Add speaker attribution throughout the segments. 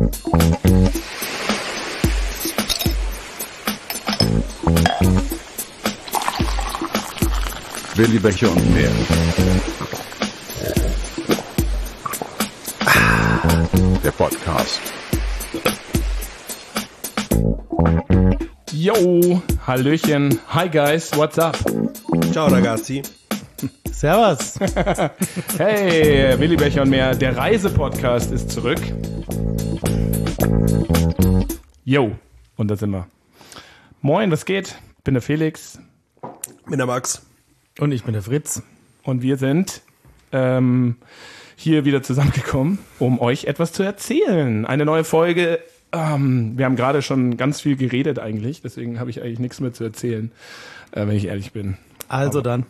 Speaker 1: Willi Becher und mehr. Der Podcast.
Speaker 2: Yo, Hallöchen, hi guys, what's up?
Speaker 3: Ciao ragazzi.
Speaker 4: Servus.
Speaker 2: Hey, Willi Becher und mehr, der Reisepodcast ist zurück. Yo, und da sind wir. Moin, was geht? Bin der Felix.
Speaker 3: Bin der Max.
Speaker 4: Und ich bin der Fritz.
Speaker 2: Und wir sind hier wieder zusammengekommen, um euch etwas zu erzählen. Eine neue Folge. Wir haben gerade schon ganz viel geredet eigentlich, deswegen habe ich eigentlich nichts mehr zu erzählen, wenn ich ehrlich bin.
Speaker 4: Also dann.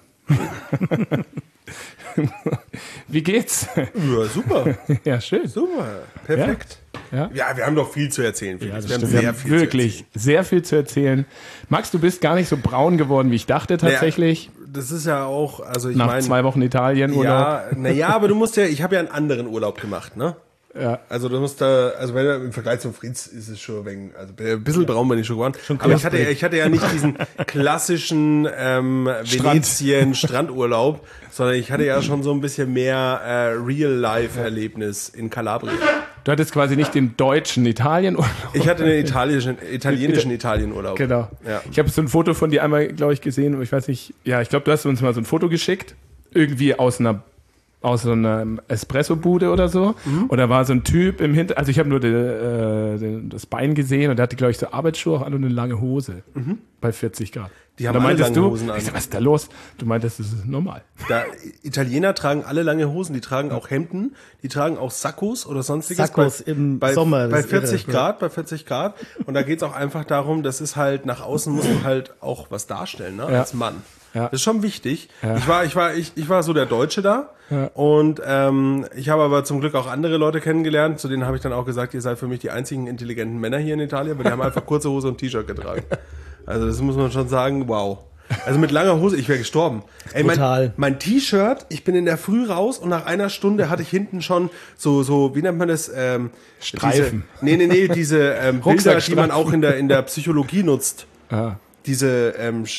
Speaker 2: Wie geht's?
Speaker 3: Ja, super.
Speaker 2: Ja, schön.
Speaker 3: Super. Perfekt.
Speaker 2: Ja.
Speaker 3: Ja, wir haben doch viel zu erzählen, Felix.
Speaker 2: Ja,
Speaker 3: wir haben
Speaker 2: wirklich sehr viel zu erzählen. Max, du bist gar nicht so braun geworden, wie ich dachte tatsächlich.
Speaker 3: Naja, das ist ja auch, also ich
Speaker 2: Nach
Speaker 3: meine...
Speaker 2: 2 Wochen Italienurlaub.
Speaker 3: Ja, naja, aber du musst ja, ich habe ja einen anderen Urlaub gemacht, ne?
Speaker 2: Ja.
Speaker 3: Also du musst da, also wenn im Vergleich zum Fritz ist es schon also ein bisschen braun bin ich schon geworden. Aber ich hatte ja nicht diesen klassischen Venetien-Strandurlaub, sondern ich hatte ja schon so ein bisschen mehr Real-Life-Erlebnis in Kalabrien.
Speaker 2: Du hattest quasi nicht den deutschen Italienurlaub.
Speaker 3: Ich hatte den italienischen Italienurlaub.
Speaker 2: Genau.
Speaker 3: Ja.
Speaker 2: Ich habe so ein Foto von dir einmal, glaube ich, gesehen, aber ich weiß nicht, ja, ich glaube, du hast uns mal so ein Foto geschickt, irgendwie aus so einer Espresso-Bude oder so. Mhm. Und da war so ein Typ im Hintergrund, also ich habe nur das Bein gesehen und der hatte, glaube ich, so Arbeitsschuhe auch an und eine lange Hose bei 40 Grad.
Speaker 3: Die haben alle lange Hosen an.
Speaker 2: Ich sag, was ist da los? Du meintest, das ist normal.
Speaker 3: Italiener tragen alle lange Hosen, die tragen auch Hemden, die tragen auch Sakkos oder sonstiges.
Speaker 4: Sakkos im Sommer.
Speaker 3: Bei 40 Grad. Und da geht's auch einfach darum, das ist halt, nach außen musst du halt auch was darstellen, ne?
Speaker 2: Ja.
Speaker 3: Als Mann.
Speaker 2: Ja.
Speaker 3: Das ist schon wichtig.
Speaker 2: Ja.
Speaker 3: Ich war so der Deutsche da. Ja. Und ich habe aber zum Glück auch andere Leute kennengelernt, zu denen habe ich dann auch gesagt, ihr seid für mich die einzigen intelligenten Männer hier in Italien, weil die haben einfach kurze Hose und T-Shirt getragen. Also das muss man schon sagen, wow. Also mit langer Hose, ich wäre gestorben. Ey, mein T-Shirt, ich bin in der Früh raus und nach einer Stunde hatte ich hinten schon so wie nennt man das?
Speaker 2: Streifen.
Speaker 3: Diese Bilder, die man auch in der Psychologie nutzt.
Speaker 2: Ah.
Speaker 3: Diese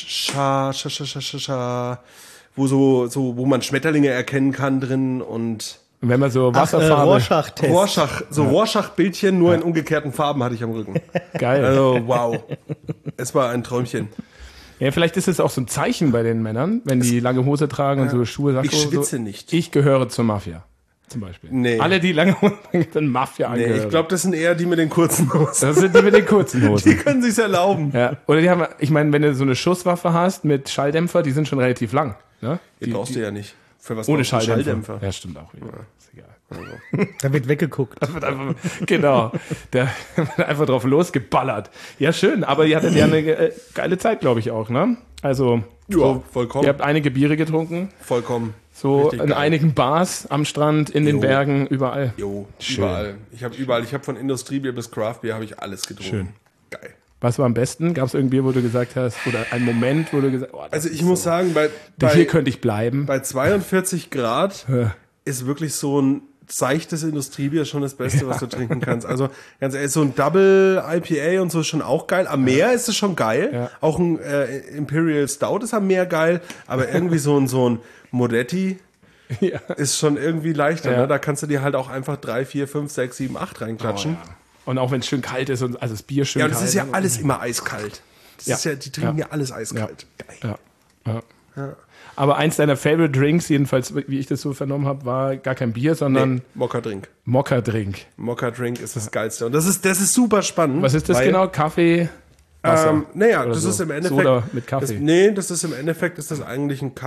Speaker 3: wo man Schmetterlinge erkennen kann drin und
Speaker 2: wenn man so Wasserfarbe...
Speaker 4: Rorschach-Test.
Speaker 3: Rorschach-Bildchen, nur in umgekehrten Farben hatte ich am Rücken.
Speaker 2: Geil.
Speaker 3: Also, wow. Es war ein Träumchen.
Speaker 2: Ja, vielleicht ist es auch so ein Zeichen bei den Männern, wenn die lange Hose tragen und so Schuhe, Sakko.
Speaker 3: Ich schwitze nicht.
Speaker 2: Ich gehöre zur Mafia, zum Beispiel.
Speaker 3: Nee.
Speaker 2: Alle, die lange Hosen tragen, sind Mafia angehören.
Speaker 3: Nee, ich glaube, das sind eher die mit den kurzen Hosen.
Speaker 2: Das sind die mit den kurzen Hosen.
Speaker 3: Die können sich's erlauben.
Speaker 2: Ja. Oder die haben, ich meine, wenn du so eine Schusswaffe hast mit Schalldämpfer, die sind schon relativ lang. Ne?
Speaker 3: Die brauchst du ja nicht. Für was
Speaker 2: ohne
Speaker 3: brauchst du
Speaker 2: Schalldämpfer. Ja, stimmt auch wieder. Ja. Ist egal.
Speaker 3: Also.
Speaker 4: Da wird weggeguckt.
Speaker 2: Genau. Da wird einfach drauf losgeballert. Ja, schön. Aber ihr hattet ja eine geile Zeit, glaube ich auch, ne? Also,
Speaker 3: ja, vollkommen.
Speaker 2: Ihr habt einige Biere getrunken.
Speaker 3: Vollkommen.
Speaker 2: So
Speaker 3: richtig
Speaker 2: in
Speaker 3: geil.
Speaker 2: einigen Bars, am Strand, in den Bergen, überall.
Speaker 3: Jo,
Speaker 2: schön.
Speaker 3: Überall. Ich habe von Industriebier bis Craftbier habe ich alles getrunken.
Speaker 2: Schön.
Speaker 3: Geil.
Speaker 2: Was war am besten? Gab es irgendein Bier, wo du gesagt hast, oder ein Moment, wo du gesagt hast,
Speaker 3: Also ich muss sagen,
Speaker 2: hier könnte ich bleiben.
Speaker 3: Bei 42 Grad ist wirklich so ein seichtes Industriebier schon das Beste, was du trinken kannst. Also ganz ehrlich, so ein Double IPA und so ist schon auch geil. Am Meer ist es schon geil. Ja. Auch ein Imperial Stout ist am Meer geil. Aber irgendwie so ein Moretti ist schon irgendwie leichter. Ne? Da kannst du dir halt auch einfach 3, 4, 5, 6, 7, 8 reinklatschen.
Speaker 2: Oh, ja. Und auch wenn es schön kalt ist und also das Bier schön kalt.
Speaker 3: Ja, und das ist ja alles immer eiskalt. Die trinken ja alles eiskalt.
Speaker 2: Ja. Geil. Ja. Aber eins deiner Favorite Drinks, jedenfalls, wie ich das so vernommen habe, war gar kein Bier, sondern
Speaker 3: Mokka-Drink.
Speaker 2: Mokka-Drink.
Speaker 3: Mokka-Drink ist das Geilste. Und das ist super spannend.
Speaker 2: Was ist das genau? Kaffee? Wasser?
Speaker 3: Das
Speaker 2: so.
Speaker 3: ist im Endeffekt.
Speaker 2: Soda mit Kaffee.
Speaker 3: Das ist im Endeffekt eigentlich ein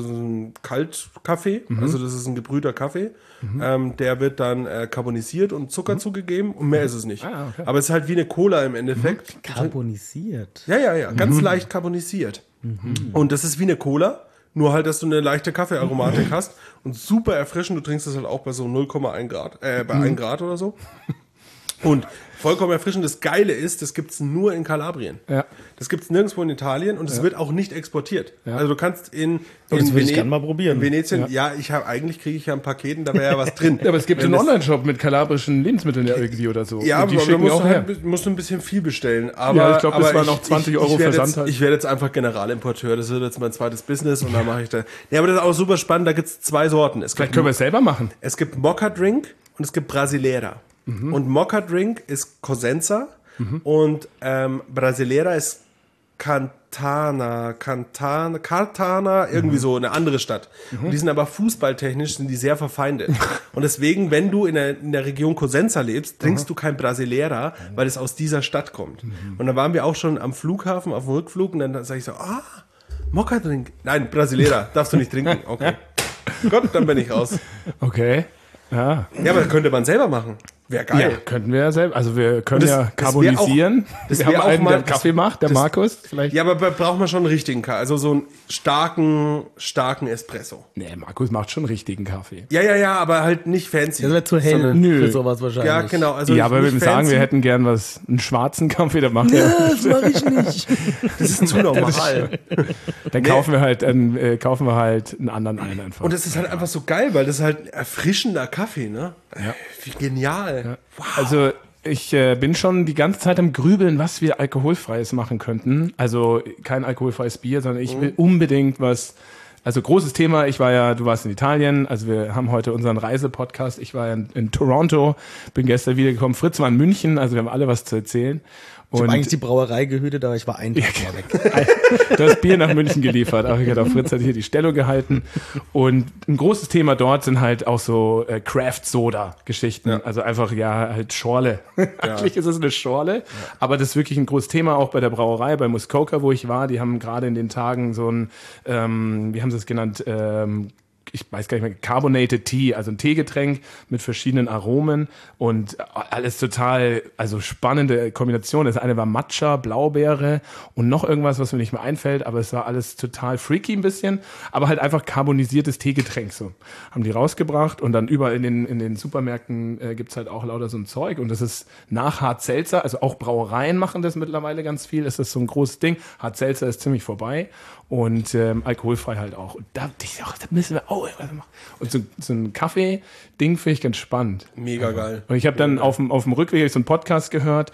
Speaker 3: Kaltkaffee. Also das ist ein gebrühter Kaffee. Der wird dann carbonisiert und Zucker zugegeben und mehr ist es nicht.
Speaker 2: Ah, okay.
Speaker 3: Aber es ist halt wie eine Cola im Endeffekt.
Speaker 4: Carbonisiert?
Speaker 3: Ja. Ganz leicht carbonisiert. Und das ist wie eine Cola. Nur halt, dass du eine leichte Kaffeearomatik hast und super erfrischend. Du trinkst das halt auch bei so 0,1 Grad, bei 1 Grad oder so. Und vollkommen erfrischend. Das Geile ist, das gibt's nur in Kalabrien.
Speaker 2: Ja.
Speaker 3: Das gibt's nirgendwo in Italien und es wird auch nicht exportiert.
Speaker 2: Ja.
Speaker 3: Also du kannst in
Speaker 4: Das will ich gerne mal probieren.
Speaker 3: In Venetien, eigentlich kriege ich ja ein Paket und da wäre ja was drin.
Speaker 2: Ja, aber es gibt einen Online-Shop mit kalabrischen Lebensmitteln ja irgendwie oder so.
Speaker 3: Ja,
Speaker 2: und die
Speaker 3: aber
Speaker 2: schicken
Speaker 3: musst
Speaker 2: auch
Speaker 3: du
Speaker 2: her.
Speaker 3: musst du ein bisschen viel bestellen. Aber,
Speaker 2: Ja, ich glaube, das waren noch 20 Euro Versand halt.
Speaker 3: Ich werde jetzt einfach Generalimporteur. Das wird jetzt mein zweites Business und dann mache ich da. Ja, aber das ist auch super spannend. Da gibt's 2 Sorten.
Speaker 2: Vielleicht können wir es selber machen.
Speaker 3: Es gibt Mocha Drink und es gibt Brasileira. Und Mocha Drink ist Cosenza und Brasileira ist Cartana, irgendwie so eine andere Stadt. Und die sind aber fußballtechnisch sind die sehr verfeindet. Und deswegen, wenn du in der Region Cosenza lebst, trinkst du kein Brasileira, weil es aus dieser Stadt kommt. Und dann waren wir auch schon am Flughafen, auf dem Rückflug und dann sage ich so, Mocha Drink. Nein, Brasileira, darfst du nicht trinken. Okay. Gut, dann bin ich raus.
Speaker 2: Okay. Ja.
Speaker 3: Ja, aber das könnte man selber machen. Wäre geil.
Speaker 2: Ja, könnten wir ja selber. Also wir können
Speaker 3: Das-
Speaker 2: ja
Speaker 3: das wär
Speaker 2: carbonisieren.
Speaker 3: das
Speaker 2: Wir
Speaker 3: wär
Speaker 2: haben
Speaker 3: auch
Speaker 2: einen,
Speaker 3: mal-
Speaker 2: der Kaffee macht, der
Speaker 3: das-
Speaker 2: Markus. Vielleicht.
Speaker 3: Ja, aber braucht man schon einen richtigen Kaffee. Also so einen starken Espresso.
Speaker 2: Nee, Markus macht schon richtigen Kaffee.
Speaker 3: Ja, aber halt nicht fancy.
Speaker 4: Das wäre zu hell
Speaker 3: sondern-
Speaker 4: für sowas wahrscheinlich.
Speaker 3: Ja, genau. Also
Speaker 2: Ja, aber wir
Speaker 3: nicht
Speaker 2: würden sagen,
Speaker 3: fancy.
Speaker 2: wir hätten gern einen schwarzen Kaffee, der macht
Speaker 4: Ja,
Speaker 2: er.
Speaker 4: das mache ich nicht.
Speaker 3: Das ist zu normal.
Speaker 2: Dann kaufen wir halt einen anderen ein einfach.
Speaker 3: Und das ist halt einfach so geil, weil das ist halt ein erfrischender Kaffee, ne? Ja. Wie genial. Wow.
Speaker 2: Also ich bin schon die ganze Zeit am Grübeln, was wir Alkoholfreies machen könnten. Also kein alkoholfreies Bier, sondern ich will unbedingt was. Also großes Thema, du warst in Italien, also wir haben heute unseren Reisepodcast. Ich war ja in Toronto, bin gestern wiedergekommen. Fritz war in München, also wir haben alle was zu erzählen.
Speaker 4: Ich habe
Speaker 2: Und
Speaker 4: eigentlich die Brauerei gehütet, aber ich war einen Tag mal weg.
Speaker 2: du hast Bier nach München geliefert. Auch Fritz hat hier die Stellung gehalten. Und ein großes Thema dort sind halt auch so Craft-Soda-Geschichten.
Speaker 3: Ja.
Speaker 2: Also einfach, halt Schorle. Eigentlich ist es eine Schorle. Aber das ist wirklich ein großes Thema, auch bei der Brauerei, bei Muskoka, wo ich war. Die haben gerade in den Tagen so ein, wie haben sie es genannt, ich weiß gar nicht mehr, Carbonated Tea, also ein Teegetränk mit verschiedenen Aromen und alles total, also spannende Kombination. Das eine war Matcha, Blaubeere und noch irgendwas, was mir nicht mehr einfällt, aber es war alles total freaky ein bisschen, aber halt einfach carbonisiertes Teegetränk so. Haben die rausgebracht und dann überall in den Supermärkten gibt's halt auch lauter so ein Zeug und das ist nach Hard Seltzer, also auch Brauereien machen das mittlerweile ganz viel, ist das so ein großes Ding. Hard Seltzer ist ziemlich vorbei und alkoholfrei halt auch. Und da müssen wir auch was machen. Und so ein Kaffee-Ding finde ich ganz spannend.
Speaker 3: Mega geil.
Speaker 2: Und ich habe dann auf dem Rückweg hab ich so einen Podcast gehört,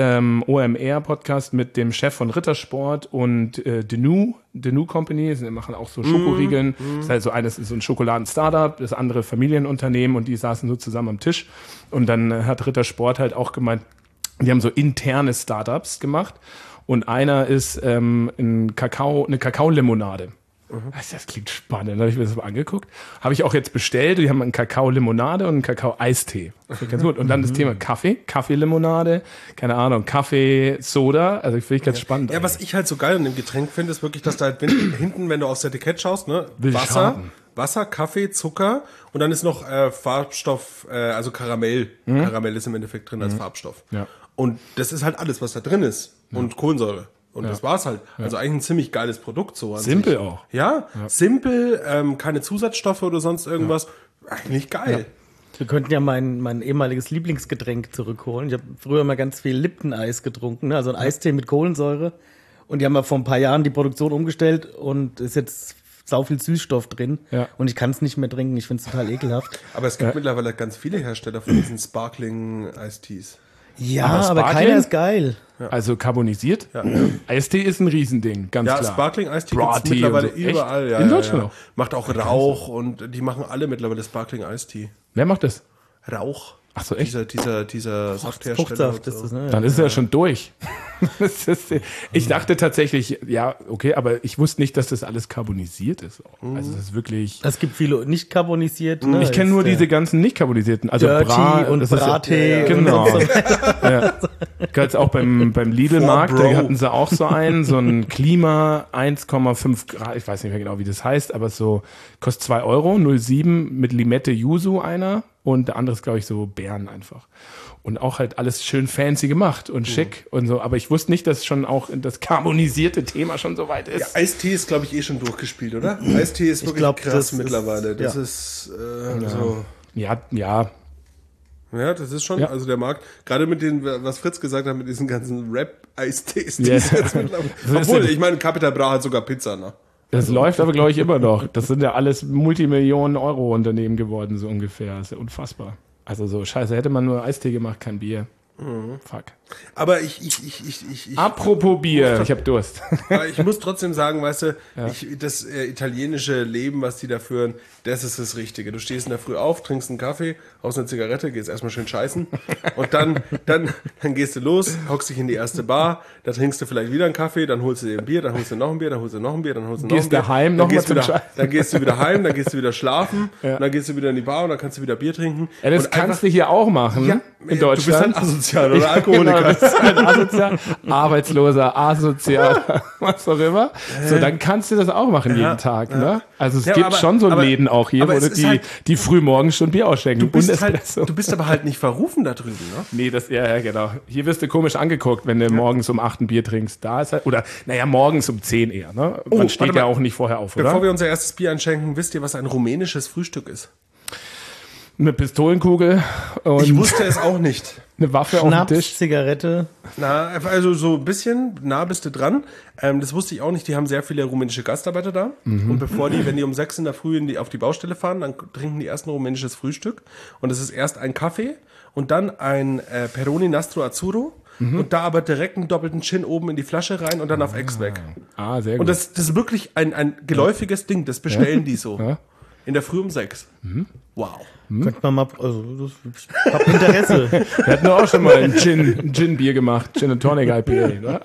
Speaker 2: OMR-Podcast mit dem Chef von Rittersport und Denou Company. Die machen auch so Schokoriegeln. Das ist halt so eines ist so ein Schokoladen-Startup, das andere Familienunternehmen und die saßen so zusammen am Tisch. Und dann hat Rittersport halt auch gemeint, die haben so interne Startups gemacht. Und einer ist eine Kakaolimonade. Das klingt spannend. Dann habe ich mir das mal angeguckt. Habe ich auch jetzt bestellt. Die haben einen Kakao-Limonade und einen Kakao-Eistee. Ganz gut. Und dann das Thema Kaffee-Limonade, keine Ahnung, Kaffee-Soda. Also finde ich ganz spannend.
Speaker 3: Ja, was ich halt so geil an dem Getränk finde, ist wirklich, dass da halt hinten, wenn du aufs Etikett schaust, ne,
Speaker 2: Will schaden.
Speaker 3: Wasser, Kaffee, Zucker und dann ist noch Farbstoff, also Karamell. Karamell ist im Endeffekt drin als Farbstoff.
Speaker 2: Ja.
Speaker 3: Und das ist halt alles, was da drin ist. Und Kohlensäure. Und das war's halt. Also eigentlich ein ziemlich geiles Produkt so an
Speaker 2: Simpel
Speaker 3: sich.
Speaker 2: auch.
Speaker 3: Ja, simpel, keine Zusatzstoffe oder sonst irgendwas. Eigentlich geil.
Speaker 4: Wir könnten ja mein ehemaliges Lieblingsgetränk zurückholen. Ich habe früher mal ganz viel Lipton-Eis getrunken, ne? Also ein Eistee mit Kohlensäure. Und die haben ja vor ein paar Jahren die Produktion umgestellt und ist jetzt sau viel Süßstoff drin.
Speaker 2: Ja.
Speaker 4: Und ich kann es nicht mehr trinken. Ich finde es total ekelhaft.
Speaker 3: Aber es gibt mittlerweile ganz viele Hersteller von diesen Sparkling Iced Teas.
Speaker 4: Ja,
Speaker 2: Aber
Speaker 4: aber
Speaker 2: Sparkling?
Speaker 4: keiner ist geil.
Speaker 2: Also carbonisiert. Eistee ist ein Riesending, ganz
Speaker 3: Ja,
Speaker 2: klar.
Speaker 3: Sparkling Iced Tea gibt es
Speaker 2: Bra-Tea
Speaker 3: mittlerweile
Speaker 2: und so. Echt?
Speaker 3: überall. Ja,
Speaker 2: In Deutschland
Speaker 3: ja.
Speaker 2: auch?
Speaker 3: Macht auch Rauch und die machen alle mittlerweile Sparkling Iced Tea.
Speaker 2: Wer macht das?
Speaker 3: Rauch.
Speaker 2: Ach so, echt?
Speaker 3: Dieser Safthersteller.
Speaker 4: Fruchtsaft
Speaker 3: und
Speaker 4: ist
Speaker 3: so.
Speaker 4: das, ne?
Speaker 2: Dann ist er ja schon durch. Ich dachte tatsächlich, ja, okay, aber ich wusste nicht, dass das alles carbonisiert ist. Also das ist wirklich.
Speaker 4: Es gibt viele nicht carbonisiert. Ne?
Speaker 2: Ich kenne nur diese ganzen nicht carbonisierten, also
Speaker 4: Dirty und
Speaker 2: das ist
Speaker 4: Brattee.
Speaker 2: Genau.
Speaker 4: Und so.
Speaker 2: Ja. Ganz auch beim Lidl-Markt,
Speaker 3: For
Speaker 2: da
Speaker 3: Bro.
Speaker 2: hatten sie auch so so ein Klima 1,5 Grad, ich weiß nicht mehr genau, wie das heißt, aber so kostet 2 Euro, 0,7 mit Limette Yuzu einer und der andere ist, glaube ich, so Beeren einfach. Und auch halt alles schön fancy gemacht und schick und so. Aber ich wusste nicht, dass schon auch das carbonisierte Thema schon so weit ist.
Speaker 3: Ja, Eistee ist, glaube ich, schon durchgespielt, oder? Eistee ist wirklich
Speaker 4: glaub,
Speaker 3: krass
Speaker 4: das ist-
Speaker 3: mittlerweile. Das
Speaker 4: ja.
Speaker 3: ist so.
Speaker 2: Ja.
Speaker 3: Ja, das ist schon,
Speaker 2: Ja.
Speaker 3: also der Markt, gerade mit den, was Fritz gesagt hat, mit diesen ganzen Rap-Eistees, die
Speaker 2: Ja.
Speaker 3: es jetzt mittlerweile. Obwohl, ich meine, Capital Bra hat sogar Pizza, ne?
Speaker 2: Das läuft aber, glaube ich, immer noch. Das sind ja alles Multimillionen-Euro-Unternehmen geworden, so ungefähr. Das ist ja unfassbar. Also so, scheiße, hätte man nur Eistee gemacht, kein Bier. Fuck.
Speaker 3: Aber ich
Speaker 2: Apropos Bier, ich habe Durst.
Speaker 3: aber ich muss trotzdem sagen, weißt du, das italienische Leben, was die da führen, das ist das Richtige. Du stehst in der Früh auf, trinkst einen Kaffee, haust eine Zigarette, gehst erstmal schön scheißen und dann gehst du los, hockst dich in die erste Bar, da trinkst du vielleicht wieder einen Kaffee, dann holst du dir ein Bier, dann holst du noch ein Bier, dann holst du noch ein Bier, dann holst du noch ein
Speaker 2: Gehst
Speaker 3: Bier.
Speaker 2: daheim
Speaker 3: Dann
Speaker 2: noch
Speaker 3: gehst
Speaker 2: mal
Speaker 3: du
Speaker 2: zum
Speaker 3: wieder, dann gehst du wieder heim, dann gehst du wieder schlafen, und dann gehst du wieder in die Bar und dann kannst du wieder Bier trinken.
Speaker 2: Ja, das
Speaker 3: und
Speaker 2: kannst du hier auch machen,
Speaker 3: Ja,
Speaker 2: in
Speaker 3: du
Speaker 2: Deutschland.
Speaker 3: bist halt asozial oder Alkoholiker.
Speaker 2: Genau, das ist halt asozial, arbeitsloser, asozial, was auch immer. So, dann kannst du das auch machen jeden Tag, ne? Also es
Speaker 3: Ja,
Speaker 2: gibt
Speaker 3: aber-
Speaker 2: schon so
Speaker 3: aber-
Speaker 2: Läden auch hier,
Speaker 3: aber
Speaker 2: wo
Speaker 3: es
Speaker 2: du
Speaker 3: ist halt-
Speaker 2: die früh morgens schon Bier ausschenken.
Speaker 3: Du bist
Speaker 2: Espresso.
Speaker 3: du bist aber halt nicht verrufen da drüben, ne?
Speaker 2: Nee, ja, genau. Hier wirst du komisch angeguckt, wenn du morgens um 8 ein Bier trinkst. Da ist halt, oder, naja, morgens um 10 eher, ne? Man steht
Speaker 3: warte
Speaker 2: ja
Speaker 3: mal.
Speaker 2: auch nicht vorher auf,
Speaker 3: Bevor
Speaker 2: oder?
Speaker 3: wir unser erstes Bier einschenken, wisst ihr, was ein rumänisches Frühstück ist?
Speaker 2: Eine Pistolenkugel und
Speaker 3: Ich wusste es auch nicht.
Speaker 2: eine Waffe auf dem
Speaker 4: Schnaps,
Speaker 2: Tisch.
Speaker 4: Zigarette.
Speaker 3: Na, also so ein bisschen, nah bist du dran. Das wusste ich auch nicht. Die haben sehr viele rumänische Gastarbeiter da. Und wenn die um 6 in der Früh auf die Baustelle fahren, dann trinken die erst ein rumänisches Frühstück. Und das ist erst ein Kaffee und dann ein Peroni Nastro Azzurro. Und da aber direkt einen doppelten Gin oben in die Flasche rein und dann auf Ex weg.
Speaker 2: Ah, sehr gut.
Speaker 3: Und das ist wirklich ein geläufiges Ding. Das bestellen die so.
Speaker 2: Ja.
Speaker 3: In der Früh um 6. Wow.
Speaker 4: Könnte man mal, also ich hab Interesse.
Speaker 2: Wir hatten doch auch schon mal ein Gin-Bier gemacht. Gin and Tonic IPA. Ne?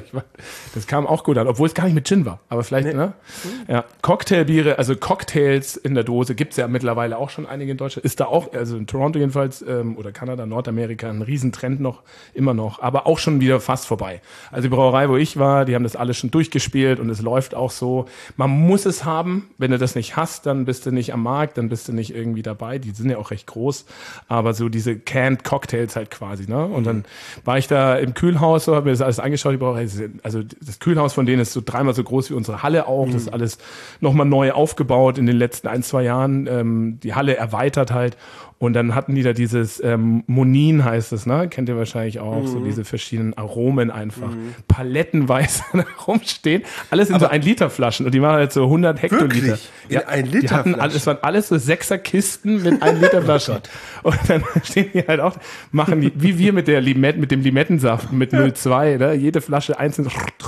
Speaker 2: Das kam auch gut an, obwohl es gar nicht mit Gin war. Aber vielleicht, ne? Ja. Cocktailbiere, also Cocktails in der Dose gibt's ja mittlerweile auch schon einige in Deutschland. Ist da auch, also in Toronto jedenfalls, oder Kanada, Nordamerika, ein Riesentrend noch, immer noch. Aber auch schon wieder fast vorbei. Also die Brauerei, wo ich war, die haben das alles schon durchgespielt und es läuft auch so. Man muss es haben. Wenn du das nicht hast, dann bist du nicht am Markt, dann bist du nicht irgendwie dabei. Die sind ja auch recht groß, aber so diese Canned Cocktails halt quasi, ne? Und dann war ich da im Kühlhaus, so habe mir das alles angeschaut, also das Kühlhaus von denen ist so 3-mal so groß wie unsere Halle auch, das ist alles nochmal neu aufgebaut in den letzten 1-2 Jahren, die Halle erweitert halt und dann hatten die da dieses Monin heißt es, ne? Kennt ihr wahrscheinlich auch, so diese verschiedenen Aromen einfach, palettenweise rumstehen, alles in so 1-Liter-Flaschen und die waren halt so 100 Hektoliter.
Speaker 3: Wirklich? In 1 Liter
Speaker 2: die hatten
Speaker 3: Flaschen?
Speaker 2: es waren alles so 6er-Kisten mit 1 Liter Flaschen. Und dann stehen die halt auch, machen die, wie wir mit dem Limettensaft mit 0,2, ne? Jede Flasche einzeln.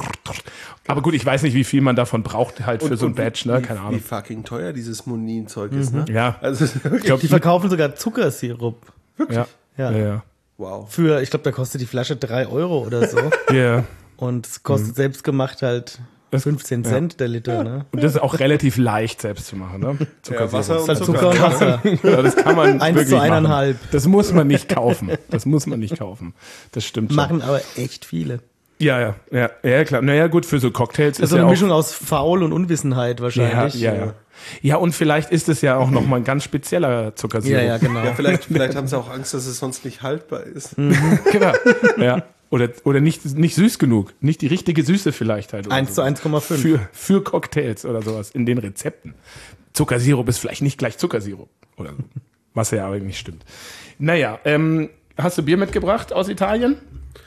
Speaker 2: Aber gut, ich weiß nicht, wie viel man davon braucht halt für so ein Batch, ne? Keine
Speaker 3: Wie
Speaker 2: Ahnung.
Speaker 3: fucking teuer dieses Monin-Zeug ist, ne?
Speaker 2: Ja.
Speaker 3: Also,
Speaker 2: Ich glaub,
Speaker 4: Die verkaufen sogar Zuckersirup.
Speaker 2: ja.
Speaker 4: Ja.
Speaker 2: Ja.
Speaker 3: wow.
Speaker 4: Für, ich glaube, da kostet die Flasche 3 Euro oder so.
Speaker 2: Ja.
Speaker 4: Und es kostet selbstgemacht halt 15 Cent der Liter, ne?
Speaker 2: Und das ist auch relativ leicht selbst zu machen, ne?
Speaker 3: Ja, Wasser
Speaker 4: Das ist halt
Speaker 3: und
Speaker 4: Zucker und Wasser.
Speaker 2: Ja, das kann man
Speaker 4: 1
Speaker 2: wirklich
Speaker 4: zu
Speaker 2: machen.
Speaker 4: 1,5.
Speaker 2: Das muss man nicht kaufen. Das muss man nicht kaufen. Das stimmt schon.
Speaker 4: Machen aber echt viele.
Speaker 2: Ja, klar. Naja, gut, für so Cocktails
Speaker 4: Das
Speaker 2: ist
Speaker 4: ist so
Speaker 2: ja
Speaker 4: eine
Speaker 2: auch
Speaker 4: Mischung aus Faul und Unwissenheit wahrscheinlich.
Speaker 2: Ja, und vielleicht ist es ja auch nochmal ein ganz spezieller Zuckersirup.
Speaker 4: Ja, genau.
Speaker 3: Ja, vielleicht haben sie auch Angst, dass es sonst nicht haltbar ist.
Speaker 2: Genau. Ja. Oder nicht süß genug. Nicht die richtige Süße vielleicht halt. oder
Speaker 4: 1 zu
Speaker 2: sowas.
Speaker 4: 1,5.
Speaker 2: Für Cocktails oder sowas in den Rezepten. Zuckersirup ist vielleicht nicht gleich Zuckersirup. Oder so. Was ja aber nicht stimmt. Naja, hast du Bier mitgebracht aus Italien?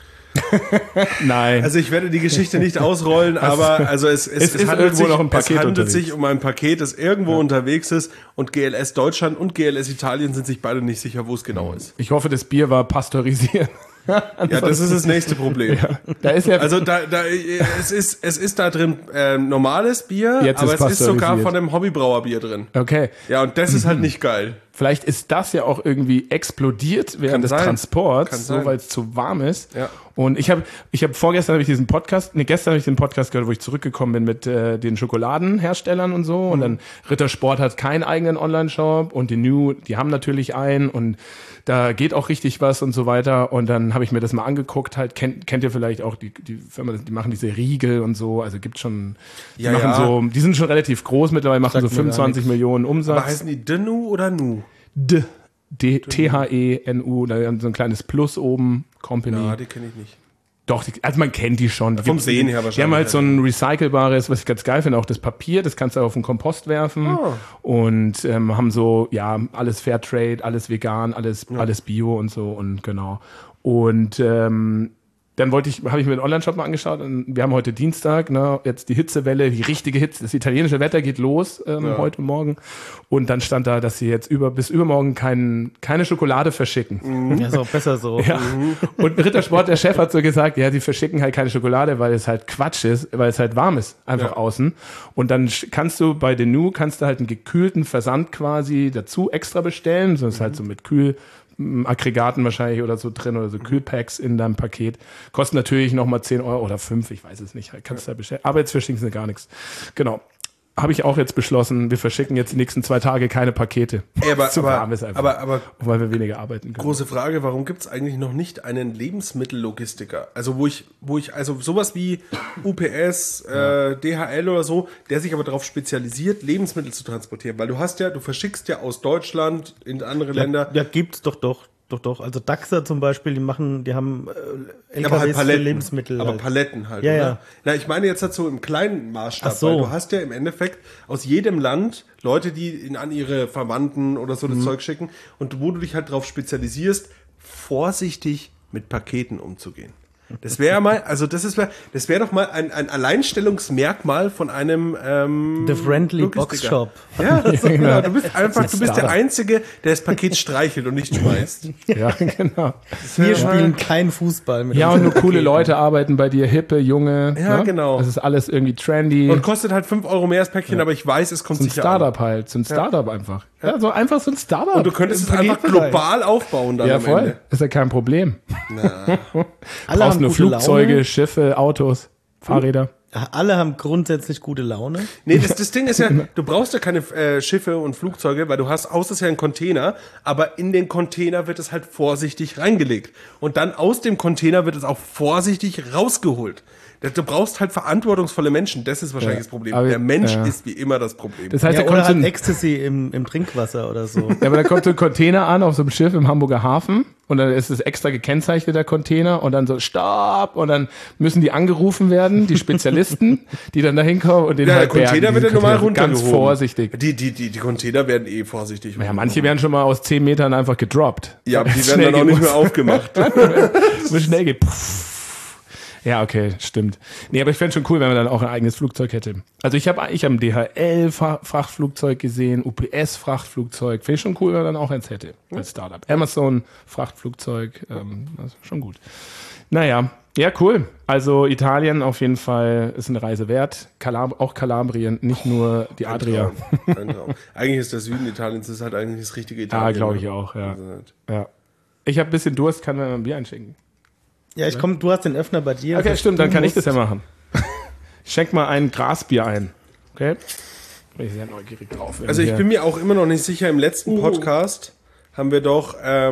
Speaker 2: Nein.
Speaker 3: Also ich werde die Geschichte nicht ausrollen, aber also es
Speaker 2: ist
Speaker 3: handelt,
Speaker 2: irgendwo noch ein Paket
Speaker 3: es handelt
Speaker 2: unterwegs.
Speaker 3: sich um ein Paket, das irgendwo unterwegs ist und GLS Deutschland und GLS Italien sind sich beide nicht sicher, wo es genau ist.
Speaker 2: Ich hoffe, das Bier war pasteurisiert.
Speaker 3: Ja, das ist das nächste Problem.
Speaker 2: Da ist ja
Speaker 3: Also es ist da drin normales Bier,
Speaker 2: Jetzt
Speaker 3: aber
Speaker 2: ist
Speaker 3: es ist sogar
Speaker 2: pasteurisiert.
Speaker 3: von dem Hobbybrauerbier drin.
Speaker 2: okay.
Speaker 3: Ja, und das ist halt nicht geil.
Speaker 2: Vielleicht ist das ja auch irgendwie explodiert während
Speaker 3: Kann
Speaker 2: des
Speaker 3: sein. Kann
Speaker 2: Transports,
Speaker 3: sein.
Speaker 2: so weil es zu warm ist.
Speaker 3: Ja.
Speaker 2: Und gestern habe ich gestern habe ich den Podcast gehört, wo ich zurückgekommen bin mit den Schokoladenherstellern und so. Und dann Rittersport hat keinen eigenen Online-Shop und die haben natürlich einen und da geht auch richtig was und so weiter. Und dann habe ich mir das mal angeguckt, halt, kennt ihr vielleicht auch die Firma, die machen diese Riegel und so, also gibt schon, die sind schon relativ groß mittlerweile, machen so
Speaker 4: Sagt mir gar
Speaker 2: 25 Millionen Umsatz.
Speaker 3: Aber heißen die Denu oder Nu?
Speaker 2: Thenu, da haben so ein kleines Plus oben, Company.
Speaker 3: Ja, die kenne ich nicht.
Speaker 2: Doch, also man kennt die schon.
Speaker 3: Vom Sehen her wahrscheinlich.
Speaker 2: Die haben halt so ein recycelbares, was ich ganz geil finde, auch das Papier, das kannst du auf den Kompost werfen. Und haben so, ja, alles Fairtrade, alles vegan, alles Bio und so und genau. Und dann habe ich mir den Online-Shop mal angeschaut und wir haben heute Dienstag, ne, jetzt die Hitzewelle, die richtige Hitze, das italienische Wetter geht los heute und morgen. Und dann stand da, dass sie jetzt bis übermorgen keine Schokolade verschicken.
Speaker 4: Ja, ist auch besser so.
Speaker 2: Ja. Und Rittersport, der Chef hat so gesagt, ja, sie verschicken halt keine Schokolade, weil es halt Quatsch ist, weil es halt warm ist, einfach außen. Und dann kannst du bei Denu halt einen gekühlten Versand quasi dazu extra bestellen, so ist halt so mit Aggregaten wahrscheinlich oder so drin oder so Kühlpacks in deinem Paket. Kostet natürlich nochmal 10 Euro oder 5, ich weiß es nicht. Kannst du da bestellen. Aber jetzt verschicken sie gar nichts. Genau. Habe ich auch jetzt beschlossen, wir verschicken jetzt die nächsten 2 Tage keine Pakete. Zu warm ist einfach.
Speaker 3: Aber
Speaker 2: weil wir weniger arbeiten können.
Speaker 3: Große Frage, warum gibt es eigentlich noch nicht einen Lebensmittellogistiker? Also wo ich sowas wie UPS, DHL oder so, der sich aber darauf spezialisiert, Lebensmittel zu transportieren. Weil du verschickst ja aus Deutschland in andere Länder.
Speaker 4: Ja, gibt's doch. Also Dachser zum Beispiel, die haben LKWs
Speaker 3: aber halt Paletten,
Speaker 4: für Lebensmittel.
Speaker 3: Aber
Speaker 4: halt.
Speaker 3: Paletten halt,
Speaker 4: Ja,
Speaker 3: oder?
Speaker 4: ja.
Speaker 3: Na, ich meine jetzt halt so im kleinen Maßstab,
Speaker 4: Ach so.
Speaker 3: weil du hast ja im Endeffekt aus jedem Land Leute, die an ihre Verwandten oder so das Zeug schicken und wo du dich halt drauf spezialisierst, vorsichtig mit Paketen umzugehen. Das wäre mal, also das wäre doch mal ein Alleinstellungsmerkmal von einem
Speaker 4: The Friendly
Speaker 3: Logistiker.
Speaker 4: Box Shop.
Speaker 3: Ja, genau. Du bist der Einzige, der das Paket streichelt und nicht schmeißt.
Speaker 2: Ja, genau.
Speaker 4: Wir spielen kein Fußball mit
Speaker 2: Ja, und
Speaker 4: unseren
Speaker 2: nur coole
Speaker 4: Paketen.
Speaker 2: Leute arbeiten bei dir, hippe, junge.
Speaker 3: Ja,
Speaker 2: ne?
Speaker 3: genau.
Speaker 2: Das ist alles irgendwie trendy.
Speaker 3: Und kostet halt 5 Euro mehr das Päckchen, aber ich weiß, es kommt
Speaker 2: so ein
Speaker 3: sicher
Speaker 2: Startup halt, so ein Startup einfach. Ja, so einfach so ein Startup.
Speaker 3: an. Und du könntest es
Speaker 2: im
Speaker 3: einfach
Speaker 2: Paketbereich.
Speaker 3: global aufbauen dann
Speaker 2: Ja,
Speaker 3: am
Speaker 2: voll.
Speaker 3: Ende.
Speaker 2: Ist ja kein Problem.
Speaker 4: Alle
Speaker 2: Brauchst
Speaker 4: haben
Speaker 2: nur
Speaker 4: gute
Speaker 2: Flugzeuge,
Speaker 4: Laune.
Speaker 2: Schiffe, Autos, Fahrräder.
Speaker 4: Alle haben grundsätzlich gute Laune.
Speaker 3: Nee, das Ding ist ja, du brauchst ja keine Schiffe und Flugzeuge, weil du hast ja einen Container, aber in den Container wird es halt vorsichtig reingelegt. Und dann aus dem Container wird es auch vorsichtig rausgeholt. Du brauchst halt verantwortungsvolle Menschen, das ist wahrscheinlich das Problem.
Speaker 2: aber-
Speaker 3: Der Mensch
Speaker 2: ja.
Speaker 3: ist wie immer das Problem.
Speaker 2: Das heißt,
Speaker 4: Ja,
Speaker 2: da kommt
Speaker 4: oder
Speaker 2: so
Speaker 4: halt
Speaker 2: ein,
Speaker 4: Ecstasy im Trinkwasser oder so.
Speaker 2: ja, aber da kommt so ein Container an auf so einem Schiff im Hamburger Hafen und dann ist es extra gekennzeichnet, der Container, und dann so Stopp, und dann müssen die angerufen werden, die Spezialisten, die dann da hinkommen und den
Speaker 3: Ja, der
Speaker 2: halt bergen,
Speaker 3: Container wird ja
Speaker 2: diesen
Speaker 3: normal
Speaker 2: Container. Ganz
Speaker 3: runtergehoben.
Speaker 2: vorsichtig.
Speaker 3: Die Container werden vorsichtig.
Speaker 2: Ja, manche werden schon mal aus 10 Metern einfach gedroppt.
Speaker 3: Ja,
Speaker 2: Weil
Speaker 3: die
Speaker 2: es
Speaker 3: werden
Speaker 2: schnell
Speaker 3: dann auch
Speaker 2: gehen
Speaker 3: nicht mehr
Speaker 2: muss.
Speaker 3: aufgemacht.
Speaker 2: So schnell geht. Ja, okay, stimmt. Nee, aber ich fände schon cool, wenn man dann auch ein eigenes Flugzeug hätte. Also ich habe ein DHL-Frachtflugzeug gesehen, UPS-Frachtflugzeug. Finde ich schon cool, wenn man dann auch eins hätte als Startup. Amazon-Frachtflugzeug, das ist schon gut. Naja, ja, cool. Also Italien auf jeden Fall ist eine Reise wert. Auch Kalabrien, nicht nur die Adria.
Speaker 3: Ein Traum. Eigentlich ist der Süden Italiens ist halt eigentlich das richtige Italien.
Speaker 2: Ja, glaube ich
Speaker 3: ne?
Speaker 2: auch, ja.
Speaker 3: Also halt-
Speaker 2: Ja. Ich habe ein bisschen Durst, kann mir ein Bier einschenken.
Speaker 4: Ja, du hast den Öffner bei dir.
Speaker 2: Okay,
Speaker 4: Das
Speaker 2: stimmt, dann
Speaker 4: du
Speaker 2: kann ich das
Speaker 4: musst-
Speaker 2: ja machen. Ich schenk mal ein Grasbier ein. Okay? Bin ich sehr neugierig drauf.
Speaker 3: Also ich bin mir auch immer noch nicht sicher, im letzten Podcast haben wir doch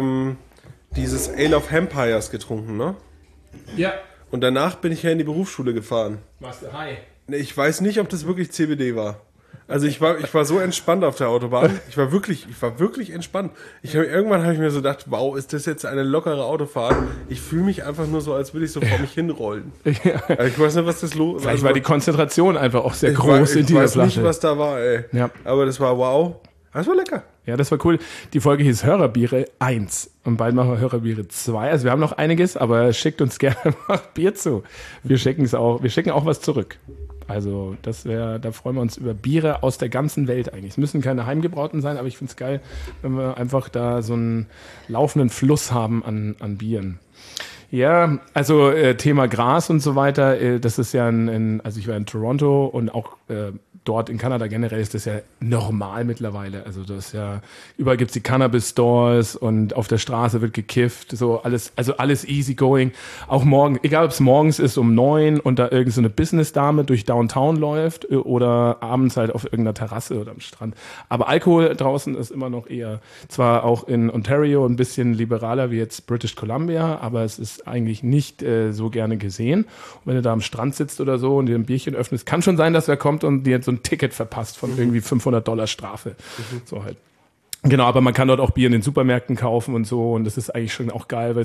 Speaker 3: dieses Ale of Vampires getrunken, ne?
Speaker 2: Ja.
Speaker 3: Und danach bin ich ja in die Berufsschule gefahren.
Speaker 2: Machst du hi.
Speaker 3: Ich weiß nicht, ob das wirklich CBD war. Also ich war so entspannt auf der Autobahn. Ich war wirklich entspannt. Irgendwann habe ich mir so gedacht, wow, ist das jetzt eine lockere Autofahrt? Ich fühle mich einfach nur so, als würde ich so vor mich hinrollen. Also ich weiß nicht, was das los ist.
Speaker 2: Vielleicht war die Konzentration einfach auch sehr groß in
Speaker 3: ich
Speaker 2: dieser
Speaker 3: weiß
Speaker 2: Flasche.
Speaker 3: nicht, was da war, ey.
Speaker 2: Ja.
Speaker 3: Aber das war wow. Das war lecker.
Speaker 2: Ja, das war cool. Die Folge hieß Hörerbiere 1 und bald machen wir Hörerbiere 2. Also wir haben noch einiges, aber schickt uns gerne mal Bier zu. Wir schicken auch was zurück. Also da freuen wir uns über Biere aus der ganzen Welt eigentlich. Es müssen keine heimgebrauten sein, aber ich finde es geil, wenn wir einfach da so einen laufenden Fluss haben an Bieren. Ja, also Thema Gras und so weiter, das ist ja also ich war in Toronto und auch dort in Kanada generell ist das ja normal mittlerweile. Also das ist ja, überall gibt's die Cannabis-Stores und auf der Straße wird gekifft, so alles easy going. Auch morgen, egal ob es morgens ist um 9 und da irgend so eine Business-Dame durch Downtown läuft oder abends halt auf irgendeiner Terrasse oder am Strand. Aber Alkohol draußen ist immer noch eher, zwar auch in Ontario ein bisschen liberaler wie jetzt British Columbia, aber es ist eigentlich nicht so gerne gesehen. Und wenn du da am Strand sitzt oder so und dir ein Bierchen öffnest, kann schon sein, dass wer kommt und dir so ein Ticket verpasst von irgendwie $500 Strafe. So halt. Genau, aber man kann dort auch Bier in den Supermärkten kaufen und so und das ist eigentlich schon auch geil, weil es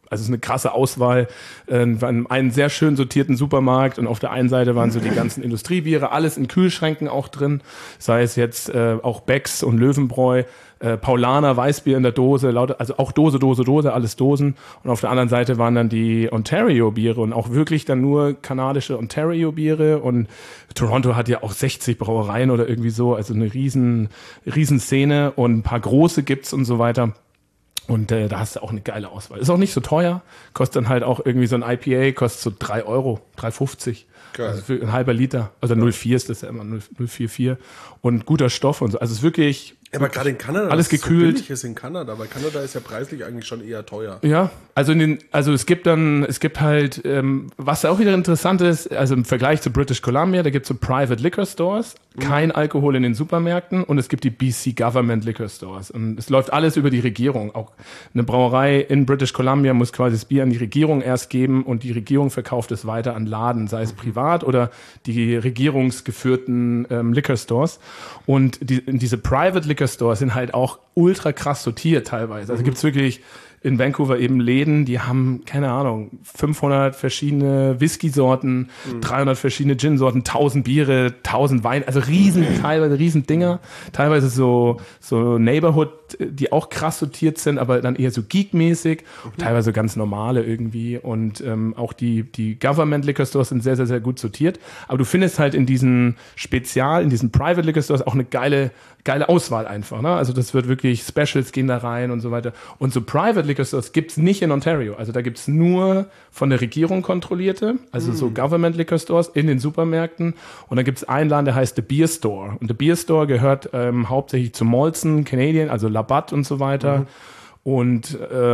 Speaker 2: also es ist eine krasse Auswahl, einen sehr schön sortierten Supermarkt und auf der einen Seite waren so die ganzen Industriebiere, alles in Kühlschränken auch drin, sei es jetzt auch Becks und Löwenbräu, Paulaner, Weißbier in der Dose, also auch Dose, alles Dosen. Und auf der anderen Seite waren dann die Ontario-Biere und auch wirklich dann nur kanadische Ontario-Biere. Und Toronto hat ja auch 60 Brauereien oder irgendwie so, also eine riesen Szene und ein paar große gibt's und so weiter. Und da hast du auch eine geile Auswahl. Ist auch nicht so teuer, kostet dann halt auch irgendwie so ein IPA, kostet so 3 Euro, 3,50. Geil. Also für ein halber Liter, also 0,4 ist das ja immer, 0,44 und guter Stoff und so. Also es ist wirklich...
Speaker 3: Aber gerade in Kanada,
Speaker 2: alles gekühlt.
Speaker 3: So billig ist in Kanada, weil Kanada ist ja preislich eigentlich schon eher teuer.
Speaker 2: Ja, also es gibt halt, was auch wieder interessant ist, also im Vergleich zu British Columbia, da gibt es so Private Liquor Stores, kein Alkohol in den Supermärkten und es gibt die BC Government Liquor Stores und es läuft alles über die Regierung. Auch eine Brauerei in British Columbia muss quasi das Bier an die Regierung erst geben und die Regierung verkauft es weiter an Laden, sei es privat oder die regierungsgeführten Liquor Stores. Und diese Private Liquor Stores sind halt auch ultra krass sortiert teilweise. Also gibt's wirklich in Vancouver eben Läden, die haben, keine Ahnung, 500 verschiedene Whisky-Sorten, 300 verschiedene Gin-Sorten, 1000 Biere, 1000 Wein, also teilweise riesen Dinger, teilweise so Neighborhood, die auch krass sortiert sind, aber dann eher so geekmäßig, teilweise ganz normale irgendwie und auch die Government Liquor Stores sind sehr, sehr, sehr gut sortiert, aber du findest halt in diesen Private Liquor Stores auch eine geile Auswahl einfach, ne? Also das wird wirklich, Specials gehen da rein und so weiter. Und so Private Liquor Stores gibt's nicht in Ontario. Also da gibt's nur von der Regierung kontrollierte, also so Government Liquor Stores in den Supermärkten. Und dann gibt's einen Laden, der heißt The Beer Store. Und The Beer Store gehört hauptsächlich zu Molson Canadian, also Labatt und so weiter. Und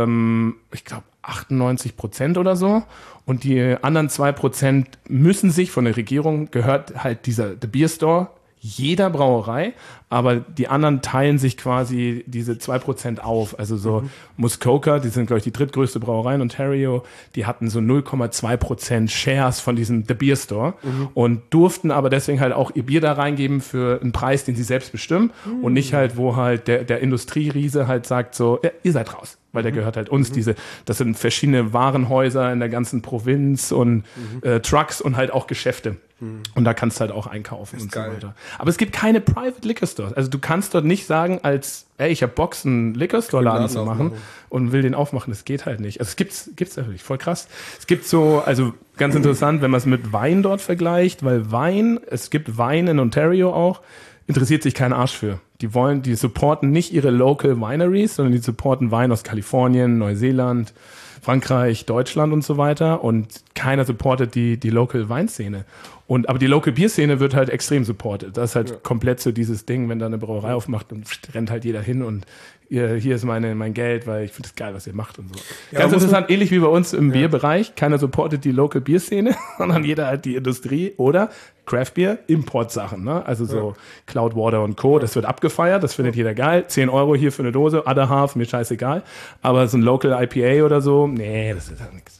Speaker 2: ich glaube 98% oder so. Und die anderen 2% müssen sich von der Regierung, gehört halt The Beer Store, jeder Brauerei, aber die anderen teilen sich quasi diese 2% auf. Also so Muskoka, die sind, glaube ich, die drittgrößte Brauerei in Ontario, die hatten so 0,2% Shares von diesem The Beer Store und durften aber deswegen halt auch ihr Bier da reingeben für einen Preis, den sie selbst bestimmen und nicht halt, wo halt der Industrieriese halt sagt so, ja, ihr seid raus. Weil der gehört halt uns, das sind verschiedene Warenhäuser in der ganzen Provinz und Trucks und halt auch Geschäfte. Und da kannst du halt auch einkaufen und geil. So weiter. Aber es gibt keine Private Liquor Stores. Also du kannst dort nicht sagen, ich hab Bock, einen Liquor Store Laden zu machen und will den aufmachen. Das geht halt nicht. Also es gibt's natürlich, voll krass. Es gibt so, also ganz interessant, wenn man es mit Wein dort vergleicht, weil es gibt Wein in Ontario auch, interessiert sich kein Arsch für. Die supporten nicht ihre Local Wineries, sondern die supporten Wein aus Kalifornien, Neuseeland, Frankreich, Deutschland und so weiter. Und keiner supportet die Local Weinszene. Aber die Local Bierszene wird halt extrem supportet. Das ist halt komplett so dieses Ding, wenn da eine Brauerei aufmacht und rennt halt jeder hin und hier ist mein Geld, weil ich finde es geil, was ihr macht und so. Ja, ganz interessant, ähnlich wie bei uns im Bierbereich. Keiner supportet die Local Bierszene, sondern jeder halt die Industrie oder Craft Beer, Importsachen, ne? Also so Cloudwater und Co., das wird abgefeiert, das findet jeder geil. 10 Euro hier für eine Dose, Other Half, mir scheißegal. Aber so ein Local IPA oder so, nee, das ist halt nichts.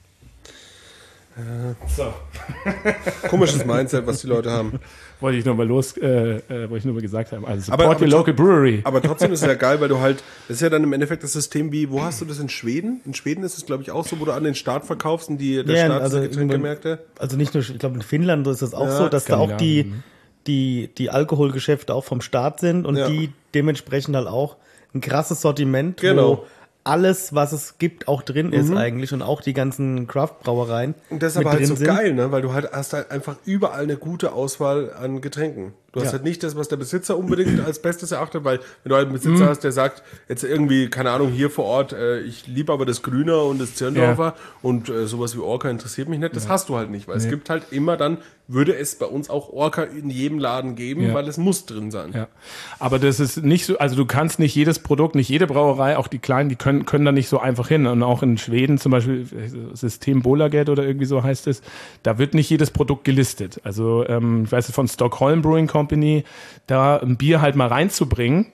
Speaker 3: So. Komisches Mindset, was die Leute haben.
Speaker 2: Wollte ich nur mal gesagt haben. Also support your local brewery.
Speaker 3: Aber trotzdem ist es ja geil, weil du halt, das ist ja dann im Endeffekt das System wie, wo hast du das in Schweden? In Schweden ist es, glaube ich, auch so, wo du an den Staat verkaufst und der Staat der Getränkemärkte.
Speaker 4: Also nicht nur, ich glaube in Finnland ist das auch so, dass da auch die Alkoholgeschäfte auch vom Staat sind und die dementsprechend halt auch ein krasses Sortiment, wo alles, was es gibt, auch drin ist eigentlich und auch die ganzen Craft-Brauereien.
Speaker 3: Und das ist aber halt so geil, ne? Weil du hast halt einfach überall eine gute Auswahl an Getränken. Du hast halt nicht das, was der Besitzer unbedingt als Bestes erachtet, weil wenn du halt einen Besitzer hast, der sagt, jetzt irgendwie, keine Ahnung, hier vor Ort, ich liebe aber das Grüner und das Zirndorfer und sowas wie Orca interessiert mich nicht, das hast du halt nicht, weil es gibt halt immer dann, würde es bei uns auch Orca in jedem Laden geben, weil es muss drin sein.
Speaker 2: Ja. Aber das ist nicht so, also du kannst nicht jedes Produkt, nicht jede Brauerei, auch die kleinen, die können da nicht so einfach hin. Und auch in Schweden zum Beispiel, System Bolaget oder irgendwie so heißt es, da wird nicht jedes Produkt gelistet. Also ich weiß es von Stockholm Brewing Company, da ein Bier halt mal reinzubringen,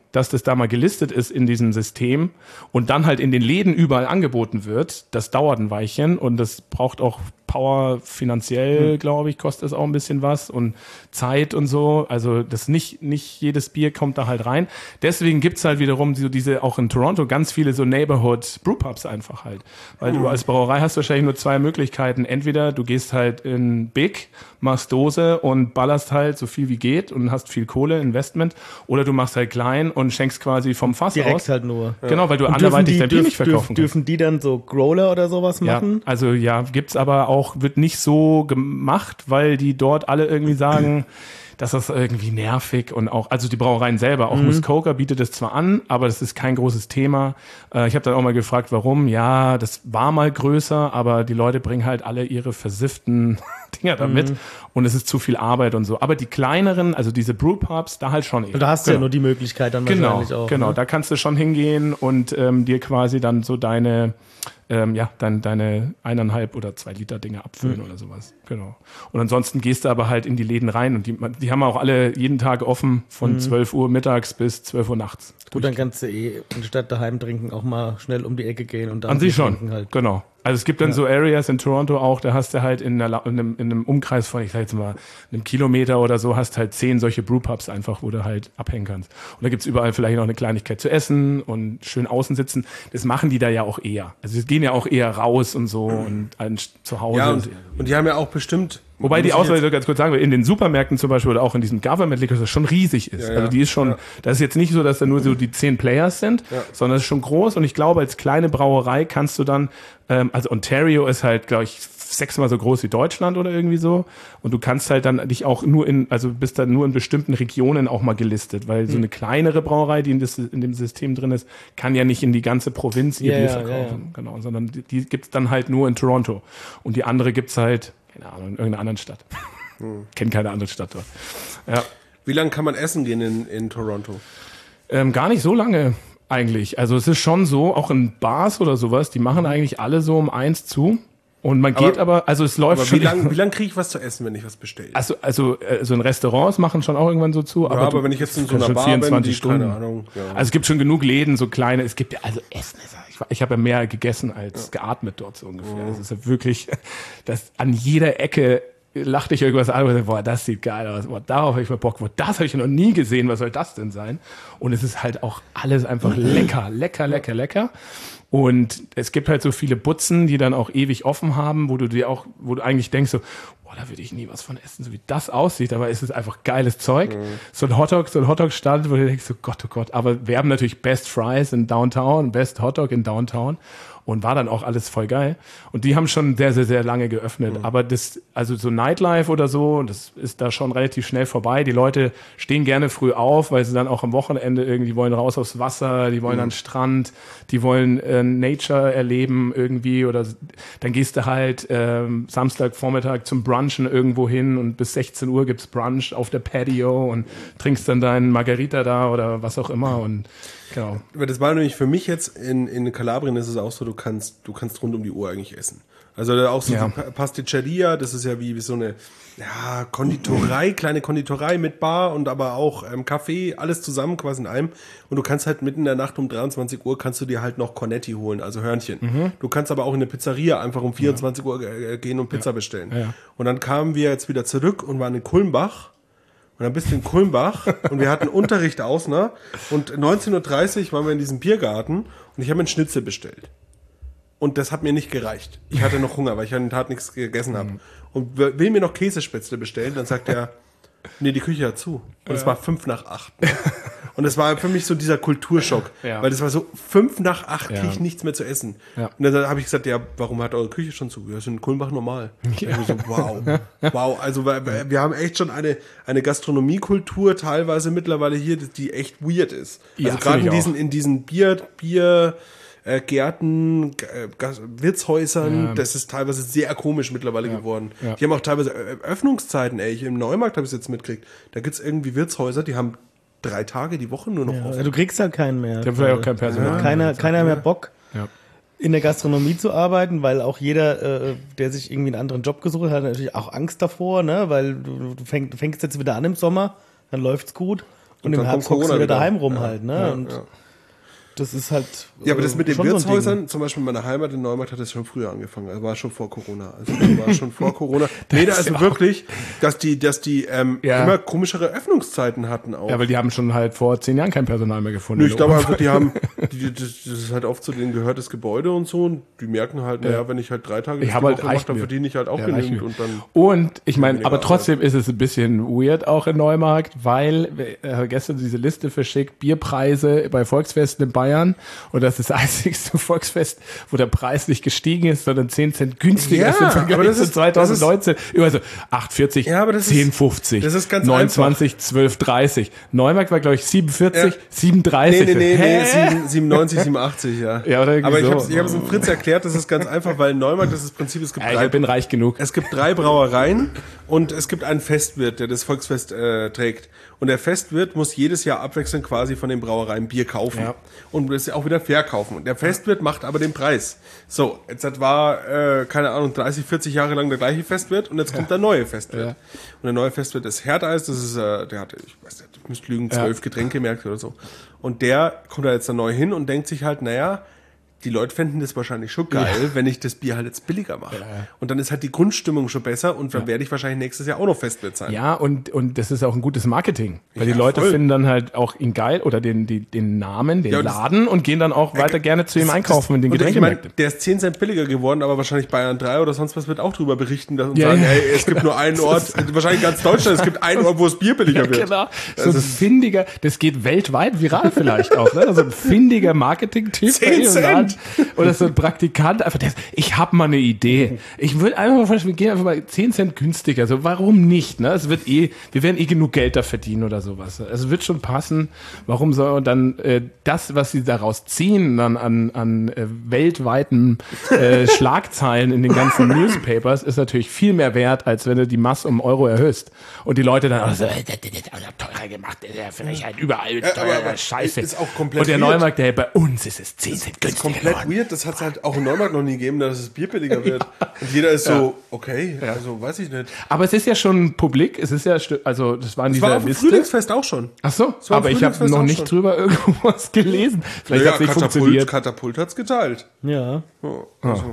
Speaker 2: dass das da mal gelistet ist in diesem System und dann halt in den Läden überall angeboten wird, das dauert ein Weilchen und das braucht auch Power finanziell, glaube ich, kostet es auch ein bisschen was und Zeit und so. Also das nicht jedes Bier kommt da halt rein. Deswegen gibt's halt wiederum so diese, auch in Toronto, ganz viele so Neighborhood Brewpubs einfach halt. Weil du als Brauerei hast wahrscheinlich nur zwei Möglichkeiten. Entweder du gehst halt in Big, machst Dose und ballerst halt so viel wie geht und hast viel Kohle, Investment. Oder du machst halt klein und schenkst quasi vom Fass
Speaker 4: direkt
Speaker 2: aus.
Speaker 4: Halt nur.
Speaker 2: Genau, weil du anderweitig dein Bier nicht verkaufen kannst.
Speaker 4: Dürfen die dann so Growler oder sowas machen?
Speaker 2: Ja, also ja, gibt's aber auch, wird nicht so gemacht, weil die dort alle irgendwie sagen, dass das irgendwie nervig und auch, also die Brauereien selber, auch Muskoka bietet es zwar an, aber das ist kein großes Thema. Ich habe dann auch mal gefragt, warum. Ja, das war mal größer, aber die Leute bringen halt alle ihre versifften Dinger da mit und es ist zu viel Arbeit und so. Aber die kleineren, also diese Brewpubs, da halt schon eher.
Speaker 4: Und da hast du ja nur die Möglichkeit dann wahrscheinlich auch.
Speaker 2: Genau,
Speaker 4: ne?
Speaker 2: Da kannst du schon hingehen und dir quasi dann so deine 1,5 oder 2 Liter Dinge abfüllen oder sowas. Genau. Und ansonsten gehst du aber halt in die Läden rein und die haben auch alle jeden Tag offen von 12 Uhr mittags bis 12 Uhr nachts.
Speaker 4: Gut, dann kannst du anstatt daheim trinken auch mal schnell um die Ecke gehen und dann
Speaker 2: an sich schon,
Speaker 4: trinken halt.
Speaker 2: Genau. Also es gibt dann so Areas in Toronto auch, da hast du halt in einem Umkreis von, ich sag jetzt mal, einem Kilometer oder so, hast halt 10 solche Brewpubs einfach, wo du halt abhängen kannst. Und da gibt's überall vielleicht noch eine Kleinigkeit zu essen und schön außen sitzen. Das machen die da ja auch eher. Also sie gehen ja auch eher raus und so und zu Hause.
Speaker 3: Ja, und die haben ja auch bestimmt...
Speaker 2: Wobei die Auswahl, so ganz kurz sagen will, in den Supermärkten zum Beispiel oder auch in diesem Government Liquor Store schon riesig ist.
Speaker 3: Ja,
Speaker 2: also die ist schon, das ist jetzt nicht so, dass da nur so die 10 Players sind, sondern es ist schon groß und ich glaube, als kleine Brauerei kannst du dann, also Ontario ist halt, glaube ich, 6-mal so groß wie Deutschland oder irgendwie so und du kannst halt dann dich auch bist dann nur in bestimmten Regionen auch mal gelistet, weil so eine kleinere Brauerei, die in dem System drin ist, kann ja nicht in die ganze Provinz ihr Bier verkaufen, genau, sondern die gibt's dann halt nur in Toronto und die andere gibt's halt keine Ahnung, in irgendeiner anderen Stadt. Kennt keine andere Stadt dort. Ja.
Speaker 3: Wie lange kann man essen gehen in Toronto?
Speaker 2: Gar nicht so lange eigentlich. Also es ist schon so, auch in Bars oder sowas, die machen eigentlich alle so um 1 zu. Und man geht also es läuft schon.
Speaker 3: Wie lang kriege ich was zu essen, wenn ich was bestelle?
Speaker 2: Also in Restaurants machen schon auch irgendwann so zu.
Speaker 3: Ja, aber wenn ich jetzt in so einer Bar
Speaker 2: 24
Speaker 3: bin,
Speaker 2: Stunden.
Speaker 3: keine Ahnung. Ja.
Speaker 2: Also es gibt schon genug Läden, so kleine. Es gibt ja, also Essen ist ich habe ja mehr gegessen als geatmet dort so ungefähr. Das ist ja wirklich, das an jeder Ecke lachte ich irgendwas an und dachte, boah, das sieht geil aus, boah, darauf habe ich mal Bock, boah, das habe ich noch nie gesehen, was soll das denn sein? Und es ist halt auch alles einfach lecker. Und es gibt halt so viele Butzen, die dann auch ewig offen haben, wo du eigentlich denkst so, boah, da würde ich nie was von essen, so wie das aussieht, aber es ist einfach geiles Zeug. So ein Hotdog-Stand, wo du denkst so, Gott, oh Gott, aber wir haben natürlich Best Fries in Downtown, Best Hotdog in Downtown und war dann auch alles voll geil. Und die haben schon sehr, sehr, sehr lange geöffnet. Aber also so Nightlife oder so, das ist da schon relativ schnell vorbei. Die Leute stehen gerne früh auf, weil sie dann auch am Wochenende irgendwie wollen raus aufs Wasser, die wollen an den Strand, die wollen Nature erleben irgendwie oder dann gehst du halt Samstagvormittag zum Brunchen irgendwo hin und bis 16 Uhr gibt's Brunch auf der Patio und trinkst dann deinen Margarita da oder was auch immer und genau.
Speaker 3: Aber das war nämlich für mich jetzt in Kalabrien ist es auch so, du kannst rund um die Uhr eigentlich essen. Also auch so die Pasticceria, das ist ja wie so eine Konditorei, kleine Konditorei mit Bar und aber auch Kaffee, alles zusammen quasi in einem. Und du kannst halt mitten in der Nacht um 23 Uhr kannst du dir halt noch Cornetti holen, also Hörnchen. Du kannst aber auch in eine Pizzeria einfach um 24 Uhr gehen und Pizza bestellen. Ja. Und dann kamen wir jetzt wieder zurück und waren in Kulmbach. Und dann bist du in Kulmbach und wir hatten Unterricht außen und 19:30 Uhr waren wir in diesem Biergarten und ich habe einen Schnitzel bestellt. Und das hat mir nicht gereicht. Ich hatte noch Hunger, weil ich an den Tag nichts gegessen habe. Und will mir noch Käsespätzle bestellen, dann sagt er, nee, die Küche hat zu. Und es war 7:55. Und es war für mich so dieser Kulturschock, weil das war so 7:55 kriege ich nichts mehr zu essen. Ja. Und dann habe ich gesagt, ja, warum hat eure Küche schon zu? Ja, ist in Kulmbach normal. Ja. Und ich so, wow. Also wir haben echt schon eine Gastronomiekultur teilweise mittlerweile hier, die echt weird ist. Also gerade in diesen Bier Gärten, Wirtshäusern, das ist teilweise sehr komisch mittlerweile geworden. Ja. Die haben auch teilweise Öffnungszeiten, im Neumarkt habe ich es jetzt mitgekriegt. Da gibt es irgendwie Wirtshäuser, die haben 3 Tage die Woche nur noch offen.
Speaker 4: Du kriegst halt keinen mehr.
Speaker 2: Da hat vielleicht auch kein Personal.
Speaker 4: Keiner mehr Bock, in der Gastronomie zu arbeiten, weil auch jeder, der sich irgendwie einen anderen Job gesucht hat, natürlich auch Angst davor, ne? Weil du fängst jetzt wieder an im Sommer, dann läuft's gut. Und im Herbst hockst du wieder daheim rum halt, ne? Und das ist halt.
Speaker 3: Ja, aber das mit den
Speaker 4: schon so ein
Speaker 3: Wirtshäusern,
Speaker 4: Ding.
Speaker 3: zum Beispiel in meiner Heimat in Neumarkt hat das schon früher angefangen. Also war schon vor Corona. Nee, da also wirklich, dass die immer komischere Öffnungszeiten hatten auch.
Speaker 2: Ja, weil die haben schon halt vor 10 Jahren kein Personal mehr gefunden.
Speaker 3: Nö, ich glaube einfach, das ist halt oft zu denen gehört das Gebäude und so und die merken halt, naja, wenn ich halt 3 Tage
Speaker 2: Ich habe halt
Speaker 3: mache, dann verdiene ich halt auch genügend und dann.
Speaker 2: Und ich meine, aber trotzdem ist es ein bisschen weird auch in Neumarkt, weil gestern diese Liste verschickt, Bierpreise bei Volksfesten in Bayern und das ist das einzigste Volksfest, wo der Preis nicht gestiegen ist, sondern 10 Cent günstiger ist im Vergleich zu 2019. Über so 8,40,
Speaker 3: Ja, aber das
Speaker 2: 10,50,
Speaker 3: das ist ganz
Speaker 2: 29, 12,30. Neumarkt war, glaube ich, 47, 37.
Speaker 3: Nee, 97, 87, ja.
Speaker 2: Ja, oder
Speaker 3: aber
Speaker 2: so.
Speaker 3: ich habe es dem Fritz erklärt, das ist ganz einfach, weil in Neumarkt das ist das Prinzip, es gibt
Speaker 2: Ich bin reich genug.
Speaker 3: Es gibt 3 Brauereien und es gibt einen Festwirt, der das Volksfest trägt. Und der Festwirt muss jedes Jahr abwechselnd quasi von den Brauereien Bier kaufen und das auch wieder verkaufen. Und der Festwirt macht aber den Preis. So, jetzt war, keine Ahnung, 30, 40 Jahre lang der gleiche Festwirt und jetzt kommt der neue Festwirt. Ja. Und der neue Festwirt ist Herdeis, das ist, der hatte, ich weiß nicht, ich müsste lügen, 12 Getränkemärkte oder so. Und der kommt da jetzt da neu hin und denkt sich halt, naja, die Leute fänden das wahrscheinlich schon geil, wenn ich das Bier halt jetzt billiger mache. Ja. Und dann ist halt die Grundstimmung schon besser und dann werde ich wahrscheinlich nächstes Jahr auch noch Festwirt sein.
Speaker 2: Ja, und das ist auch ein gutes Marketing. Weil die Leute finden dann halt auch ihn geil oder den Namen, den Laden und gehen dann auch weiter gerne zu ihm einkaufen in den Getränkemärkten.
Speaker 3: Der ist 10 Cent billiger geworden, aber wahrscheinlich Bayern 3 oder sonst was wird auch drüber berichten und sagen, hey, es gibt nur einen Ort, wahrscheinlich ganz Deutschland, es gibt einen Ort, wo das Bier billiger wird.
Speaker 2: Genau. So ein findiger, das geht weltweit viral vielleicht auch, ne? So ein findiger Marketing-Tipp.
Speaker 3: 10 Cent!
Speaker 2: Oder so ein Praktikant, einfach der, ich habe mal eine Idee. Ich würde einfach mal, wir gehen einfach mal 10 Cent günstiger. So, warum nicht? Ne? Es wird wir werden genug Geld da verdienen oder sowas. Es wird schon passen. Warum soll dann das, was sie daraus ziehen, dann an weltweiten Schlagzeilen in den ganzen Newspapers, ist natürlich viel mehr wert, als wenn du die Masse um Euro erhöhst. Und die Leute dann so, teurer gemacht, ist ja vielleicht halt überall teurer, scheiße.
Speaker 3: Ist auch komplett
Speaker 2: und der
Speaker 3: weird.
Speaker 2: Neumarkt, bei uns ist es 10 Cent günstiger.
Speaker 3: Ist komplett weird, das hat es halt auch in Neumarkt noch nie gegeben, dass das Bier billiger wird. Und jeder ist so, okay, also weiß ich nicht.
Speaker 2: Aber es ist ja schon publik, es ist ja, also das war in
Speaker 3: Das war
Speaker 2: dieser
Speaker 3: auf dem
Speaker 2: Liste.
Speaker 3: Frühlingsfest auch schon.
Speaker 2: Ach so,
Speaker 3: war
Speaker 2: aber
Speaker 3: am
Speaker 2: ich habe
Speaker 3: Frühlingsfest
Speaker 2: noch
Speaker 3: auch
Speaker 2: nicht
Speaker 3: schon.
Speaker 2: drüber irgendwo was gelesen. Vielleicht hat es nicht funktioniert.
Speaker 3: Katapult hat's geteilt.
Speaker 4: Ja.
Speaker 3: Ja, also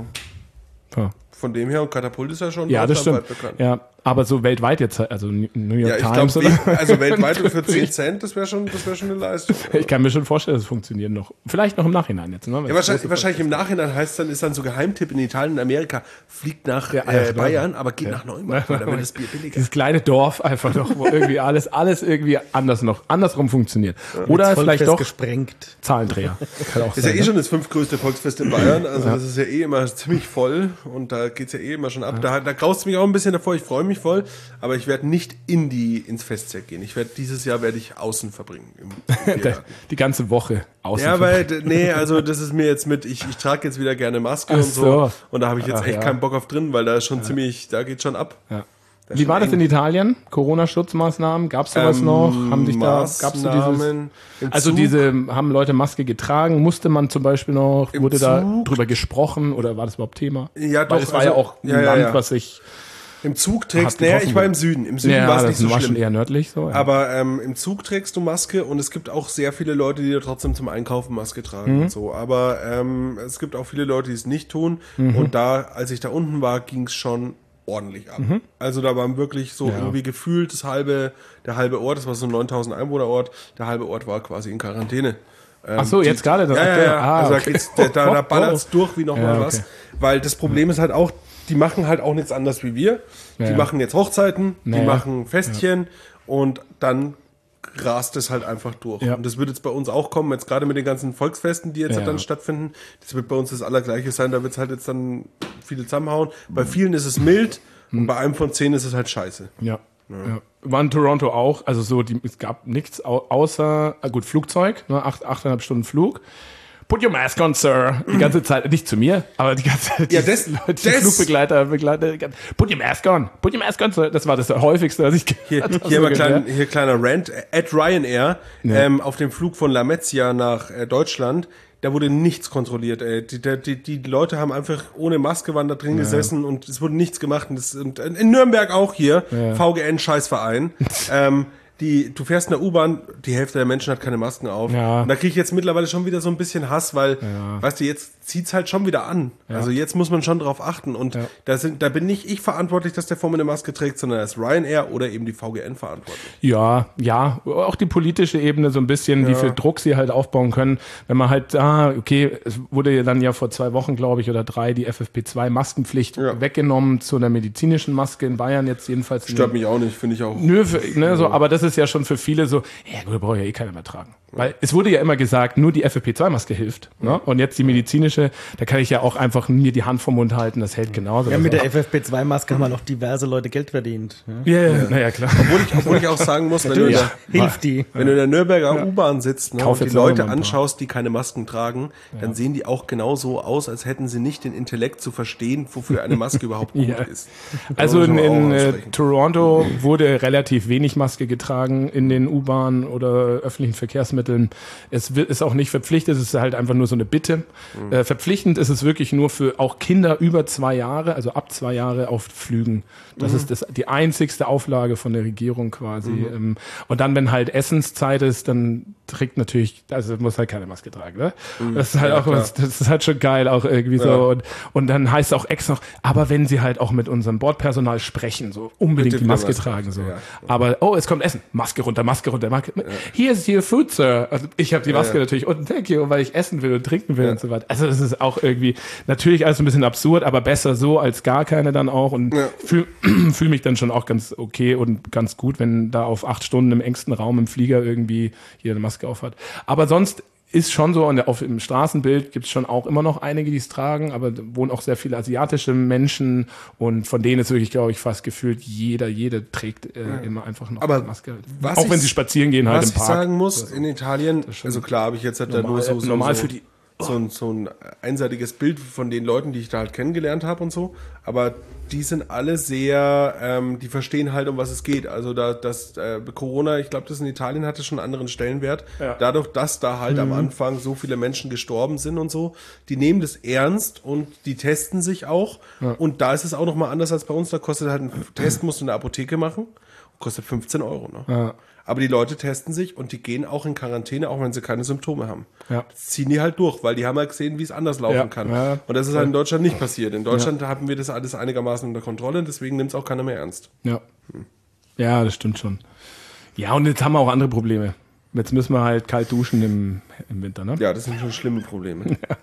Speaker 2: Ja.
Speaker 3: von dem her, und Katapult ist ja schon
Speaker 2: Ja, das stimmt.
Speaker 3: bekannt.
Speaker 2: Ja, aber so weltweit jetzt, also New York
Speaker 3: Ja, ich
Speaker 2: Times
Speaker 3: glaube,
Speaker 2: oder?
Speaker 3: also weltweit für 10 Cent, das wäre schon eine Leistung.
Speaker 2: Ich kann mir schon vorstellen, dass es funktioniert noch. Vielleicht noch im Nachhinein jetzt. Ne?
Speaker 3: Ja, wahrscheinlich im Nachhinein ist dann so Geheimtipp in Italien und Amerika, fliegt nach Bayern, aber geht nach Neumarkt, weil da wird das Bier billiger.
Speaker 2: Dieses kleine Dorf einfach noch, wo irgendwie alles irgendwie andersrum funktioniert. Oder vielleicht doch
Speaker 4: gesprengt.
Speaker 2: Zahlendreher. Kann auch
Speaker 3: Das ist
Speaker 2: sein,
Speaker 3: ja
Speaker 2: ne?
Speaker 3: schon das 5. größte Volksfest in Bayern, also das ist ja immer ziemlich voll und da geht's ja immer schon ab. Da graust mich auch ein bisschen davor, ich freue mich voll, aber ich werde nicht ins Festzelt gehen. Dieses Jahr werde ich außen verbringen. Im
Speaker 2: Die ganze Woche außen.
Speaker 3: ja, also das ist mir jetzt ich trage jetzt wieder gerne Maske und so und da habe ich jetzt echt keinen Bock auf drin, weil da ist schon da geht schon ab.
Speaker 2: Ja. Wie war das in Italien? Corona-Schutzmaßnahmen? Gab es sowas noch? Gab's so
Speaker 3: Maßnahmen im
Speaker 2: also
Speaker 3: Zug?
Speaker 2: haben Leute Maske getragen? Musste man zum Beispiel noch? Wurde da drüber gesprochen oder war das überhaupt Thema?
Speaker 3: Ja,
Speaker 2: Weil
Speaker 3: doch,
Speaker 2: es war ja auch ein Land, was sich
Speaker 3: im Zug trägst,
Speaker 2: getroffen
Speaker 3: ich war
Speaker 2: wird.
Speaker 3: im Süden. Im Süden war es nicht so
Speaker 2: war
Speaker 3: schlimm.
Speaker 2: schon eher nördlich so. Ja.
Speaker 3: Aber im Zug trägst du Maske und es gibt auch sehr viele Leute, die da trotzdem zum Einkaufen Maske tragen und so. Aber es gibt auch viele Leute, die es nicht tun. Und als ich da unten war, ging es schon ordentlich ab. Also da waren wirklich so irgendwie gefühlt der halbe Ort, das war so ein 9000 Einwohner Ort, der halbe Ort war quasi in Quarantäne.
Speaker 2: Ach so, jetzt gerade?
Speaker 3: Also
Speaker 2: okay.
Speaker 3: da ballert's durch wie noch mal
Speaker 2: okay.
Speaker 3: was. Weil das Problem ist halt auch, die machen halt auch nichts anderes wie wir. Die machen jetzt Hochzeiten, die machen Festchen und dann rast es halt einfach durch.
Speaker 2: Ja.
Speaker 3: Und das wird jetzt bei uns auch kommen, jetzt gerade mit den ganzen Volksfesten, die jetzt halt dann stattfinden. Das wird bei uns das Allergleiche sein, da wird es halt jetzt dann viele zusammenhauen. Bei vielen ist es mild und bei einem von 10 ist es halt scheiße.
Speaker 2: Ja. War in Toronto auch, also so, es gab nichts außer, gut, Flugzeug, ne, 8,5 Stunden Flug. Put your mask on, sir. Die ganze Zeit, nicht zu mir, aber die ganze Zeit.
Speaker 3: Ja,
Speaker 2: die Flugbegleiter, put your mask on, sir. Das war das häufigste, was ich gehört habe.
Speaker 3: Hier kleiner Rant. At Ryanair, auf dem Flug von Lamezia nach Deutschland, da wurde nichts kontrolliert. Die Leute haben einfach ohne Maske waren da drin gesessen und es wurde nichts gemacht. Und in Nürnberg auch hier, VGN Scheißverein. du fährst in der U-Bahn, die Hälfte der Menschen hat keine Masken auf.
Speaker 2: Ja.
Speaker 3: Und da kriege ich jetzt mittlerweile schon wieder so ein bisschen Hass, weil, weißt du, jetzt zieht's halt schon wieder an. Ja. Also jetzt muss man schon drauf achten. Und da bin nicht ich verantwortlich, dass der vor mir eine Maske trägt, sondern da ist Ryanair oder eben die VGN verantwortlich.
Speaker 2: Ja, auch die politische Ebene so ein bisschen, wie viel Druck sie halt aufbauen können. Wenn man halt, okay, es wurde dann ja vor 2 Wochen, glaube ich, oder 3 die FFP2-Maskenpflicht weggenommen zu einer medizinischen Maske in Bayern jetzt jedenfalls.
Speaker 3: Stört mich auch nicht, finde ich auch.
Speaker 2: Nö, so, aber das ist ja schon für viele so, ja gut, braucht ja eh keiner mehr tragen. Weil es wurde ja immer gesagt, nur die FFP2-Maske hilft. Ne? Und jetzt die medizinische, da kann ich ja auch einfach mir die Hand vom Mund halten, das hält genauso.
Speaker 4: Ja, mit der FFP2-Maske haben auch diverse Leute Geld verdient.
Speaker 2: Naja, klar.
Speaker 3: Obwohl ich auch sagen muss, wenn du in der Nürnberger U-Bahn sitzt, ne, und die Leute anschaust, die keine Masken tragen, dann sehen die auch genauso aus, als hätten sie nicht den Intellekt zu verstehen, wofür eine Maske überhaupt gut ist.
Speaker 2: Also in Toronto wurde relativ wenig Maske getragen in den U-Bahnen oder öffentlichen Verkehrsmitteln. Es ist auch nicht verpflichtet, es ist halt einfach nur so eine Bitte. Verpflichtend ist es wirklich nur für auch Kinder über 2 Jahre, also ab 2 Jahre auf Flügen. Das ist die einzigste Auflage von der Regierung quasi. Und dann, wenn halt Essenszeit ist, dann trägt natürlich, also muss halt keine Maske tragen, ne? Das ist halt auch was, das ist halt schon geil auch irgendwie so. Und dann heißt es auch extra noch, aber wenn sie halt auch mit unserem Bordpersonal sprechen, so unbedingt bitte die Maske tragen, so. Ja. Aber, es kommt Essen, Maske runter. Hier ist your food, sir. Also ich habe die Maske natürlich und thank you, weil ich essen will und trinken will und so weiter. Also das ist auch irgendwie, natürlich alles ein bisschen absurd, aber besser so als gar keine dann auch und fühl mich dann schon auch ganz okay und ganz gut, wenn da auf 8 Stunden im engsten Raum im Flieger irgendwie jeder eine Maske auf hat. Aber sonst ist schon so, im Straßenbild gibt es schon auch immer noch einige, die es tragen, aber da wohnen auch sehr viele asiatische Menschen und von denen ist wirklich, glaube ich, fast gefühlt jede trägt immer einfach noch eine Maske. Halt. Auch wenn sie spazieren gehen halt im Park.
Speaker 3: Was ich sagen muss, in Italien, also klar habe ich jetzt halt
Speaker 2: normal,
Speaker 3: da nur
Speaker 2: normal für die
Speaker 3: so ein einseitiges Bild von den Leuten, die ich da halt kennengelernt habe und so, aber die sind alle sehr, die verstehen halt, um was es geht. Also Corona, ich glaube, das in Italien hatte schon einen anderen Stellenwert. Ja. Dadurch, dass da halt am Anfang so viele Menschen gestorben sind und so, die nehmen das ernst und die testen sich auch. Ja. Und da ist es auch nochmal anders als bei uns. Da kostet halt ein Test, musst du in der Apotheke machen, kostet 15 €. Ne? Ja. Aber die Leute testen sich und die gehen auch in Quarantäne, auch wenn sie keine Symptome haben. Ja. Das ziehen die halt durch, weil die haben halt gesehen, wie es anders laufen kann. Ja. Und das ist halt in Deutschland nicht passiert. In Deutschland haben wir das alles einigermaßen unter Kontrolle, deswegen nimmt es auch keiner mehr ernst.
Speaker 2: Ja. Ja, das stimmt schon. Ja, und jetzt haben wir auch andere Probleme. Jetzt müssen wir halt kalt duschen im Winter, ne?
Speaker 3: Ja, das sind schon schlimme Probleme.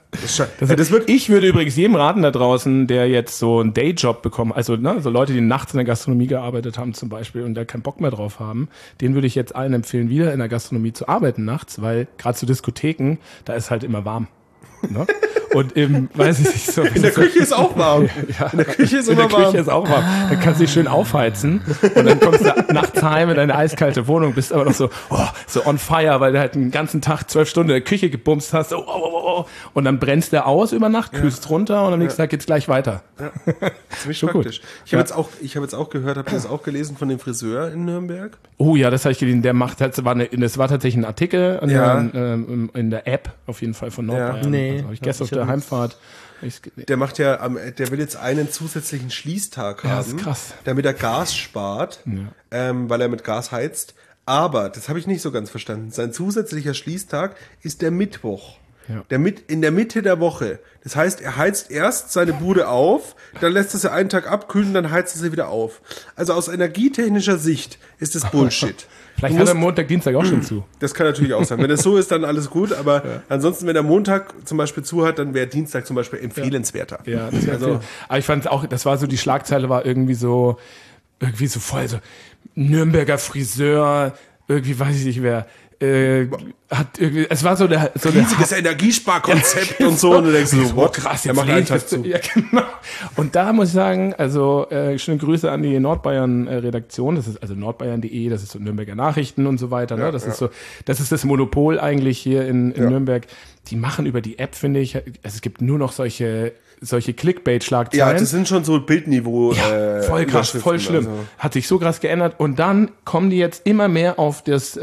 Speaker 2: Ich würde übrigens jedem raten da draußen, der jetzt so einen Dayjob bekommt, also so Leute, die nachts in der Gastronomie gearbeitet haben zum Beispiel und da keinen Bock mehr drauf haben, denen würde ich jetzt allen empfehlen, wieder in der Gastronomie zu arbeiten nachts, weil gerade zu Diskotheken, da ist halt immer warm. Ne? Und weiß ich nicht so.
Speaker 3: In der Küche ist auch warm.
Speaker 2: Ja, in der Küche ist immer warm. In der Küche ist auch warm. Dann kannst du dich schön aufheizen und dann kommst du nachts heim in deine eiskalte Wohnung, bist aber noch so on fire, weil du halt den ganzen Tag 12 Stunden in der Küche gebumst hast. Und dann brennst du aus über Nacht, kühlst runter und am nächsten Tag geht's gleich weiter.
Speaker 3: Ja. Ziemlich praktisch. Ich habe jetzt auch gehört, habt ihr das auch gelesen von dem Friseur in Nürnberg? Oh ja, das habe ich gelesen. Der macht halt, das war tatsächlich ein Artikel in der App auf jeden Fall von Nordbayern.
Speaker 2: Ja. Nee. Also habe ich gestern auf der Heimfahrt.
Speaker 3: Der der will jetzt einen zusätzlichen Schließtag haben, ist krass. Damit er Gas spart, weil er mit Gas heizt. Aber, das habe ich nicht so ganz verstanden, sein zusätzlicher Schließtag ist der Mittwoch. Ja. In der Mitte der Woche. Das heißt, er heizt erst seine Bude auf, dann lässt er sie einen Tag abkühlen und dann heizt er sie wieder auf. Also aus energietechnischer Sicht ist das Bullshit.
Speaker 2: Vielleicht hat er Montag, Dienstag auch schon zu.
Speaker 3: Das kann natürlich auch sein. Wenn das so ist, dann alles gut. Aber ansonsten, wenn er Montag zum Beispiel zu hat, dann wäre Dienstag zum Beispiel empfehlenswerter.
Speaker 2: Ja, das also, aber ich fand auch, das war so, die Schlagzeile war irgendwie so voll so, Nürnberger Friseur, irgendwie weiß ich nicht wer, hat irgendwie, es war so eine
Speaker 3: riesiges Energiesparkonzept und so. Und du denkst so,
Speaker 2: what? Krass, der macht einen Tag zu. Ja, genau. Und da muss ich sagen, also schöne Grüße an die Nordbayern-Redaktion. Das ist also nordbayern.de, das ist so Nürnberger Nachrichten und so weiter. Ne? Das ist das Monopol eigentlich hier in Nürnberg. Die machen über die App, finde ich, also es gibt nur noch solche Clickbait-Schlagzeilen.
Speaker 3: Ja, das sind schon so Bildniveau.
Speaker 2: Ja, voll krass, voll schlimm. Also. Hat sich so krass geändert. Und dann kommen die jetzt immer mehr auf das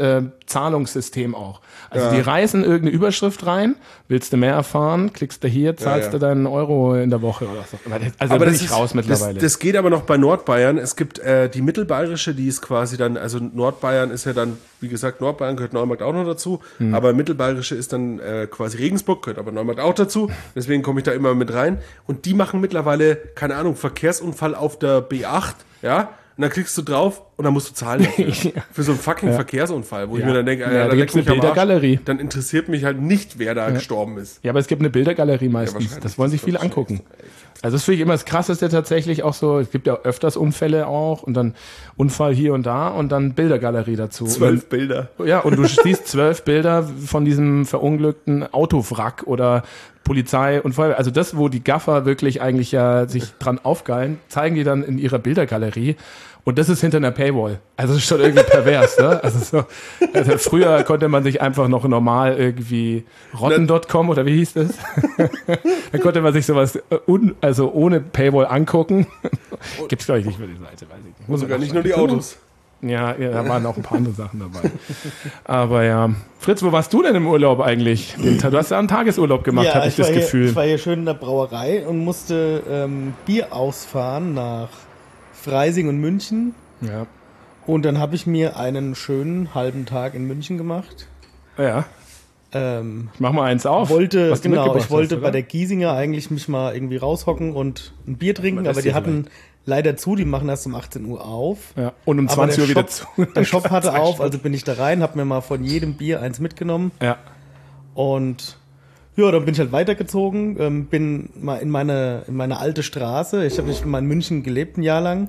Speaker 2: Zahlungssystem auch. Also die reißen irgendeine Überschrift rein, willst du mehr erfahren, klickst du hier, zahlst du deinen Euro in der Woche oder so. Also
Speaker 3: aber
Speaker 2: bin ich raus mittlerweile.
Speaker 3: Das geht aber noch bei Nordbayern. Es gibt die Mittelbayerische, die ist quasi dann, also Nordbayern ist ja dann, wie gesagt, Nordbayern gehört Neumarkt auch noch dazu, aber Mittelbayerische ist dann quasi Regensburg, gehört aber Neumarkt auch dazu. Deswegen komme ich da immer mit rein. Und die machen mittlerweile, keine Ahnung, Verkehrsunfall auf der B8, ja, und dann klickst du drauf und dann musst du zahlen dafür. Für so einen fucking Verkehrsunfall, wo ich mir dann denke,
Speaker 2: da
Speaker 3: da
Speaker 2: gibt's eine Bildergalerie.
Speaker 3: Dann interessiert mich halt nicht, wer da gestorben ist.
Speaker 2: Ja, aber es gibt eine Bildergalerie meistens.
Speaker 3: wahrscheinlich.
Speaker 2: Das wollen sich viele angucken. Also das finde ich immer das Krasseste tatsächlich auch so, es gibt ja öfters Unfälle auch und dann Unfall hier und da und dann Bildergalerie dazu.
Speaker 3: 12 Bilder.
Speaker 2: Ja, und du siehst 12 Bilder von diesem verunglückten Autowrack oder Polizei und Feuerwehr. Also das, wo die Gaffer wirklich eigentlich ja sich dran aufgeilen, zeigen die dann in ihrer Bildergalerie. Und das ist hinter einer Paywall. Also das ist schon irgendwie pervers, ne? Also früher konnte man sich einfach noch normal irgendwie rotten.com oder wie hieß das? Da konnte man sich sowas also ohne Paywall angucken. Gibt's glaube ich nicht mehr die Seite, weiß ich nicht.
Speaker 3: Und sogar nicht nur die Autos.
Speaker 2: Ja, da waren auch ein paar andere Sachen dabei. Aber ja. Fritz, wo warst du denn im Urlaub eigentlich? Du hast ja einen Tagesurlaub gemacht, habe ich das Gefühl.
Speaker 4: Ich war hier schön in der Brauerei und musste Bier ausfahren nach Freising und München.
Speaker 2: Ja.
Speaker 4: Und dann habe ich mir einen schönen halben Tag in München gemacht.
Speaker 2: Ja. Ich mach mal eins auf.
Speaker 4: Ich wollte
Speaker 2: hast,
Speaker 4: bei der Giesinger eigentlich mich mal irgendwie raushocken und ein Bier trinken, aber die hatten leider zu, die machen erst um 18 Uhr auf.
Speaker 2: Ja, und um 20 Uhr wieder zu.
Speaker 4: Der Shop hatte auf, also bin ich da rein, habe mir mal von jedem Bier eins mitgenommen.
Speaker 2: Ja.
Speaker 4: Und ja, dann bin ich halt weitergezogen, bin mal in meine alte Straße. Ich habe nicht mal in München gelebt, ein Jahr lang.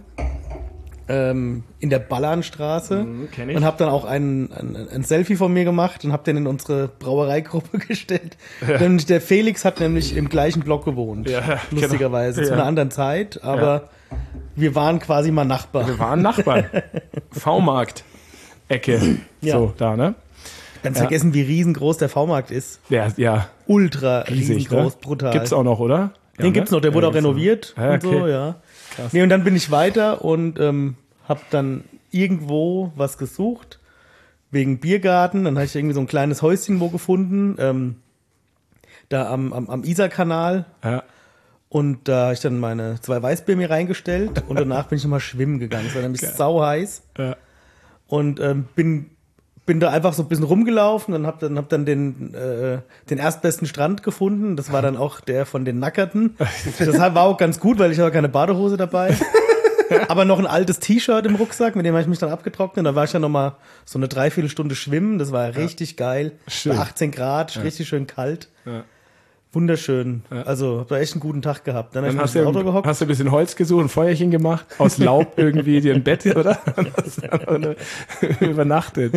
Speaker 4: In der Ballanstraße.
Speaker 2: Kenn ich.
Speaker 4: Und habe dann auch ein Selfie von mir gemacht und habe den in unsere Brauereigruppe gestellt. Nämlich der Felix hat nämlich im gleichen Block gewohnt. Ja, lustigerweise. Genau. Zu einer anderen Zeit, aber wir waren quasi mal Nachbarn.
Speaker 2: Wir waren Nachbarn. V-Markt-Ecke.
Speaker 4: Ja.
Speaker 2: So, da, ne?
Speaker 4: Ganz vergessen, wie riesengroß der V-Markt ist.
Speaker 2: Ja.
Speaker 4: Ultra
Speaker 2: Riesig,
Speaker 4: riesengroß,
Speaker 2: ne?
Speaker 4: brutal.
Speaker 2: Gibt's auch noch, oder?
Speaker 4: Den gibt's noch, der wurde auch renoviert und so, ja.
Speaker 2: Krass.
Speaker 4: Nee, und dann bin ich weiter und habe dann irgendwo was gesucht, wegen Biergarten. Dann habe ich irgendwie so ein kleines Häuschen wo gefunden, da am Isarkanal.
Speaker 2: Ja.
Speaker 4: Und da habe ich dann meine 2 Weißbier mir reingestellt und danach bin ich nochmal schwimmen gegangen. Es war nämlich sau heiß. Ja. Und bin da einfach so ein bisschen rumgelaufen und hab dann den erstbesten Strand gefunden. Das war dann auch der von den Nackerten. Das war auch ganz gut, weil ich habe keine Badehose dabei. Aber noch ein altes T-Shirt im Rucksack, mit dem habe ich mich dann abgetrocknet. Da war ich dann nochmal so eine 3/4 Stunde schwimmen. Das war richtig geil.
Speaker 2: Schön.
Speaker 4: Bei 18 Grad, richtig schön kalt. Ja. Wunderschön. Ja. Also, hab da echt einen guten Tag gehabt. Dann
Speaker 2: hast du ein bisschen Holz gesucht, ein Feuerchen gemacht, aus Laub irgendwie dir ein Bett, oder? Übernachtet.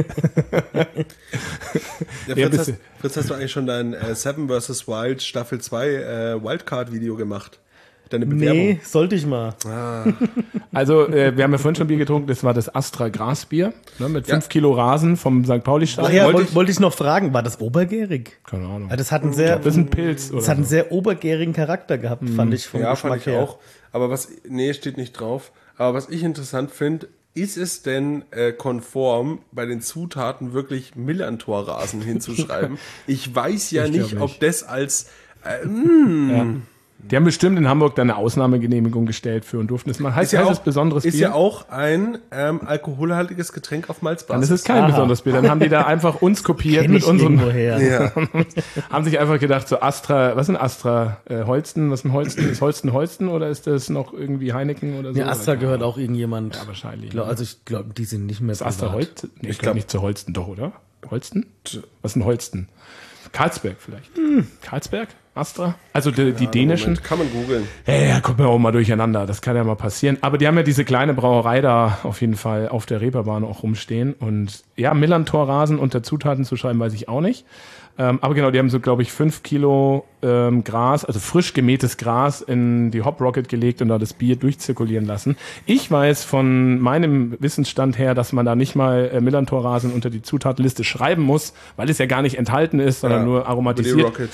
Speaker 3: Ja, Fritz, hast du eigentlich schon dein Seven vs. Wild Staffel 2 Wildcard-Video gemacht? Deine Bewerbung?
Speaker 4: Nee, sollte ich mal.
Speaker 2: Also, wir haben ja vorhin schon Bier getrunken, das war das Astra Grasbier, ne, mit 5 Kilo Rasen vom St. Pauli-Stadion.
Speaker 4: Ach ja, wollte ich noch fragen, war das obergärig?
Speaker 2: Keine Ahnung.
Speaker 4: Das hat einen sehr,
Speaker 2: das ist ein Pilz, oder?
Speaker 4: Das hat einen sehr obergärigen Charakter gehabt, fand ich vom Geschmack
Speaker 3: fand ich
Speaker 4: her.
Speaker 3: auch. Aber steht nicht drauf. Aber was ich interessant finde, ist es denn konform, bei den Zutaten wirklich Millantor-Rasen hinzuschreiben? Ich weiß ja nicht, ob das als
Speaker 2: Die haben bestimmt in Hamburg da eine Ausnahmegenehmigung gestellt für und durften das machen. Heißt das besonderes Bier?
Speaker 3: Ist ja auch ein alkoholhaltiges Getränk auf Malzbasis.
Speaker 2: Dann ist es kein besonderes Bier. Dann haben die da einfach uns kopiert mit unserem. Haben sich einfach gedacht, so Astra, was sind Astra? Holsten? Was ist ein Holsten? Ist Holsten oder ist das noch irgendwie Heineken oder so?
Speaker 4: Ja, Astra gehört auch irgendjemand.
Speaker 2: Ja, wahrscheinlich.
Speaker 4: Ich glaube, die sind nicht mehr.
Speaker 2: Ist Astra Holsten? Nee, ich glaube nicht zu Holsten, doch, oder? Holsten? Was ist ein Holsten? Karlsberg vielleicht. Karlsberg? Astra? Also die dänischen.
Speaker 3: Moment, kann man googeln.
Speaker 2: Ja, kommt mir auch mal durcheinander. Das kann ja mal passieren. Aber die haben ja diese kleine Brauerei da auf jeden Fall auf der Reeperbahn auch rumstehen. Und ja, Millantor-Rasen unter Zutaten zu schreiben, weiß ich auch nicht. Aber genau, die haben so, glaube ich, 5 Kilo Gras, also frisch gemähtes Gras in die Hop Rocket gelegt und da das Bier durchzirkulieren lassen. Ich weiß von meinem Wissensstand her, dass man da nicht mal Millantor-Rasen unter die Zutatenliste schreiben muss, weil es ja gar nicht enthalten ist, sondern nur aromatisiert.
Speaker 3: Die Rocket.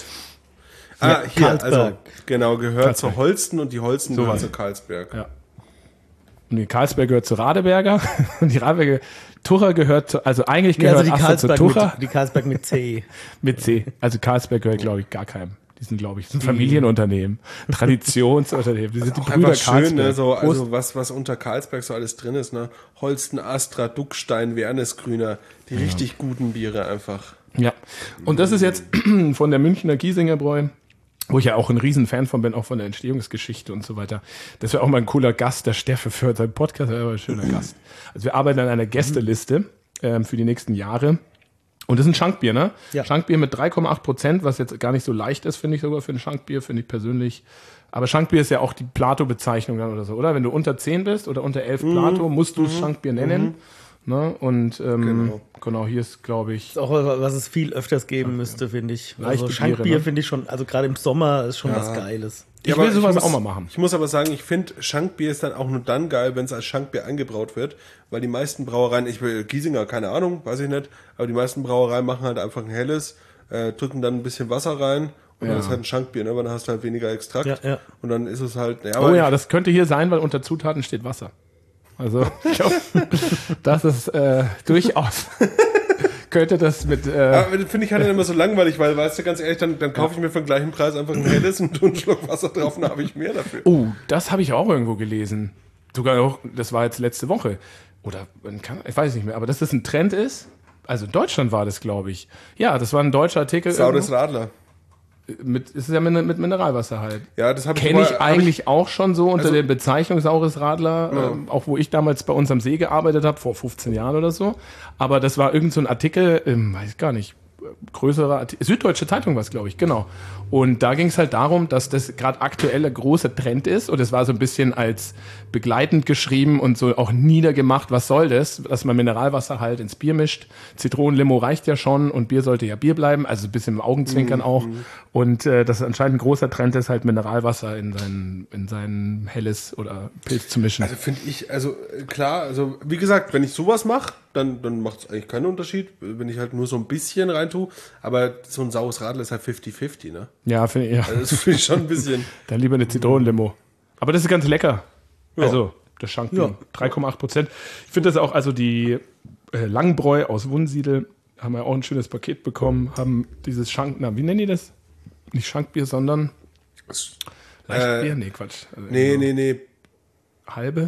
Speaker 3: Hier, Karlsberg. Also genau, gehört zur Holsten und die Holsten gehört zu Karlsberg.
Speaker 2: Ja. Und die Carlsberg gehört zu Radeberger. Und die Radeberger Tucher gehört zu, also eigentlich
Speaker 4: Ja,
Speaker 2: gehört
Speaker 4: also
Speaker 2: Aster zu Tucher.
Speaker 4: die Carlsberg mit C.
Speaker 2: Mit C. Also Carlsberg gehört, glaube ich, gar keinem. Die sind, glaube ich, ein Familienunternehmen. Traditionsunternehmen. Die sind die
Speaker 3: Auch
Speaker 2: Brüder
Speaker 3: einfach schön, ne? So,
Speaker 2: Prost.
Speaker 3: also was unter Carlsberg so alles drin ist, ne? Holsten, Astra, Duckstein, Wernesgrüner, die richtig guten Biere einfach.
Speaker 2: Ja. Und das ist jetzt von der Münchner Giesinger Bräu, wo ich ja auch ein Riesenfan von bin, auch von der Entstehungsgeschichte und so weiter. Das wäre auch mal ein cooler Gast, der Steffe für seinen Podcast, der war ein schöner Gast. Also wir arbeiten an einer Gästeliste für die nächsten Jahre. Und das ist ein Schankbier, ne?
Speaker 4: Ja.
Speaker 2: Schankbier mit 3,8%, was jetzt gar nicht so leicht ist, finde ich sogar für ein Schankbier, finde ich persönlich. Aber Schankbier ist ja auch die Plato-Bezeichnung dann oder so, oder? Wenn du unter 10 bist oder unter 11 Plato, musst du es Schankbier nennen. Ne? Und genau, hier ist, glaube ich,
Speaker 4: Das ist auch was es viel öfters geben müsste, finde ich.
Speaker 2: Leichte
Speaker 4: Also Schankbier
Speaker 2: Biere, ne?
Speaker 4: finde ich schon, also gerade im Sommer ist schon was Geiles.
Speaker 2: ich
Speaker 3: aber
Speaker 2: will sowas
Speaker 3: muss-
Speaker 2: auch mal machen.
Speaker 3: Ich muss aber sagen, ich finde, Schankbier ist dann auch nur dann geil, wenn es als Schankbier angebraut wird, weil die meisten Brauereien, ich will Giesinger, keine Ahnung, weiß ich nicht, aber die meisten Brauereien machen halt einfach ein helles, drücken dann ein bisschen Wasser rein und dann ist halt ein Schankbier, ne? Weil dann hast du halt weniger Extrakt
Speaker 4: Ja.
Speaker 3: und dann ist es halt, ja,
Speaker 2: Oh ja, das könnte hier sein, weil unter Zutaten steht Wasser. Also, ich glaube, das ist durchaus, könnte das mit,
Speaker 3: aber das finde ich halt dann immer so langweilig, weil, weißt du, ganz ehrlich, dann kaufe ich mir für den gleichen Preis einfach ein helles und tue einen Schluck Wasser drauf und dann habe ich mehr dafür.
Speaker 2: oh, das habe ich auch irgendwo gelesen. Sogar auch, das war jetzt letzte Woche. Oder, ich weiß nicht mehr, aber dass das ein Trend ist, also in Deutschland war das, glaube ich. Ja, das war ein deutscher Artikel.
Speaker 3: Saures Radler.
Speaker 2: Es ist ja mit Mineralwasser halt.
Speaker 3: Ja, das habe ich
Speaker 2: Kenne ich
Speaker 3: hab
Speaker 2: eigentlich auch schon so unter
Speaker 3: Also-
Speaker 2: der Bezeichnung saures Radler, auch wo ich damals bei uns am See gearbeitet habe, vor 15 Jahren oder so. Aber das war irgend so ein Artikel, weiß gar nicht, größerer Artikel, Süddeutsche Zeitung war es, glaube ich, genau. Und da ging es halt darum, dass das gerade aktuell ein großer Trend ist und es war so ein bisschen als begleitend geschrieben und so auch niedergemacht, was soll das, dass man Mineralwasser halt ins Bier mischt. Zitronenlimo reicht ja schon und Bier sollte ja Bier bleiben, also ein bisschen im Augenzwinkern auch. Und das anscheinend ein großer Trend ist, halt Mineralwasser in sein helles oder Pilz zu mischen.
Speaker 3: Also finde ich, also klar, also wie gesagt, wenn ich sowas mache, dann macht es eigentlich keinen Unterschied, wenn ich halt nur so ein bisschen rein tue. Aber so ein saures Radler ist halt 50-50, ne?
Speaker 2: Ja, finde ich, ja.
Speaker 3: Also das finde ich schon ein bisschen.
Speaker 2: Dann lieber eine Zitronenlimo. Aber das ist ganz lecker.
Speaker 3: Ja.
Speaker 2: Also, das Schankbier. 3,8%. Ich finde das auch, also die Langbräu aus Wunsiedel haben ja auch ein schönes Paket bekommen, haben dieses wie nennen die das? Nicht Schankbier, sondern Leichtbier? Nee, Quatsch. Also
Speaker 3: Nee.
Speaker 2: Halbe?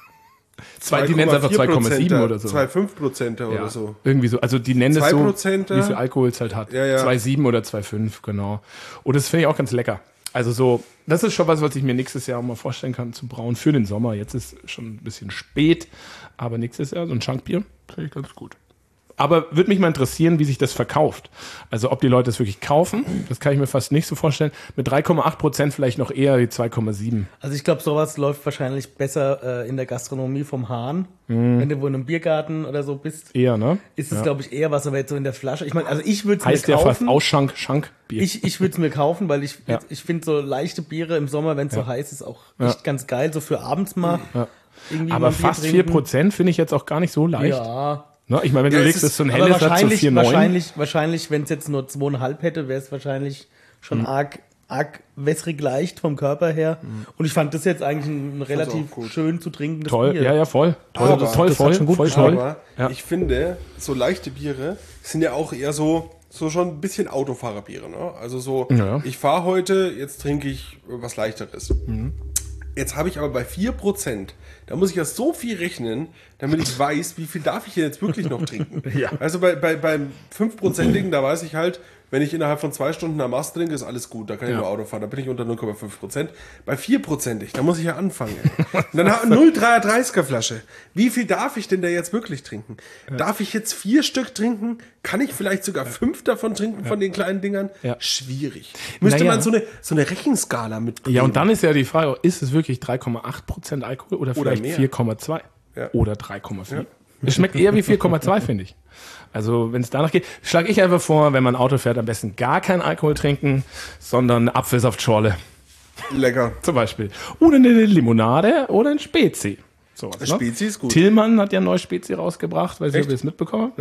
Speaker 2: Die nennen es einfach 2,7 oder so.
Speaker 3: 2,5% oder so.
Speaker 2: Irgendwie so. Also die nennen es so,
Speaker 3: 2%.
Speaker 2: wie viel Alkohol es halt hat.
Speaker 3: Ja, ja.
Speaker 2: 2,7 oder 2,5, genau. Und das finde ich auch ganz lecker. Also so, das ist schon was ich mir nächstes Jahr auch mal vorstellen kann zu brauen für den Sommer. Jetzt ist schon ein bisschen spät, aber nächstes Jahr so ein Schankbier finde ich ganz gut. Aber würde mich mal interessieren, wie sich das verkauft. Also ob die Leute es wirklich kaufen, das kann ich mir fast nicht so vorstellen. Mit 3,8% vielleicht noch eher wie 2,7.
Speaker 4: Also ich glaube, sowas läuft wahrscheinlich besser in der Gastronomie vom Hahn. Wenn du wo in einem Biergarten oder so bist,
Speaker 2: Eher, ne?
Speaker 4: ist es, glaube ich, eher was, aber jetzt so in der Flasche. Ich meine, also ich würde es mir
Speaker 2: Heißt ja fast
Speaker 4: kaufen.
Speaker 2: Schankbier.
Speaker 4: Ich würde es mir kaufen, weil ich
Speaker 2: Ja.
Speaker 4: finde so leichte Biere im Sommer, wenn es so heiß ist, auch echt ganz geil. So für abends mal. Irgendwie
Speaker 2: Aber
Speaker 4: mal ein Bier
Speaker 2: fast
Speaker 4: trinken.
Speaker 2: 4% finde ich jetzt auch gar nicht so leicht.
Speaker 4: Ja,
Speaker 2: Ne? Ich meine, wenn
Speaker 3: Ja,
Speaker 2: du
Speaker 3: es
Speaker 2: legst,
Speaker 3: ist-
Speaker 2: ist so ein
Speaker 4: aber
Speaker 2: helles hat so 4,9.
Speaker 4: wahrscheinlich, wenn es jetzt nur 2,5 hätte, wäre es wahrscheinlich schon arg wässrig leicht vom Körper her. Und ich fand das jetzt eigentlich ein relativ
Speaker 3: auch gut.
Speaker 4: schön zu trinkendes
Speaker 2: Toll,
Speaker 4: Bier.
Speaker 2: ja, voll. Toll,
Speaker 3: Aber
Speaker 2: das ist toll,
Speaker 4: das hat
Speaker 2: voll,
Speaker 4: schon gut
Speaker 2: voll
Speaker 4: geschmeckt.
Speaker 2: toll.
Speaker 3: Aber
Speaker 2: Ja.
Speaker 3: ich finde, so leichte Biere sind ja auch eher so schon ein bisschen Autofahrerbiere. Ne? Also so,
Speaker 2: Ja.
Speaker 3: ich fahre heute, jetzt trinke ich was Leichteres. Jetzt habe ich aber bei 4%, da muss ich ja so viel rechnen, damit ich weiß, wie viel darf ich denn jetzt wirklich noch trinken.
Speaker 2: Ja.
Speaker 3: Also beim 5%igen, da weiß ich halt, wenn ich innerhalb von 2 Stunden am Mast trinke, ist alles gut, da kann ich
Speaker 2: Ja.
Speaker 3: nur Auto fahren, da bin ich unter 0,5%. Bei 4%, da muss ich ja anfangen. Und dann habe ich 0,33er Flasche. Wie viel darf ich denn da jetzt wirklich trinken? Darf ich jetzt 4 Stück trinken? Kann ich vielleicht sogar 5 davon trinken von den kleinen Dingern?
Speaker 2: Ja.
Speaker 3: Schwierig. Müsste
Speaker 2: Naja.
Speaker 3: man so eine Rechenskala mitbringen.
Speaker 2: Ja, und dann ist ja die Frage, ist es wirklich 3,8% Alkohol oder vielleicht
Speaker 3: mehr.
Speaker 2: 4,2
Speaker 3: Ja.
Speaker 2: oder 3,4? Es schmeckt eher wie 4,2, finde ich. Also, wenn es danach geht, schlage ich einfach vor, wenn man Auto fährt, am besten gar keinen Alkohol trinken, sondern eine Apfelsaftschorle
Speaker 3: Lecker.
Speaker 2: zum Beispiel. Oder eine Limonade oder ein Spezi. Sowas, ne?
Speaker 3: Spezi ist gut.
Speaker 2: Tillmann hat ja ein neues Spezi rausgebracht, weiß nicht, ob
Speaker 3: Echt?
Speaker 2: ihr es mitbekommen habt. Ja.
Speaker 3: Nee.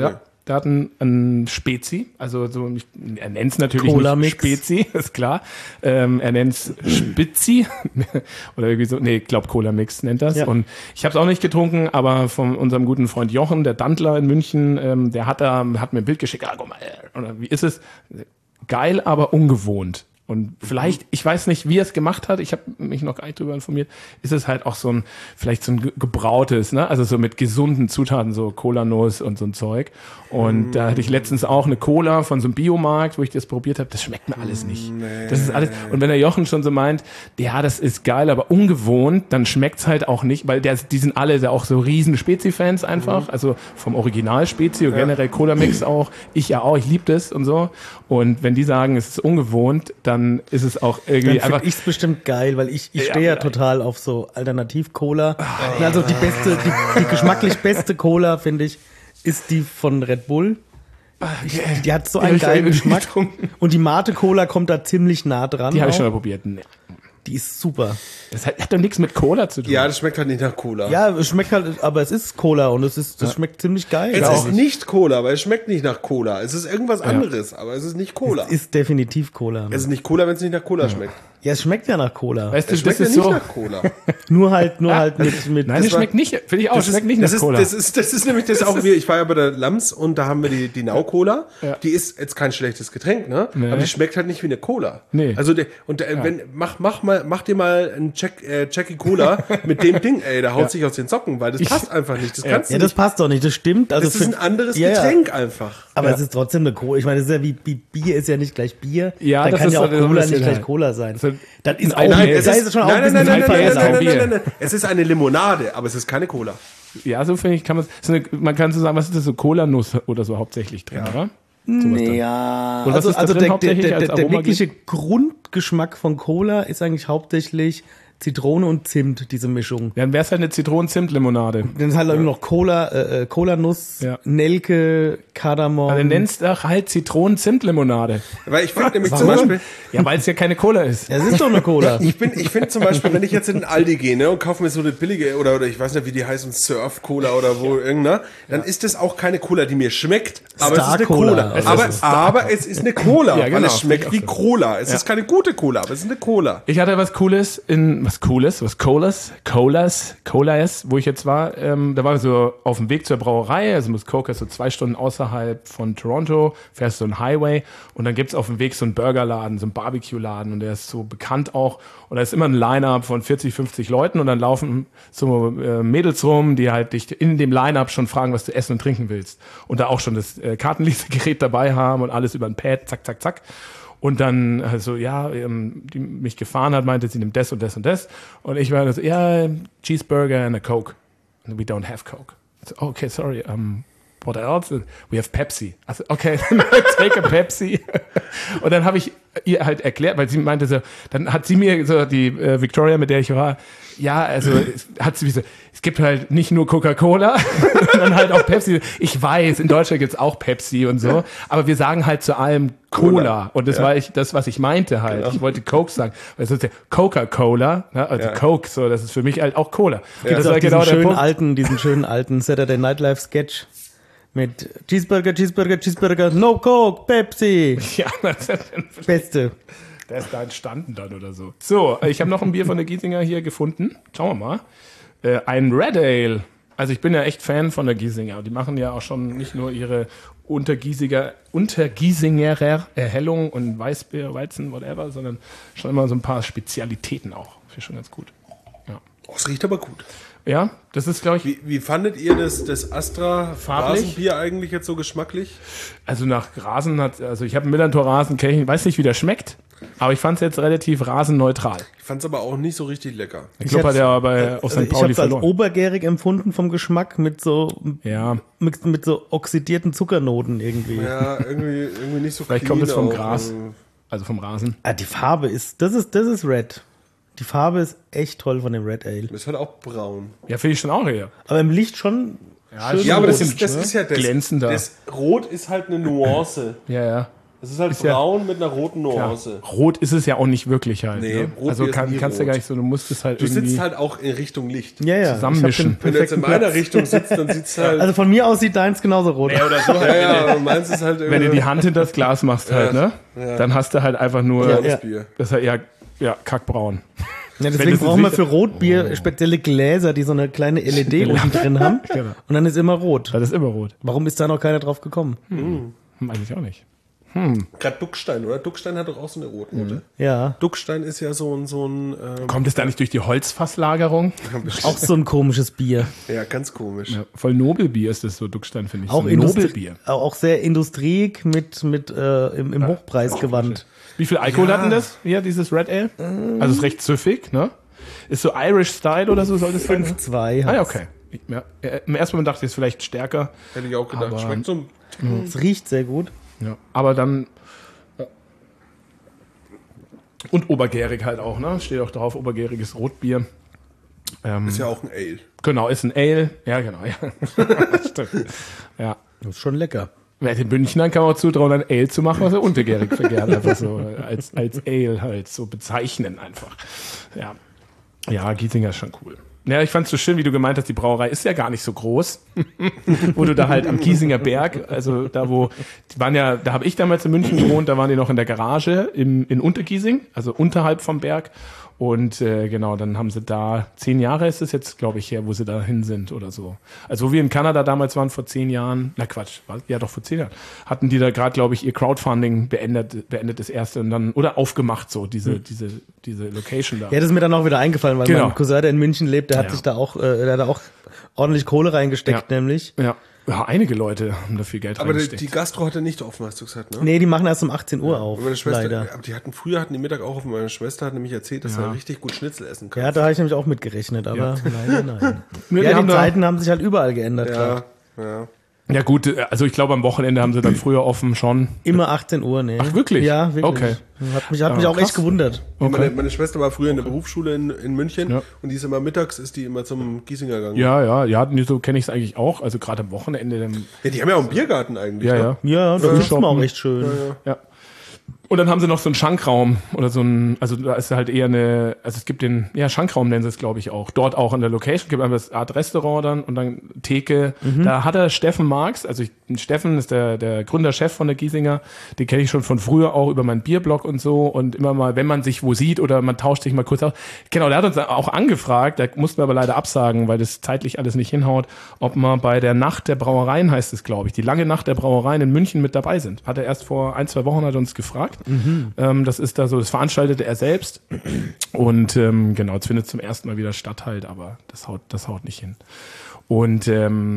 Speaker 2: der hat einen Spezi, also so, er nennt es natürlich
Speaker 4: Cola-Mix.
Speaker 2: nicht Spezi, ist klar. Er nennt es Spitzi oder irgendwie so, nee, ich glaube Cola-Mix nennt das.
Speaker 4: Ja.
Speaker 2: Und ich habe es auch nicht getrunken, aber von unserem guten Freund Jochen, der Dandler in München, der hat mir ein Bild geschickt, guck mal, oder wie ist es? Geil, aber ungewohnt. Und vielleicht, ich weiß nicht, wie er es gemacht hat, ich habe mich noch gar nicht drüber informiert, ist es halt auch vielleicht so ein gebrautes, ne? Also so mit gesunden Zutaten, so Cola-Nuss und so ein Zeug. Und da hatte ich letztens auch eine Cola von so einem Biomarkt, wo ich das probiert habe, das schmeckt mir alles nicht. Das ist alles. Und wenn der Jochen schon so meint, ja, das ist geil, aber ungewohnt, dann schmeckt's halt auch nicht, weil die sind alle auch so riesen Spezi-Fans einfach, also vom Original Spezi und generell Cola-Mix auch. Ich ja auch, ich liebe das und so. Und wenn die sagen, es ist ungewohnt, dann ist es auch irgendwie
Speaker 4: Dann finde ich es bestimmt geil, weil ich stehe ja total auf so Alternativ-Cola. Also die geschmacklich beste Cola, finde ich, ist die von Red Bull. Die hat so einen geilen Geschmack. Und die Mate-Cola kommt da ziemlich nah dran.
Speaker 2: Die habe ich schon mal probiert. Nee.
Speaker 4: Die ist super.
Speaker 2: Das hat doch nichts mit Cola zu tun.
Speaker 3: Ja, das schmeckt halt nicht nach Cola.
Speaker 4: Ja, es schmeckt halt, aber es ist Cola und das schmeckt ziemlich geil.
Speaker 3: Es ist nicht Cola, aber es schmeckt nicht nach Cola. Es ist irgendwas anderes, aber es ist nicht Cola.
Speaker 4: Es ist definitiv Cola.
Speaker 3: Es ist nicht Cola, wenn es nicht nach Cola schmeckt.
Speaker 4: Ja, es schmeckt ja nach Cola.
Speaker 2: Weißt du,
Speaker 3: Es schmeckt
Speaker 2: das
Speaker 3: ja
Speaker 2: ist
Speaker 3: nicht
Speaker 2: so.
Speaker 3: nach Cola.
Speaker 4: Nur halt mit
Speaker 2: Nein, das schmeckt nicht, finde ich auch, das schmeckt nicht nach Cola.
Speaker 3: Das ist nämlich das auch, ich war ja bei der Lams und da haben wir die Nau-Cola.
Speaker 2: Ja.
Speaker 3: Die ist jetzt kein schlechtes Getränk, ne?
Speaker 2: Nee.
Speaker 3: Aber die schmeckt halt nicht wie eine Cola.
Speaker 2: Nee.
Speaker 3: Also, mach dir mal einen Jackie Cola mit dem Ding, ey, da haut sich aus den Socken, weil das passt einfach nicht. Das kannst du
Speaker 4: Ja,
Speaker 3: nicht.
Speaker 4: das passt doch nicht, das stimmt. Also
Speaker 3: Das ist ein anderes Getränk einfach.
Speaker 4: Aber es ist trotzdem eine Cola. Ich meine, das ist ja wie Bier ist ja nicht gleich Bier.
Speaker 2: Ja,
Speaker 4: dann
Speaker 2: das
Speaker 4: kann
Speaker 2: ist
Speaker 4: ja auch
Speaker 2: so ein
Speaker 4: Cola
Speaker 2: bisschen
Speaker 4: nicht gleich
Speaker 2: halt.
Speaker 4: Cola sein.
Speaker 2: So-
Speaker 4: Das ist
Speaker 2: Nein,
Speaker 4: auch
Speaker 2: nein,
Speaker 4: das ist schon auch ein bisschen Bier.
Speaker 3: nein. Es ist eine Limonade, aber es ist keine Cola.
Speaker 2: Ja, so finde ich, man kann so sagen, was ist das, so Cola-Nuss oder so hauptsächlich drin, oder? Sowas dann.
Speaker 4: Ja,
Speaker 2: Und was ist da
Speaker 4: also
Speaker 2: drin hauptsächlich als
Speaker 4: der
Speaker 2: Aroma?
Speaker 4: wirkliche Grundgeschmack von Cola ist eigentlich hauptsächlich Zitrone und Zimt, diese Mischung.
Speaker 2: Dann wäre es halt eine Zitronen-Zimt-Limonade.
Speaker 4: Dann ist halt auch noch Cola-Nuss,
Speaker 2: Ja.
Speaker 4: Nelke, Kardamom.
Speaker 2: Aber dann nennst du halt Zitronen-Zimt-Limonade.
Speaker 3: Weil ich finde nämlich zum Beispiel,
Speaker 2: Ja, weil es ja keine Cola ist.
Speaker 4: Ja, es ist doch eine Cola.
Speaker 3: ich finde zum Beispiel, wenn ich jetzt in den Aldi gehe, ne, und kaufe mir so eine billige, oder ich weiß nicht, wie die heißen, Surf-Cola oder wo irgendeiner, dann ist das auch keine Cola, die mir schmeckt, aber es ist eine
Speaker 4: Star-Cola.
Speaker 3: Cola.
Speaker 4: Es
Speaker 3: Aber es ist eine Cola,
Speaker 2: Ja, genau,
Speaker 3: weil es schmeckt
Speaker 2: finde
Speaker 3: wie
Speaker 2: ich auch so.
Speaker 3: Cola. Es ist keine gute Cola, aber es ist eine Cola.
Speaker 2: Ich hatte was Cooles Colas, wo ich jetzt war. Da war so auf dem Weg zur Brauerei, also Muskoka ist so 2 Stunden außerhalb von Toronto, fährst so einen Highway und dann gibt's auf dem Weg so einen Burgerladen, so einen Barbecue-Laden und der ist so bekannt auch und da ist immer ein Line-Up von 40, 50 Leuten und dann laufen so Mädels rum, die halt dich in dem Line-Up schon fragen, was du essen und trinken willst und da auch schon das Kartenlesegerät dabei haben und alles über ein Pad, zack, zack, zack. Und dann, also, die mich gefahren hat, meinte, sie nimmt das und das und das. Und ich war so, ja, Cheeseburger and a Coke. And we don't have Coke. So, okay, sorry, what else? We have Pepsi. Also, okay, take a Pepsi. Und dann habe ich ihr halt erklärt, weil sie meinte so, dann hat sie mir so, die Victoria, mit der ich war, ja, also hat sie so, es gibt halt nicht nur Coca-Cola, sondern halt auch Pepsi. Ich weiß, in Deutschland gibt's auch Pepsi und so, aber wir sagen halt zu allem Cola. Und das war das, was ich meinte halt. Genau. Ich wollte Coke sagen. Weil es ist ja Coca-Cola, ne? Also Coke, so, das ist für mich halt auch Cola.
Speaker 4: Ja. Das ist halt genau diesen schönen alten Saturday Night Live Sketch. Mit Cheeseburger, no Coke, Pepsi.
Speaker 2: Ja, das ist
Speaker 4: Beste.
Speaker 2: Der ist da entstanden dann oder so. So, ich habe noch ein Bier von der Giesinger hier gefunden. Schauen wir mal. Ein Red Ale. Also ich bin ja echt Fan von der Giesinger. Die machen ja auch schon nicht nur ihre Untergiesinger Erhellung und Weißbier, Weizen, whatever, sondern schon immer so ein paar Spezialitäten auch. Finde ich schon ganz gut. Ja.
Speaker 3: Oh, es riecht aber gut.
Speaker 2: Ja, das ist, glaube ich...
Speaker 3: Wie fandet ihr das Astra Rasenbier eigentlich jetzt so geschmacklich?
Speaker 2: Also nach Rasen also ich habe einen Millantor Rasen, ich weiß nicht, wie der schmeckt, aber ich fand es jetzt relativ rasenneutral.
Speaker 3: Ich fand es aber auch nicht so richtig lecker.
Speaker 2: Ich glaube, hat er bei auf St. Pauli
Speaker 4: ich habe es als
Speaker 2: verloren.
Speaker 4: obergärig empfunden vom Geschmack mit so
Speaker 2: Ja,
Speaker 4: mit so oxidierten Zuckernoten irgendwie.
Speaker 3: Ja, irgendwie nicht so
Speaker 2: vielleicht kommt es vom
Speaker 3: auch.
Speaker 2: Gras, also vom Rasen.
Speaker 4: Ah, die Farbe ist das ist Red. Die Farbe ist echt toll von dem Red Ale.
Speaker 3: Das ist halt auch braun.
Speaker 2: Ja, finde ich schon auch eher.
Speaker 4: Aber im Licht schon schön
Speaker 3: Ja, aber das
Speaker 2: bisschen,
Speaker 3: ist ja das.
Speaker 2: glänzender.
Speaker 3: Das Rot ist halt eine Nuance.
Speaker 2: Ja.
Speaker 3: Es ist halt
Speaker 2: Ist ja-
Speaker 3: braun mit einer roten
Speaker 2: Ja.
Speaker 3: Nuance.
Speaker 2: Rot ist es ja auch nicht wirklich halt.
Speaker 3: Nee,
Speaker 2: Ne?
Speaker 3: Rotbier
Speaker 2: Also
Speaker 3: ist nie
Speaker 2: kannst du
Speaker 3: rot.
Speaker 2: gar nicht so, du musst es halt
Speaker 3: Du
Speaker 2: irgendwie...
Speaker 3: sitzt halt auch in Richtung Licht.
Speaker 4: Ja, ja.
Speaker 2: Zusammenmischen.
Speaker 4: Ich hab den
Speaker 3: Wenn du jetzt in
Speaker 4: perfekten
Speaker 3: meiner
Speaker 4: Platz.
Speaker 3: Richtung sitzt, dann sitzt halt...
Speaker 4: Also von mir aus sieht deins genauso rot aus.
Speaker 2: oder so
Speaker 3: ja, ja, aber meins ist halt irgendwie...
Speaker 2: Wenn du die Hand hinter das Glas machst halt, ne?
Speaker 3: Ja.
Speaker 2: Dann hast du halt einfach nur...
Speaker 4: Ja,
Speaker 3: braunes
Speaker 4: ja.
Speaker 3: Bier.
Speaker 2: Das ist halt ja kackbraun.
Speaker 4: Ja,
Speaker 2: Wenn
Speaker 4: deswegen
Speaker 2: das
Speaker 4: brauchen wir
Speaker 2: sicher-
Speaker 4: für Rotbier spezielle Gläser, die so eine kleine LED unten drin haben.
Speaker 2: Genau.
Speaker 4: Und dann ist immer rot.
Speaker 2: Das ist immer rot.
Speaker 4: Warum ist da noch keiner drauf gekommen?
Speaker 2: Weiß ich auch nicht.
Speaker 3: Gerade Duckstein, oder? Duckstein hat doch auch so eine Rotnote.
Speaker 4: Ja.
Speaker 3: Duckstein ist ja so ein
Speaker 2: Kommt es da nicht durch die Holzfasslagerung?
Speaker 4: Auch so ein komisches Bier.
Speaker 3: ja, ganz komisch.
Speaker 2: Ja, voll Nobelbier ist das so, Duckstein, finde ich.
Speaker 4: Auch
Speaker 2: so ein
Speaker 4: Industrie,
Speaker 2: Nobelbier.
Speaker 4: auch sehr Industriek im Hochpreisgewand.
Speaker 2: Wie viel Alkohol hat denn das hier, dieses Red Ale? Also ist recht süffig, ne? Ist so Irish Style oder so soll das sein?
Speaker 4: 5,2.
Speaker 2: Ah ja, okay. Ja, im ersten Moment dachte ich, es ist vielleicht stärker.
Speaker 3: Hätte ich auch gedacht.
Speaker 2: Aber-
Speaker 3: Schmeckt so...
Speaker 4: Es riecht sehr gut.
Speaker 2: Ja. Aber dann... Und obergärig halt auch, ne? Steht auch drauf, obergäriges Rotbier.
Speaker 3: Ist ja auch ein Ale.
Speaker 2: Genau, ist ein Ale. Ja, genau, ja. Stimmt. Ja.
Speaker 4: Das ist schon lecker.
Speaker 2: Wer den Münchnern kann man auch zutrauen, ein Ale zu machen, was er untergärig vergärt. Einfach so als Ale halt so bezeichnen einfach. Ja. Ja, Giesinger ist schon cool. Ja, ich fand es so schön, wie du gemeint hast, die Brauerei ist ja gar nicht so groß. Wo du da halt am Giesinger Berg, also da die waren ja, da habe ich damals in München gewohnt, da waren die noch in der Garage in Untergiesing, also unterhalb vom Berg. Und genau, dann haben sie da, 10 Jahre ist es jetzt, glaube ich, her, wo sie da hin sind oder so. Also wo wir in Kanada damals waren, vor 10 Jahren, na Quatsch, ja doch vor 10 Jahren, hatten die da gerade, glaube ich, ihr Crowdfunding beendet das erste und dann, oder aufgemacht so, diese Location da.
Speaker 4: Ja, das ist mir dann auch wieder eingefallen, weil
Speaker 2: Genau.
Speaker 4: mein Cousin, der in München lebt, der hat
Speaker 2: Ja.
Speaker 4: sich da auch, der hat da auch ordentlich Kohle reingesteckt,
Speaker 2: Ja.
Speaker 4: nämlich.
Speaker 2: Ja, einige Leute haben da viel Geld
Speaker 3: Aber
Speaker 2: reingesteckt.
Speaker 3: die Gastro hatte nicht offen, hast du gesagt, ne?
Speaker 4: Nee, die machen erst um 18 Uhr auf,
Speaker 3: Und meine Schwester,
Speaker 4: leider.
Speaker 3: aber früher hatten die Mittag auch offen. Meine Schwester hat nämlich erzählt, dass er richtig gut Schnitzel essen kann.
Speaker 4: Ja, da habe ich nämlich auch mitgerechnet, aber nein.
Speaker 2: Nee,
Speaker 4: Ja,
Speaker 2: die haben
Speaker 4: die
Speaker 2: da-
Speaker 4: Zeiten haben sich halt überall geändert. klar.
Speaker 3: ja.
Speaker 2: Ja gut, also ich glaube am Wochenende haben sie dann früher offen schon.
Speaker 4: Immer 18 Uhr, ne?
Speaker 2: Ach, wirklich?
Speaker 4: Ja, wirklich.
Speaker 2: Okay.
Speaker 4: Hat mich auch
Speaker 2: krass.
Speaker 4: echt gewundert.
Speaker 2: Okay.
Speaker 3: Meine Schwester war früher in der Berufsschule in München
Speaker 2: Ja.
Speaker 3: und die ist immer mittags, ist die immer zum Giesinger gegangen.
Speaker 2: Ja, so kenne ich es eigentlich auch. Also gerade am Wochenende.
Speaker 3: Ja, die haben ja auch einen Biergarten eigentlich. ne?
Speaker 4: Ja, das ist
Speaker 2: shoppen.
Speaker 4: auch echt schön.
Speaker 2: Ja. Und dann haben sie noch so einen Schankraum oder so ein, also da ist halt eher also es gibt Schankraum nennen sie es, glaube ich, auch. Dort auch in der Location, gibt einfach das Art Restaurant dann und dann Theke. Da hat er Steffen Marx, also Steffen ist der Gründerchef von der Giesinger, den kenne ich schon von früher auch über meinen Bierblog und so und immer mal, wenn man sich wo sieht oder man tauscht sich mal kurz aus. Genau, der hat uns auch angefragt, da mussten wir aber leider absagen, weil das zeitlich alles nicht hinhaut, ob wir bei der Nacht der Brauereien, heißt es, glaube ich, die lange Nacht der Brauereien in München mit dabei sind. Hat er erst vor 1-2 Wochen hat er uns gefragt. Das ist da so, das veranstaltete er selbst. Und genau, es findet zum ersten Mal wieder statt halt, aber das haut nicht hin. Und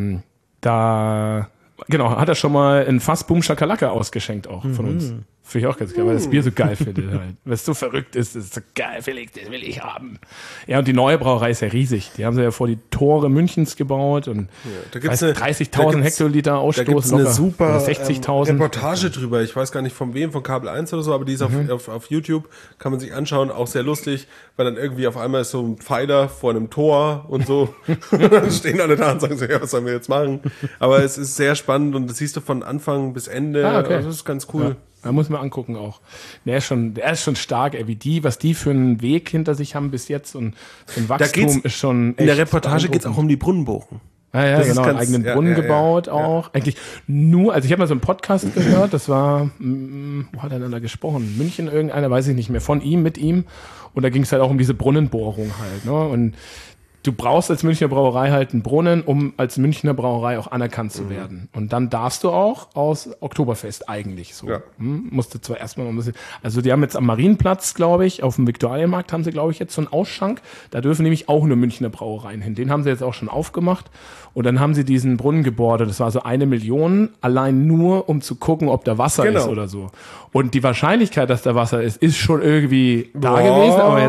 Speaker 2: da, genau, hat er schon mal ein Fass Boom Shakalaka ausgeschenkt auch von uns. Finde ich auch ganz geil, weil das Bier so geil finde halt. Weil es so verrückt ist, das ist so geil, Felix, das will ich haben. Ja, und die neue Brauerei ist ja riesig. Die haben sie ja vor die Tore Münchens gebaut und
Speaker 3: da gibt's eine-
Speaker 2: 30.000 Hektoliter
Speaker 3: Da
Speaker 2: Ausstoß
Speaker 3: gibt es eine
Speaker 2: locker.
Speaker 3: super
Speaker 2: Oder 60.000.
Speaker 3: Reportage drüber. Ich weiß gar nicht von wem, von Kabel 1 oder so, aber die ist auf YouTube, kann man sich anschauen, auch sehr lustig, weil dann irgendwie auf einmal ist so ein Pfeiler vor einem Tor und so. Und dann stehen alle da und sagen so, ja, was sollen wir jetzt machen? Aber es ist sehr spannend und das siehst du von Anfang bis Ende.
Speaker 2: Ah, okay.
Speaker 3: Also das ist ganz cool.
Speaker 2: Ja, da muss man angucken auch. Der ist schon stark, ey, was die für einen Weg hinter sich haben bis jetzt und ein Wachstum ist schon echt
Speaker 3: in der Reportage geht es auch um die Brunnenbogen.
Speaker 2: Ja,
Speaker 3: Das ist
Speaker 2: genau, einen
Speaker 3: ganz-
Speaker 2: eigenen
Speaker 3: ja,
Speaker 2: Brunnen
Speaker 3: ja, ja.
Speaker 2: gebaut auch. Eigentlich nur, also ich habe mal so einen Podcast gehört, das war, wo hat er denn da gesprochen? München irgendeiner, weiß ich nicht mehr, von ihm, mit ihm. Und da ging es halt auch um diese Brunnenbohrung halt. Ne? Und du brauchst als Münchner Brauerei halt einen Brunnen, um als Münchner Brauerei auch anerkannt zu werden. Und dann darfst du auch aus Oktoberfest eigentlich so.
Speaker 3: Ja.
Speaker 2: Musste zwar erstmal noch ein bisschen, also die haben jetzt am Marienplatz, glaube ich, auf dem Viktualienmarkt haben sie, glaube ich, jetzt so einen Ausschank. Da dürfen nämlich auch nur Münchner Brauereien hin. Den haben sie jetzt auch schon aufgemacht. Und dann haben sie diesen Brunnen gebohrt. Und das war so 1 Million, allein nur, um zu gucken, ob da Wasser
Speaker 3: Genau.
Speaker 2: ist oder so. Und die Wahrscheinlichkeit, dass da Wasser ist schon irgendwie da
Speaker 3: Boah.
Speaker 2: gewesen. Aber jetzt halt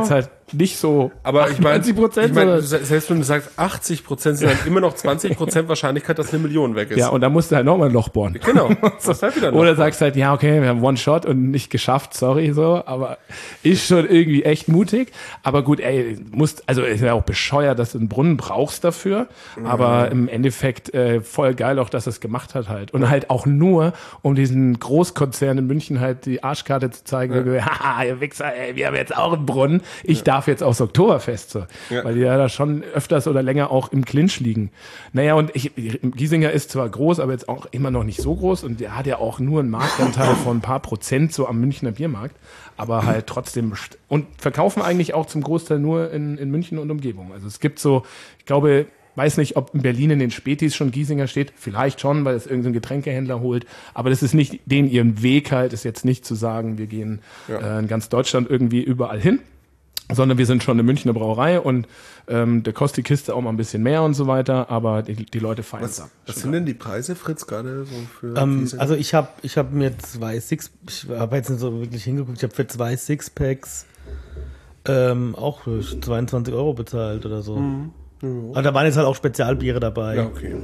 Speaker 2: nicht so
Speaker 3: Aber ich meine,
Speaker 2: 20%.
Speaker 3: selbst wenn du sagst 80%, sind dann immer noch 20% Wahrscheinlichkeit, dass 1 Million weg ist.
Speaker 2: Ja, und dann musst du halt nochmal ein Loch bohren.
Speaker 3: Genau. Das halt wieder
Speaker 2: Oder sagst halt, ja, okay, wir haben One-Shot und nicht geschafft, sorry, so, aber ist schon irgendwie echt mutig. Aber gut, ey, also ist ja auch bescheuert, dass du einen Brunnen brauchst dafür, aber im Endeffekt voll geil auch, dass er es gemacht hat halt. Und halt auch nur, um diesen Großkonzern in München halt die Arschkarte zu zeigen, haha, ihr Wichser, ey, wir haben jetzt auch einen Brunnen, ich darf jetzt aufs Oktoberfest, so. Ja. Weil die ja da schon öfters oder länger auch im Clinch liegen. Naja, und Giesinger ist zwar groß, aber jetzt auch immer noch nicht so groß und der hat ja auch nur einen Marktanteil von ein paar Prozent so am Münchner Biermarkt, aber halt trotzdem und verkaufen eigentlich auch zum Großteil nur in München und Umgebung. Also es gibt so, ich glaube, weiß nicht, ob in Berlin in den Spätis schon Giesinger steht, vielleicht schon, weil es irgendein Getränkehändler holt, aber das ist nicht denen ihren Weg halt, ist jetzt nicht zu sagen, wir gehen in ganz Deutschland irgendwie überall hin, sondern wir sind schon eine Münchner Brauerei und der kostet die Kiste auch mal ein bisschen mehr und so weiter, aber die Leute feiern es ab.
Speaker 3: Was sind denn die Preise, Fritz, gerade so für
Speaker 4: also ich hab mir ich habe jetzt nicht so wirklich hingeguckt, ich habe für 2 Sixpacks auch 22 € bezahlt oder so. Mhm. Ja. Aber da waren jetzt halt auch Spezialbiere dabei.
Speaker 3: Ja, okay.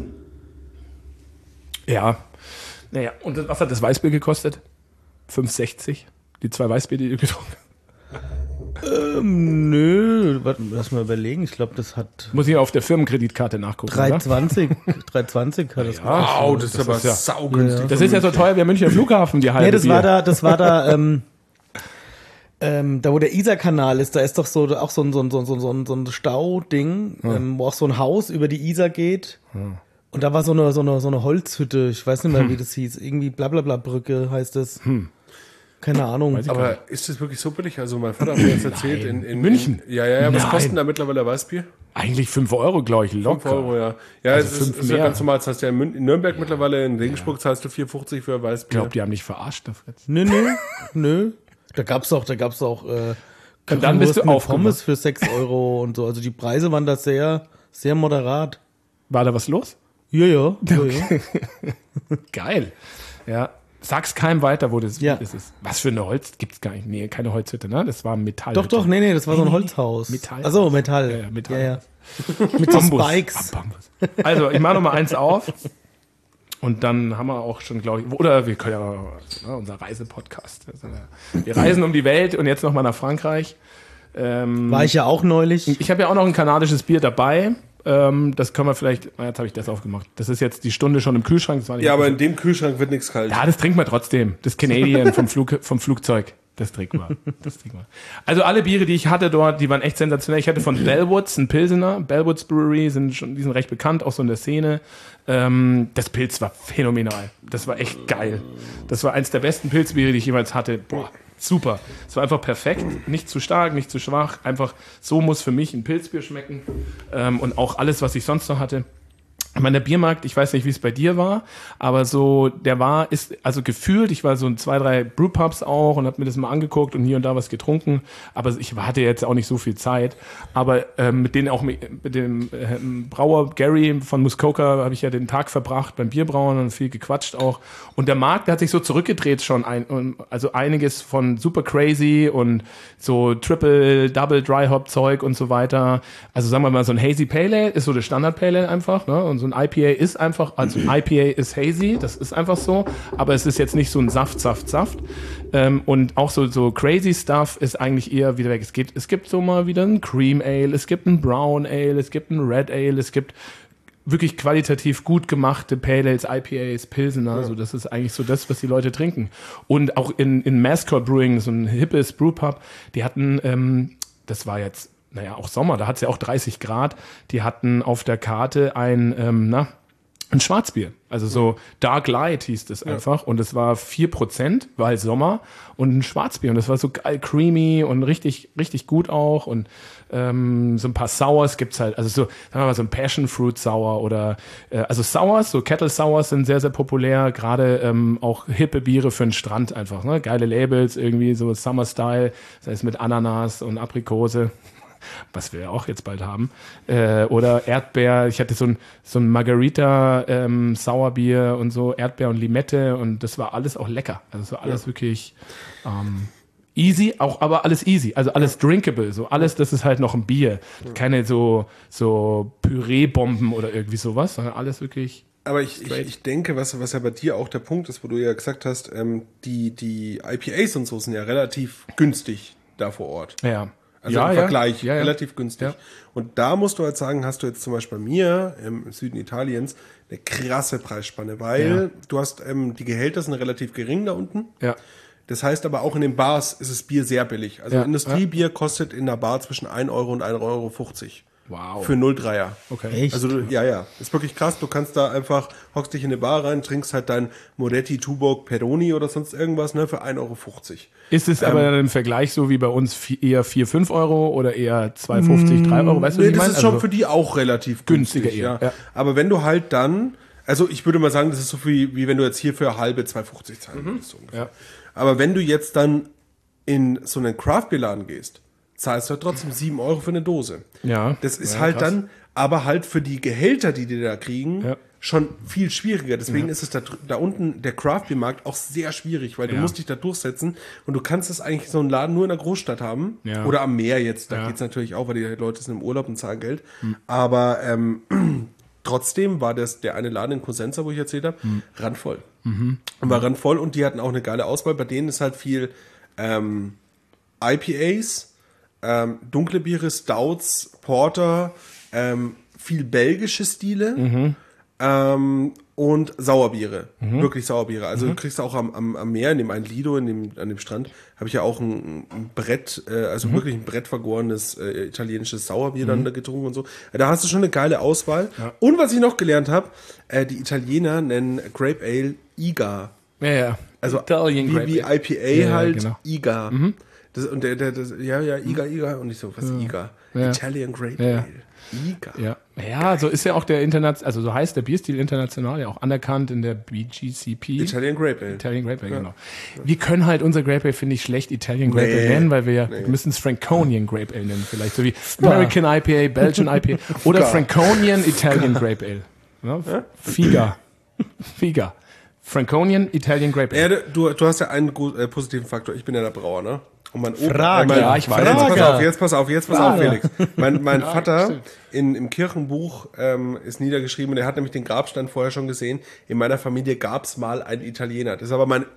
Speaker 2: Ja, naja, und was hat das Weißbier gekostet? 5,60? Die 2 Weißbier, die du getrunken hast?
Speaker 4: Nö, lass mal überlegen. Ich glaube, das hat.
Speaker 2: Muss ich auf der Firmenkreditkarte nachgucken.
Speaker 4: 3,20 hat das gekostet.
Speaker 3: Wow, das ist aber saugünstig.
Speaker 2: Das ist ja so teuer wie am Münchner Flughafen, die halbe
Speaker 4: Nee, das war da, da wo der Isar-Kanal ist, da ist doch so auch so ein Stauding, wo auch so ein Haus über die Isar geht. Und da war so eine Holzhütte, ich weiß nicht mehr, wie das hieß, irgendwie Blablabla-Brücke heißt es. Keine Ahnung.
Speaker 3: Aber ist das wirklich so billig? Also mein Vater hat mir jetzt erzählt, in
Speaker 2: München.
Speaker 3: Ja, was kostet da mittlerweile Weißbier?
Speaker 2: Eigentlich 5 €, glaube ich, locker.
Speaker 3: 5 €, ja. Ja,
Speaker 2: Also
Speaker 3: es ist ja ganz normal. Das heißt ja in Nürnberg mittlerweile, in Regensburg zahlst du 4,50 für Weißbier.
Speaker 2: Ich glaube, die haben dich verarscht, der Fritz.
Speaker 4: Nö. Da gab's auch
Speaker 2: und dann bist du
Speaker 4: mit Pommes für 6 € und so. Also die Preise waren da sehr, sehr moderat.
Speaker 2: War da was los?
Speaker 4: Ja.
Speaker 2: Geil. Ja. Sag's keinem weiter, wo das ist. Was für eine Holz? Gibt's gar nicht. Nee, keine Holzhütte, ne? Das war Metall.
Speaker 4: Doch, nee, das war so ein Holzhaus.
Speaker 2: Metall.
Speaker 4: Also Metall.
Speaker 2: Ja, Metall.
Speaker 4: Ja. Mit so Spikes.
Speaker 2: Also, ich mache noch mal eins auf. Und dann haben wir auch schon, glaube ich, oder wir können ja unser Reisepodcast. Wir reisen um die Welt und jetzt noch mal nach Frankreich.
Speaker 4: War ich ja auch neulich.
Speaker 2: Ich habe ja auch noch ein kanadisches Bier dabei. Das können wir vielleicht, jetzt habe ich das aufgemacht. Das ist jetzt die Stunde schon im Kühlschrank. Das war nicht
Speaker 3: aber in dem Kühlschrank wird nichts kalt.
Speaker 2: Ja, das trinken wir trotzdem. Das Canadian vom Flugzeug. Das trinken wir. Also alle Biere, die ich hatte dort, die waren echt sensationell. Ich hatte von Bellwoods einen Pilsener. Bellwoods Brewery, die sind recht bekannt, auch so in der Szene. Das Pilz war phänomenal. Das war echt geil. Das war eins der besten Pilzbiere, die ich jemals hatte. Boah, super. Es war einfach perfekt. Nicht zu stark, nicht zu schwach. Einfach so muss für mich ein Pilzbier schmecken. Und auch alles, was ich sonst noch hatte. Ich meine, der Biermarkt, ich weiß nicht, wie es bei dir war, aber so, also gefühlt, ich war so in 2, 3 Brewpubs auch und habe mir das mal angeguckt und hier und da was getrunken, aber ich hatte jetzt auch nicht so viel Zeit, aber mit dem Brauer Gary von Muskoka habe ich ja den Tag verbracht beim Bierbrauen und viel gequatscht auch und der Markt, der hat sich so zurückgedreht schon, also einiges von super crazy und so Triple, Double Dry Hop Zeug und so weiter, also sagen wir mal so ein Hazy Pale Ale ist so der Standard Pale Ale einfach, ne, und so ein IPA ist einfach, also ein IPA ist hazy, das ist einfach so, aber es ist jetzt nicht so ein Saft. Und auch so crazy Stuff ist eigentlich eher wieder weg. Es gibt so mal wieder ein Cream Ale, es gibt ein Brown Ale, es gibt ein Red Ale, es gibt wirklich qualitativ gut gemachte Pale Ales, IPAs, Pilsener, also das ist eigentlich so das, was die Leute trinken. Und auch in Mascot Brewing, so ein hippes Brewpub, die hatten, das war jetzt auch Sommer, da hat es ja auch 30 Grad, die hatten auf der Karte ein Schwarzbier, also so Dark Light hieß das einfach und es war 4%, weil Sommer und ein Schwarzbier und das war so geil creamy und richtig, richtig gut auch und so ein paar Sours gibt's halt, also so, sagen wir mal so ein Passion Fruit Sour oder also Sours, so Kettle Sours sind sehr, sehr populär, gerade auch hippe Biere für den Strand einfach, ne? Geile Labels, irgendwie so Summer Style, das heißt mit Ananas und Aprikose. Was wir ja auch jetzt bald haben. Oder Erdbeer. Ich hatte so ein Margarita Sauerbier und so, Erdbeer und Limette und das war alles auch lecker. Also es war alles wirklich easy, auch aber alles easy, also alles drinkable, so alles, das ist halt noch ein Bier. Keine so Püree-Bomben oder irgendwie sowas, sondern alles wirklich.
Speaker 3: Aber ich denke, was ja bei dir auch der Punkt ist, wo du ja gesagt hast, die IPAs und so sind ja relativ günstig da vor Ort.
Speaker 2: Ja.
Speaker 3: Also im Vergleich relativ günstig. Ja. Und da musst du halt sagen, hast du jetzt zum Beispiel bei mir im Süden Italiens eine krasse Preisspanne, weil du hast die Gehälter sind relativ gering da unten. Ja. Das heißt aber auch in den Bars ist das Bier sehr billig. Also Industriebier kostet in der Bar zwischen 1 Euro und 1,50 Euro.
Speaker 2: Wow.
Speaker 3: Für 0,3er.
Speaker 2: Okay.
Speaker 4: Echt?
Speaker 3: Also ist wirklich krass. Du kannst da einfach, hockst dich in eine Bar rein, trinkst halt dein Moretti, Tuborg, Peroni oder sonst irgendwas, ne, für 1,50 Euro.
Speaker 2: Ist es aber dann im Vergleich so wie bei uns eher 4, 5 Euro oder eher 2,50, 3 Euro? Weißt du, was ich meine?
Speaker 3: Das ist schon für die auch relativ
Speaker 2: günstiger eher. Ja.
Speaker 3: Aber wenn du halt dann, also ich würde mal sagen, das ist so viel, wie wenn du jetzt hier für halbe 2,50 zahlen würdest. So ungefähr. Ja. Aber wenn du jetzt dann in so einen Craft-Bier-Laden gehst, zahlst du halt trotzdem 7 Euro für eine Dose. Ja. Das ist halt krass. Dann, aber halt für die Gehälter, die da kriegen, schon viel schwieriger. Deswegen ist es da unten, der Craft-Beer-Markt, auch sehr schwierig, weil du musst dich da durchsetzen und du kannst es eigentlich so einen Laden nur in der Großstadt haben. Ja. Oder am Meer jetzt. Da geht's natürlich auch, weil die Leute sind im Urlaub und zahlen Geld. Aber trotzdem war der eine Laden in Cosenza, wo ich erzählt habe, randvoll. Und war randvoll und die hatten auch eine geile Auswahl. Bei denen ist halt viel IPAs, dunkle Biere, Stouts, Porter, viel belgische Stile und Sauerbiere. Wirklich Sauerbiere. Also du kriegst auch am Meer, in dem einen Lido, an dem Strand, habe ich ja auch ein Brett, wirklich ein Brett vergorenes italienisches Sauerbier dann da getrunken und so. Da hast du schon eine geile Auswahl. Ja. Und was ich noch gelernt habe, die Italiener nennen Grape Ale IGA.
Speaker 2: Ja.
Speaker 3: Also
Speaker 2: Italian
Speaker 3: wie IPA halt
Speaker 2: genau.
Speaker 3: IGA. Das, und IGA. Und ich so, was IGA? Italian Grape Ale. IGA.
Speaker 2: Ja, so ist ja auch der also so heißt der Bierstil international ja auch anerkannt in der BGCP.
Speaker 3: Italian Grape Ale.
Speaker 2: Italian Grape Ale, genau. Wir können halt unser Grape Ale, finde ich, schlecht Italian Grape Ale nennen, weil wir müssen es Franconian Grape Ale nennen, vielleicht so wie American IPA, Belgian IPA oder Franconian Italian Grape Ale. Ja? Figa. Franconian Italian Grape Ale.
Speaker 3: Ja, du hast ja einen positiven Faktor. Ich bin ja der Brauer, ne? Und mein Opa,
Speaker 2: Frage. Ich weiß.
Speaker 3: Jetzt pass auf, Felix. Mein Vater im Kirchenbuch ist niedergeschrieben und er hat nämlich den Grabstein vorher schon gesehen. In meiner Familie gab es mal einen Italiener. Das ist aber mein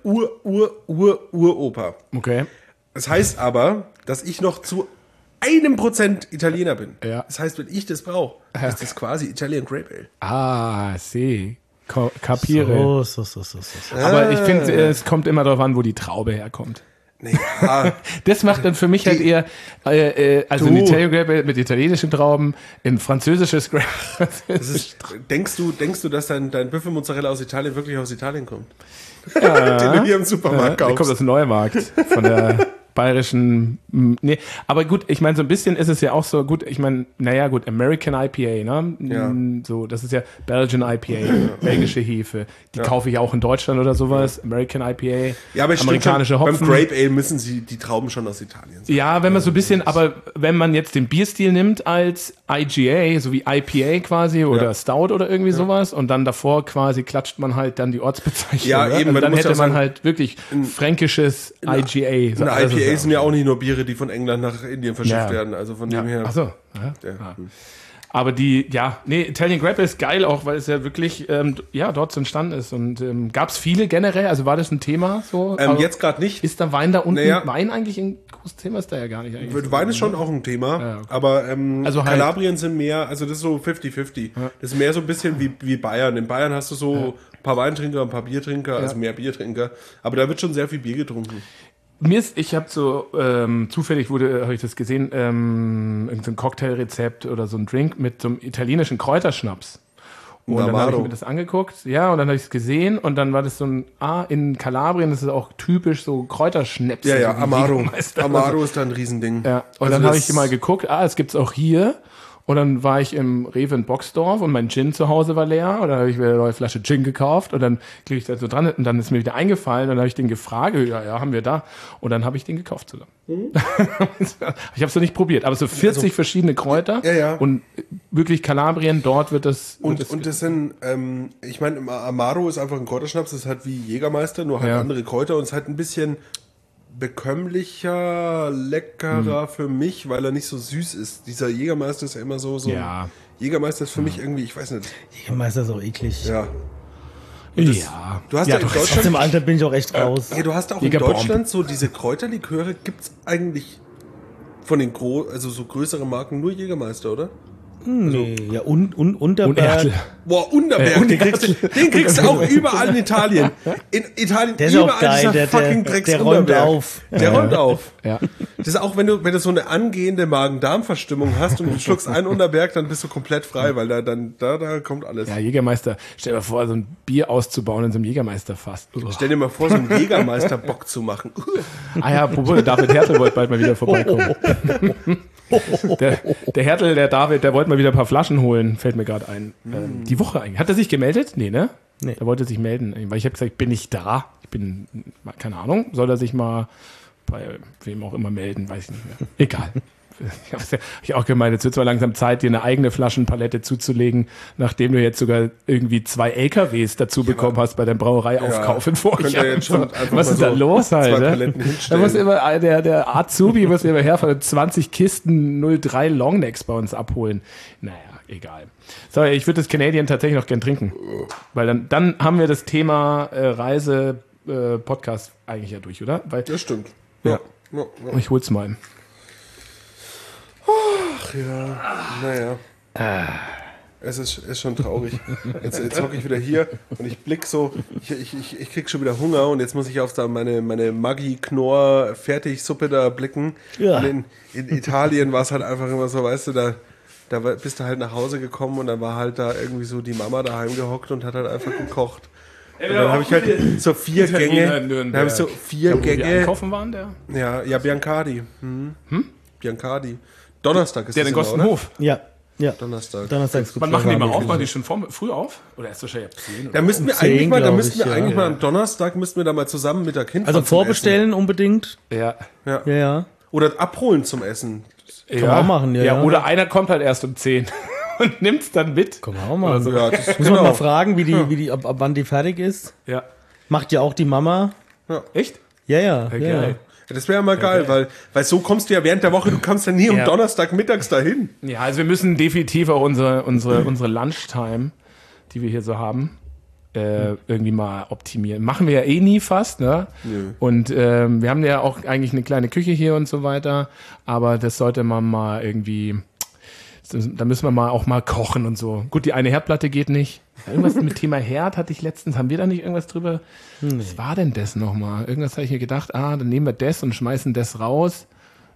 Speaker 3: Uropa.
Speaker 2: Okay.
Speaker 3: Das heißt aber, dass ich noch zu 1% Italiener bin.
Speaker 2: Ja.
Speaker 3: Das heißt, wenn ich das brauche, ist das quasi Italian Grape Ale.
Speaker 2: Ah, see. Kapiere.
Speaker 4: So.
Speaker 2: Aber ich finde, es kommt immer darauf an, wo die Traube herkommt.
Speaker 3: Nee,
Speaker 2: das macht dann für mich halt eher, also ein Italian Grape Ale mit italienischen Trauben, ein französisches Grape.
Speaker 3: Denkst du, dass dein Büffelmozzarella aus Italien wirklich aus Italien kommt? Den du hier im Supermarkt kaufst.
Speaker 2: Der kommt aus dem Neumarkt von der bayerischen, nee, aber gut, ich meine, so ein bisschen ist es ja auch so, gut, ich meine, American IPA, ne? Ja. So, das ist ja Belgian IPA, belgische Hefe. Die kaufe ich auch in Deutschland oder sowas. American IPA,
Speaker 3: ja, aber
Speaker 2: amerikanische
Speaker 3: schon,
Speaker 2: Hopfen.
Speaker 3: Beim Grape Ale müssen die Trauben schon aus Italien sein.
Speaker 2: Ja, wenn man so ein bisschen, aber wenn man jetzt den Bierstil nimmt als IGA, so wie IPA quasi oder Stout oder irgendwie sowas und dann davor quasi klatscht man halt dann die Ortsbezeichnung.
Speaker 3: Ja, eben.
Speaker 2: Also dann hätte man halt wirklich fränkisches IGA.
Speaker 3: So IPA sind ja auch nicht nur Biere, die von England nach Indien verschifft werden. Also von dem her.
Speaker 2: Ach so. Aber Italian Grape ist geil auch, weil es ja wirklich dort so entstanden ist. Und gab es viele generell? Also war das ein Thema so?
Speaker 3: Jetzt gerade nicht.
Speaker 2: Ist da Wein da unten? Wein eigentlich ein großes Thema? Ist da ja gar nicht eigentlich.
Speaker 3: Wein ist schon auch ein Thema. Ja, okay. Aber also halt, Kalabrien sind mehr, also das ist so 50-50. Ja. Das ist mehr so ein bisschen wie Bayern. In Bayern hast du so ein paar Weintrinker, ein paar Biertrinker, also mehr Biertrinker. Aber da wird schon sehr viel Bier getrunken.
Speaker 2: Ich habe so, zufällig habe ich das gesehen, irgendein Cocktailrezept oder so ein Drink mit so einem italienischen Kräuterschnaps. Und dann habe ich mir das angeguckt, und dann habe ich es gesehen und dann war das so in Kalabrien ist es auch typisch so Kräuterschnäpse.
Speaker 3: Ja, Amaro. Amaro ist da ein Riesending.
Speaker 2: Ja, und also dann habe ich mal geguckt, es gibt's auch hier. Und dann war ich im Rewe in Boxdorf und mein Gin zu Hause war leer. Und dann habe ich wieder eine neue Flasche Gin gekauft. Und dann klicke ich da so dran und dann ist mir wieder eingefallen. Und dann habe ich den gefragt, haben wir da. Und dann habe ich den gekauft sogar. Ich habe es noch nicht probiert, aber so 40 verschiedene Kräuter.
Speaker 3: Ja.
Speaker 2: Und wirklich Kalabrien, dort wird das...
Speaker 3: Und das sind, ich meine, Amaro ist einfach ein Kräuterschnaps. Das ist halt wie Jägermeister, nur halt andere Kräuter. Und es ist halt ein bisschen bekömmlicher, leckerer für mich, weil er nicht so süß ist. Dieser Jägermeister ist ja immer so
Speaker 2: Ja.
Speaker 3: Jägermeister ist für mich irgendwie, ich weiß nicht.
Speaker 4: Jägermeister ist auch eklig.
Speaker 3: Ja.
Speaker 2: Ja.
Speaker 3: Du hast
Speaker 2: Ja,
Speaker 3: ja in
Speaker 2: doch,
Speaker 4: Aus
Speaker 3: Deutschland,
Speaker 4: dem Alter bin ich auch echt raus.
Speaker 3: ja, du hast auch in
Speaker 2: Jägerbomb.
Speaker 3: Deutschland so diese Kräuterliköre, gibt's eigentlich von den also so größeren Marken nur Jägermeister, oder?
Speaker 4: Nee, ja, und Unterberg.
Speaker 2: Und Ertl.
Speaker 3: Boah, Unterberg, den kriegst du auch überall in Italien. In Italien
Speaker 4: Der ist auch
Speaker 3: überall
Speaker 4: geil,
Speaker 3: dieser
Speaker 4: der
Speaker 3: fucking Drecks
Speaker 4: räumt
Speaker 3: Unterberg.
Speaker 4: auf.
Speaker 3: Der räumt auf.
Speaker 2: Ja.
Speaker 3: Das ist auch, wenn du so eine angehende Magen-Darm-Verstimmung hast und du schluckst einen Unterberg, dann bist du komplett frei, weil da kommt alles.
Speaker 2: Ja, Jägermeister. Stell dir mal vor, so ein Bier auszubauen in so einem Jägermeisterfass.
Speaker 3: Stell dir mal vor, so einen Jägermeister-Bock zu machen.
Speaker 2: Ah ja, apropos, David Hertel wollte bald mal wieder vorbeikommen. Der Hertel, der David, der wollte mal wieder ein paar Flaschen holen, fällt mir gerade ein. Die Woche eigentlich. Hat er sich gemeldet? Nee, ne?
Speaker 4: Nee.
Speaker 2: Er wollte sich melden, weil ich habe gesagt, ich bin nicht da. Ich bin, keine Ahnung, soll er sich mal bei wem auch immer melden, weiß ich nicht mehr. Egal. Ich habe auch gemeint, es wird zwar langsam Zeit, dir eine eigene Flaschenpalette zuzulegen, nachdem du jetzt sogar irgendwie 2 LKWs dazu bekommen hast bei deinem Brauereiaufkauf in
Speaker 3: Könnt ihr jetzt schon einfach
Speaker 2: Was ist
Speaker 3: mal
Speaker 2: da
Speaker 3: so
Speaker 2: los halt?
Speaker 3: 2
Speaker 2: Ne?
Speaker 3: Paletten
Speaker 2: Da
Speaker 3: hinstellen.
Speaker 2: muss immer der Azubi muss immer her von 20 Kisten 03 Longnecks bei uns abholen. Naja, egal. So, ich würde das Canadian tatsächlich noch gern trinken. Weil dann haben wir das Thema Reise Podcast eigentlich ja durch, oder? Weil,
Speaker 3: Das stimmt.
Speaker 2: Ja.
Speaker 3: Ja.
Speaker 2: ich hol's mal.
Speaker 3: Ach ja, naja. Es ist schon traurig. Jetzt hocke ich wieder hier und ich blick so, ich krieg schon wieder Hunger und jetzt muss ich auf da meine Maggi-Knorr-Fertigsuppe da blicken.
Speaker 4: Ja.
Speaker 3: Und in Italien war es halt einfach immer so, weißt du, da bist du halt nach Hause gekommen und dann war halt da irgendwie so die Mama daheim gehockt und hat halt einfach gekocht. Und dann habe ich halt so 4 Gänge. Dann habe ich so 4 Gänge.
Speaker 2: Einkaufen waren der?
Speaker 3: Ja, Biancardi. Biancardi. Donnerstag ist
Speaker 2: Der
Speaker 3: das
Speaker 2: den
Speaker 3: immer, oder?
Speaker 2: Gostenhof.
Speaker 4: Ja.
Speaker 3: Donnerstag.
Speaker 4: Donnerstags gibt's
Speaker 2: Wann machen die mal auf?
Speaker 4: Warme
Speaker 2: Machen die schon früh auf? Oder erst wahrscheinlich ab 10?
Speaker 3: Da müssten wir
Speaker 4: 10,
Speaker 3: eigentlich mal,
Speaker 4: glaub ich, ja.
Speaker 3: mal am Donnerstag müssten wir da mal zusammen Mittag hinfahren.
Speaker 4: Also vorbestellen unbedingt.
Speaker 2: Ja.
Speaker 3: Ja.
Speaker 4: Ja.
Speaker 3: Oder abholen zum Essen.
Speaker 2: Kann
Speaker 4: man auch machen, ja.
Speaker 2: Oder einer kommt halt erst um 10 und nimmt's dann mit.
Speaker 4: Kann man auch machen.
Speaker 2: Oder so.
Speaker 3: Ja, das
Speaker 4: Muss man mal fragen, ab wann die fertig ist.
Speaker 2: Ja.
Speaker 4: Macht ja auch die Mama.
Speaker 2: Echt?
Speaker 4: Ja.
Speaker 2: Ja,
Speaker 4: ja.
Speaker 2: geil.
Speaker 3: Das wäre ja mal geil, weil so kommst du ja während der Woche, du kommst ja nie um
Speaker 2: Ja.
Speaker 3: Donnerstag mittags dahin.
Speaker 2: Ja, also wir müssen definitiv auch unsere Lunchtime, die wir hier so haben, irgendwie mal optimieren. Machen wir ja eh nie fast, ne?
Speaker 3: Nö.
Speaker 2: Und wir haben ja auch eigentlich eine kleine Küche hier und so weiter, aber das sollte man mal irgendwie, da müssen wir mal auch mal kochen und so. Gut, die eine Herdplatte geht nicht. Irgendwas mit Thema Herd hatte ich letztens, haben wir da nicht irgendwas drüber? Was war denn das nochmal? Irgendwas habe ich mir gedacht, dann nehmen wir das und schmeißen das raus.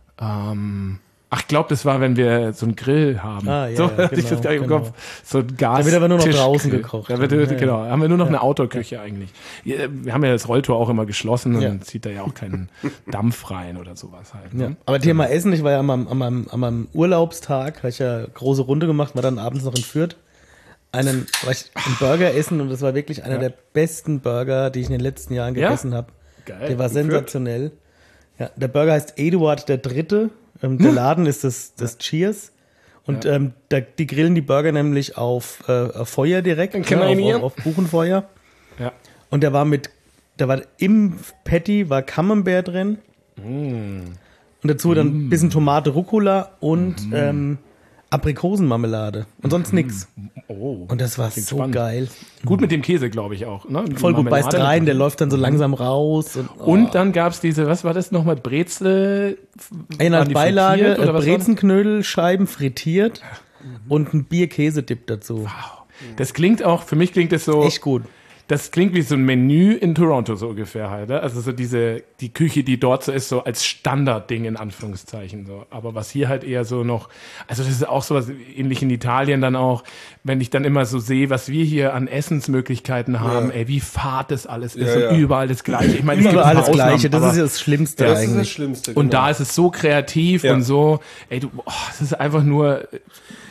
Speaker 2: Ich glaube, das war, wenn wir so einen Grill haben.
Speaker 4: Ja,
Speaker 2: So hatte ich
Speaker 4: genau,
Speaker 2: das gar nicht im Kopf. So ein Gas.
Speaker 4: Da wird aber nur noch
Speaker 2: Tischgrill.
Speaker 4: draußen gekocht.
Speaker 2: Da wird,
Speaker 4: Ja.
Speaker 2: Genau, haben wir nur noch eine Outdoor-Küche eigentlich. Ja, wir haben ja das Rolltor auch immer geschlossen und
Speaker 4: Ja.
Speaker 2: dann zieht da ja auch keinen Dampf rein oder sowas halt. Ne?
Speaker 4: Ja. Aber Thema Essen, ich war ja an meinem Urlaubstag, habe ich ja große Runde gemacht, war dann abends noch in Fürth. War ich einen Burger essen und das war wirklich einer der besten Burger, die ich in den letzten Jahren gegessen habe.
Speaker 2: Geil.
Speaker 4: Der war
Speaker 2: In Fürth?
Speaker 4: sensationell. Ja, der Burger heißt Eduard III. Der Laden ist das Cheers. Und die grillen die Burger nämlich auf Feuer direkt,
Speaker 2: kennen wir ihn hier.
Speaker 4: auf Buchenfeuer.
Speaker 2: Ja.
Speaker 4: Und da war im Patty war Camembert drin. Und dazu dann ein bisschen Tomate, Rucola und Aprikosenmarmelade. Und sonst nix.
Speaker 2: Oh,
Speaker 4: Und das war
Speaker 2: klingt
Speaker 4: so
Speaker 2: spannend.
Speaker 4: geil.
Speaker 2: Gut mit dem Käse, glaube ich auch. Ne?
Speaker 4: Voll gut, beißt
Speaker 2: Marmelade
Speaker 4: rein,
Speaker 2: mit
Speaker 4: der
Speaker 2: drin.
Speaker 4: läuft dann so langsam raus.
Speaker 2: Und dann gab es diese, was war das nochmal, Brezel?
Speaker 4: als
Speaker 2: waren die
Speaker 4: Beilage
Speaker 2: frittiert oder was war das?
Speaker 4: Brezenknödelscheiben frittiert und ein Bier-Käse-Dip dazu.
Speaker 2: Das klingt auch, für mich klingt das so,
Speaker 4: Echt gut.
Speaker 2: das klingt wie so ein Menü in Toronto so ungefähr halt. Ne? Also so die Küche, die dort so ist, so als Standardding in Anführungszeichen. So. Aber was hier halt eher so noch, also das ist auch sowas ähnlich in Italien dann auch, wenn ich dann immer so sehe, was wir hier an Essensmöglichkeiten haben, ey, wie fad das alles ist
Speaker 3: Ja, ja.
Speaker 2: und überall das Gleiche. Ich meine, es gibt
Speaker 4: Überall
Speaker 2: ein paar
Speaker 4: das Gleiche,
Speaker 2: Ausnahmen,
Speaker 4: das
Speaker 2: aber-
Speaker 4: ist ja das Schlimmste
Speaker 3: Das ist das
Speaker 4: eigentlich.
Speaker 3: Schlimmste.
Speaker 2: und
Speaker 3: genau.
Speaker 2: da ist es so kreativ
Speaker 3: Ja.
Speaker 2: und so, ey, es ist einfach nur,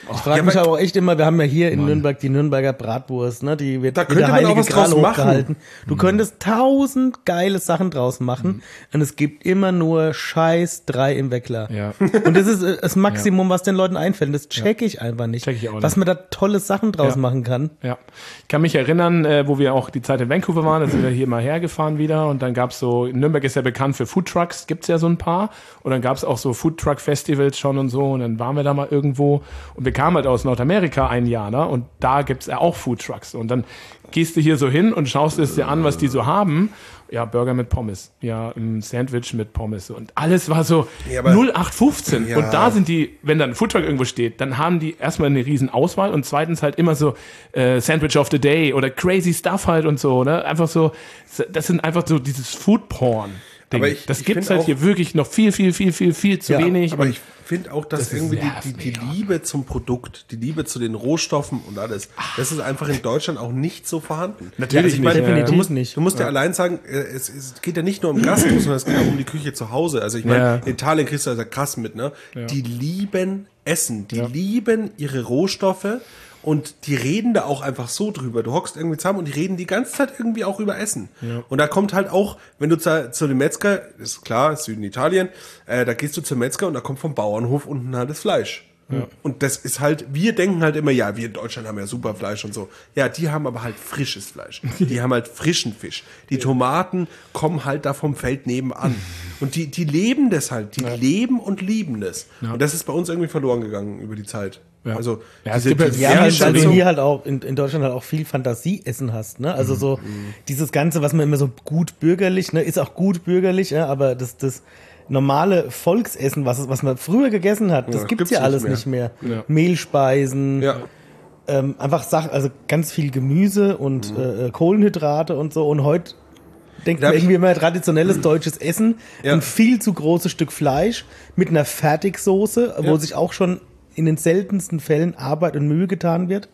Speaker 4: Ich frage mich aber auch echt immer, wir haben ja hier in Nürnberg die Nürnberger Bratwurst, ne? Die wird
Speaker 3: Da
Speaker 4: mit
Speaker 3: könnte
Speaker 4: der
Speaker 3: man auch
Speaker 4: Heilige
Speaker 3: was
Speaker 4: Gral
Speaker 3: draus machen.
Speaker 4: hochgehalten. Du könntest 1000 geile Sachen draus machen und es gibt immer nur Scheiß 3 im Weckler.
Speaker 2: Ja.
Speaker 4: Und das ist das Maximum, was den Leuten einfällt. Das check ich einfach nicht.
Speaker 2: Check ich auch nicht.
Speaker 4: Was man da tolle Sachen draus
Speaker 2: Ja.
Speaker 4: machen kann.
Speaker 2: Ja, ich kann mich erinnern, wo wir auch die Zeit in Vancouver waren, da sind wir hier mal hergefahren wieder und dann gab's so, Nürnberg ist ja bekannt für Foodtrucks, gibt's ja so ein paar und dann gab's auch so Foodtruck-Festivals schon und so und dann waren wir da mal irgendwo und wir kamen halt aus Nordamerika ein Jahr, ne? Und da gibt's ja auch Foodtrucks und dann gehst du hier so hin und schaust es dir an, was die so haben. Ja, Burger mit Pommes, ja, ein Sandwich mit Pommes und alles war so
Speaker 3: Ja, aber-
Speaker 2: 0815
Speaker 3: Ja.
Speaker 2: und da sind die, wenn dann ein Foodtruck irgendwo steht, dann haben die erstmal eine riesen Auswahl und zweitens halt immer so Sandwich of the Day oder crazy stuff halt und so, ne? Einfach so, das sind einfach so dieses Food-Porn.
Speaker 3: Aber
Speaker 2: Das
Speaker 3: ich
Speaker 2: gibt's
Speaker 3: find
Speaker 2: halt
Speaker 3: auch-
Speaker 2: hier wirklich noch viel zu
Speaker 4: Ja,
Speaker 2: wenig.
Speaker 3: Aber
Speaker 2: und
Speaker 3: ich finde auch, dass
Speaker 2: das ist
Speaker 3: irgendwie
Speaker 2: nervt
Speaker 3: die
Speaker 2: mega.
Speaker 3: Liebe zum Produkt, die Liebe zu den Rohstoffen und alles, das ist einfach in Deutschland auch nicht so vorhanden.
Speaker 2: Natürlich
Speaker 3: ich meine,
Speaker 2: nicht,
Speaker 4: definitiv
Speaker 3: du musst,
Speaker 4: nicht.
Speaker 3: Du musst ja allein sagen, es geht ja nicht nur um Gastro, sondern es geht auch um die Küche zu Hause. Also ich meine,
Speaker 2: Ja.
Speaker 3: in Italien kriegst du das ja krass mit, ne? Die lieben Essen, die lieben ihre Rohstoffe. Und die reden da auch einfach so drüber. Du hockst irgendwie zusammen und die reden die ganze Zeit irgendwie auch über Essen. Und da kommt halt auch, wenn du zu dem Metzger, ist klar, Süden Italien, da gehst du zum Metzger und da kommt vom Bauernhof unten halt das Fleisch. Und das ist halt, wir denken halt immer, ja, wir in Deutschland haben ja super Fleisch und so. Ja, die haben aber halt frisches Fleisch. Die haben halt frischen Fisch. Die Tomaten kommen halt da vom Feld nebenan. Und die leben das halt. Die leben und lieben das. Und das ist bei uns irgendwie verloren gegangen über die Zeit.
Speaker 2: Ja.
Speaker 3: Also,
Speaker 2: Ja, es gibt halt
Speaker 4: Ja, weil du
Speaker 3: Wertschätzung-
Speaker 4: hier halt auch in Deutschland halt auch viel Fantasieessen hast, ne? Also so dieses Ganze, was man immer so gut bürgerlich, ne, ist auch gut bürgerlich, ja, aber das normale Volksessen, was man früher gegessen hat, das
Speaker 3: Ja,
Speaker 4: gibt's
Speaker 3: gibt's
Speaker 4: ja alles
Speaker 3: nicht mehr.
Speaker 4: nicht mehr.
Speaker 2: Ja.
Speaker 4: Mehlspeisen,
Speaker 3: Ja.
Speaker 4: einfach Sachen, also ganz viel Gemüse und Kohlenhydrate und so. Und heute denkt
Speaker 3: Da
Speaker 4: man
Speaker 3: hab ich-
Speaker 4: irgendwie immer traditionelles deutsches Essen,
Speaker 3: Ja.
Speaker 4: ein viel zu großes Stück Fleisch mit einer Fertigsoße, wo
Speaker 3: Ja.
Speaker 4: sich auch schon in den seltensten Fällen Arbeit und Mühe getan wird.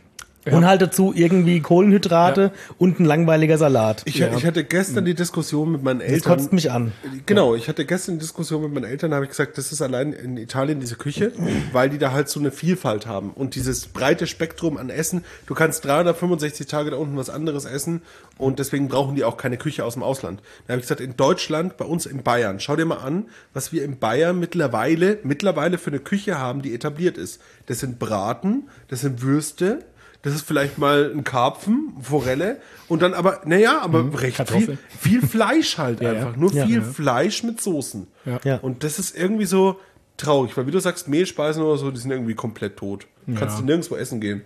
Speaker 4: Und halt dazu irgendwie Kohlenhydrate und ein langweiliger Salat.
Speaker 3: Ich hatte gestern die Diskussion mit meinen Eltern.
Speaker 4: Das kotzt mich an.
Speaker 3: Genau, ich hatte gestern die Diskussion mit meinen Eltern, da habe ich gesagt, das ist allein in Italien diese Küche, weil die da halt so eine Vielfalt haben und dieses breite Spektrum an Essen. Du kannst 365 Tage da unten was anderes essen und deswegen brauchen die auch keine Küche aus dem Ausland. Da habe ich gesagt, in Deutschland, bei uns in Bayern, schau dir mal an, was wir in Bayern mittlerweile für eine Küche haben, die etabliert ist. Das sind Braten, das sind Würste, das ist vielleicht mal ein Karpfen, Forelle und dann aber, recht
Speaker 2: Kartoffeln.
Speaker 3: viel Fleisch halt
Speaker 2: Ja,
Speaker 3: einfach.
Speaker 2: ja.
Speaker 3: Nur
Speaker 4: Ja.
Speaker 3: viel Fleisch mit Soßen.
Speaker 4: Ja.
Speaker 3: Und das ist irgendwie so traurig, weil wie du sagst, Mehlspeisen oder so, die sind irgendwie komplett tot. Kannst du nirgendwo essen gehen.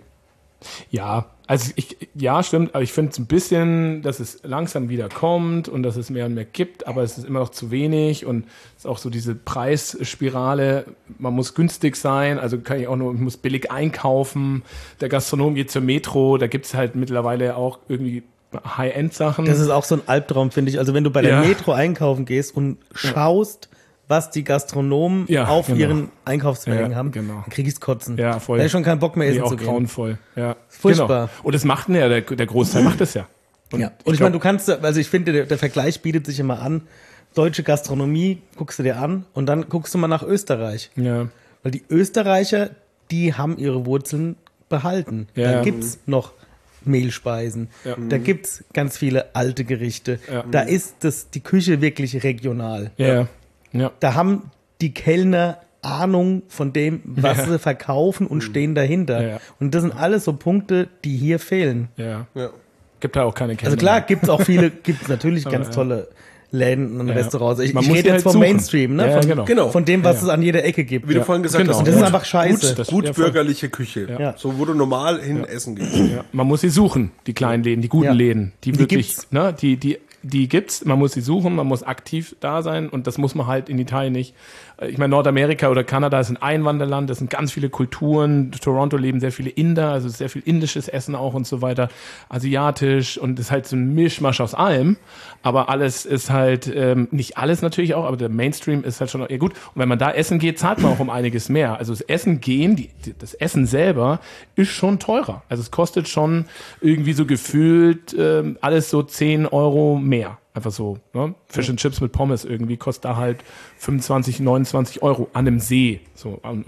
Speaker 2: Ja, also ja, stimmt, aber ich finde es ein bisschen, dass es langsam wieder kommt und dass es mehr und mehr gibt, aber es ist immer noch zu wenig und es ist auch so diese Preisspirale, man muss günstig sein, also ich muss billig einkaufen, der Gastronom geht zur Metro, da gibt es halt mittlerweile auch irgendwie High-End-Sachen.
Speaker 4: Das ist auch so ein Albtraum, finde ich. Also wenn du bei der
Speaker 2: Ja.
Speaker 4: Metro einkaufen gehst und schaust, was die Gastronomen
Speaker 2: Ja,
Speaker 4: auf
Speaker 2: genau.
Speaker 4: ihren Einkaufswagen
Speaker 2: Ja,
Speaker 4: haben,
Speaker 2: genau.
Speaker 4: dann krieg ich's kotzen.
Speaker 2: Ja, voll.
Speaker 4: Da hab ich schon keinen Bock mehr
Speaker 2: Nee,
Speaker 4: essen
Speaker 2: auch
Speaker 4: zu gehen.
Speaker 2: grauenvoll. Ja,
Speaker 4: Furchtbar.
Speaker 2: Genau. Und das macht ja, der Großteil macht das ja.
Speaker 4: Und ich meine, du kannst, also ich finde, der Vergleich bietet sich immer an. Deutsche Gastronomie guckst du dir an und dann guckst du mal nach Österreich.
Speaker 2: Ja,
Speaker 4: Weil die Österreicher, die haben ihre Wurzeln behalten.
Speaker 2: Ja.
Speaker 4: Da gibt's noch Mehlspeisen.
Speaker 2: Ja.
Speaker 4: Da gibt's ganz viele alte Gerichte.
Speaker 2: Ja.
Speaker 4: Da ist die Küche wirklich regional.
Speaker 2: ja, ja.
Speaker 4: Da haben die Kellner Ahnung von dem, was sie verkaufen und stehen dahinter.
Speaker 2: Ja.
Speaker 4: Und das sind alles so Punkte, die hier fehlen.
Speaker 2: Ja.
Speaker 3: Ja.
Speaker 2: Gibt da auch keine Kellner.
Speaker 4: Also klar, gibt's auch viele, gibt's natürlich ganz tolle Läden und Restaurants. Ich
Speaker 2: Man muss
Speaker 4: rede
Speaker 2: die
Speaker 4: jetzt
Speaker 2: halt
Speaker 4: vom
Speaker 2: suchen.
Speaker 4: Mainstream, ne?
Speaker 2: Ja,
Speaker 4: von,
Speaker 2: genau.
Speaker 4: von dem, was es an jeder Ecke gibt.
Speaker 3: Wie du vorhin gesagt
Speaker 2: Genau.
Speaker 3: hast,
Speaker 4: Und das ist einfach scheiße.
Speaker 3: gut
Speaker 2: ja, voll.
Speaker 3: bürgerliche Küche.
Speaker 4: Ja.
Speaker 3: So, wo du normal hin essen gehst.
Speaker 2: Ja, man muss sie suchen, die kleinen Läden, die guten
Speaker 4: Ja.
Speaker 2: Läden, die
Speaker 4: Die
Speaker 2: wirklich,
Speaker 4: gibt's.
Speaker 2: ne, die gibt's, man muss sie suchen, man muss aktiv da sein und das muss man halt in Italien nicht. Ich meine, Nordamerika oder Kanada ist ein Einwanderland, das sind ganz viele Kulturen, Toronto leben sehr viele Inder, also sehr viel indisches Essen auch und so weiter, asiatisch und ist halt so ein Mischmasch aus allem, aber alles ist halt, nicht alles natürlich auch, aber der Mainstream ist halt schon, ja gut, und wenn man da essen geht, zahlt man auch um einiges mehr. Also das Essen gehen, das Essen selber ist schon teurer. Also es kostet schon irgendwie so gefühlt alles so 10 Euro mehr. Einfach so, ne? Fish and Chips mit Pommes irgendwie kostet da halt 25, 29 Euro an einem See. So, und